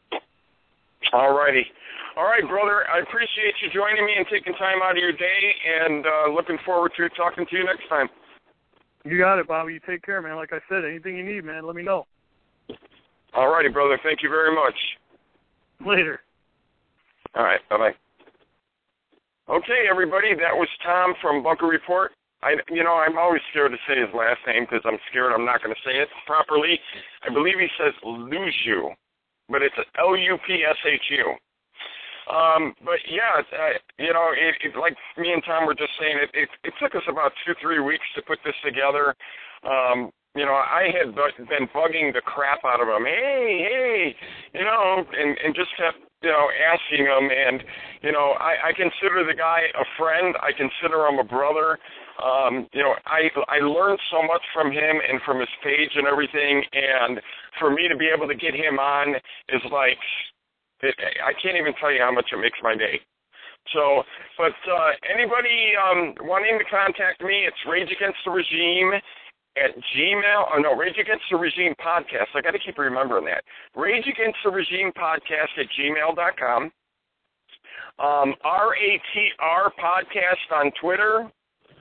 All righty. All right, brother. I appreciate you joining me and taking time out of your day, and uh, looking forward to talking to you next time. You got it, Bobby. You take care, man. Like I said, anything you need, man, let me know. All righty, brother. Thank you very much. Later. All right. Bye-bye. Okay, everybody. That was Tom from Bunker Report. I, you know, I'm always scared to say his last name because I'm scared I'm not going to say it properly. I believe he says Luju, but it's L U P S H U. Um, but yeah, uh, you know, it, it, like me and Tom were just saying, it, it, it took us about two, three weeks to put this together. Um, you know, I had been bugging the crap out of him. Hey, hey, you know, and, and just kept, you know, asking him. And, you know, I, I consider the guy a friend. I consider him a brother. Um, you know, I I learned so much from him and from his page and everything. And for me to be able to get him on is like, it, I can't even tell you how much it makes my day. So, but uh, anybody um, wanting to contact me, it's Rage Against the Regime at Gmail. Oh, no, Rage Against the Regime Podcast. I got to keep remembering that. Rage Against the Regime Podcast at gmail dot com. Um, R A T R Podcast on Twitter.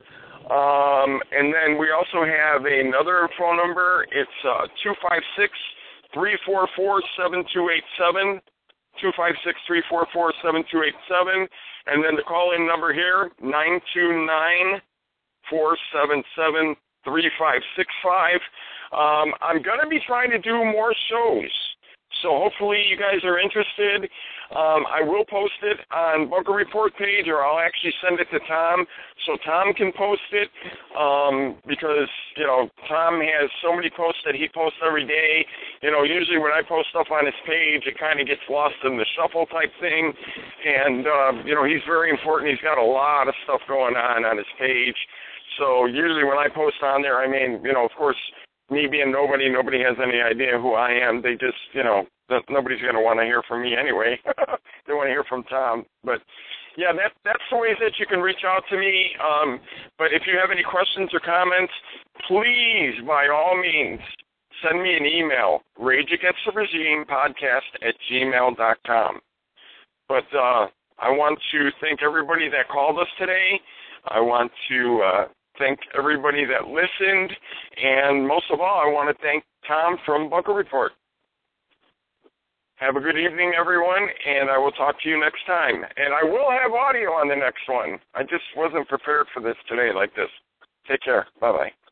Um, and then we also have another phone number. It's uh, two five six, three four four, seven two eight seven. two five six, three four four, seven two eight seven. And then the call-in number here, nine two nine, four seven seven, three five six five. Um, I'm going to be trying to do more shows, so hopefully you guys are interested. Um, I will post it on Bunker Report page, or I'll actually send it to Tom so Tom can post it, um, because, you know, Tom has so many posts that he posts every day. You know, usually when I post stuff on his page, it kind of gets lost in the shuffle type thing. And, uh, you know, he's very important. He's got a lot of stuff going on on his page. So usually when I post on there, I mean, you know, of course, me being nobody, nobody has any idea who I am. They just, you know, that nobody's going to want to hear from me anyway. They want to hear from Tom. But, yeah, that that's the ways that you can reach out to me. Um, but if you have any questions or comments, please, by all means, send me an email, Rage Against the Regime Podcast at gmail dot com. But uh, I want to thank everybody that called us today. I want to uh, thank everybody that listened. And most of all, I want to thank Tom from Bunker Report. Have a good evening, everyone, and I will talk to you next time. And I will have audio on the next one. I just wasn't prepared for this today like this. Take care. Bye-bye.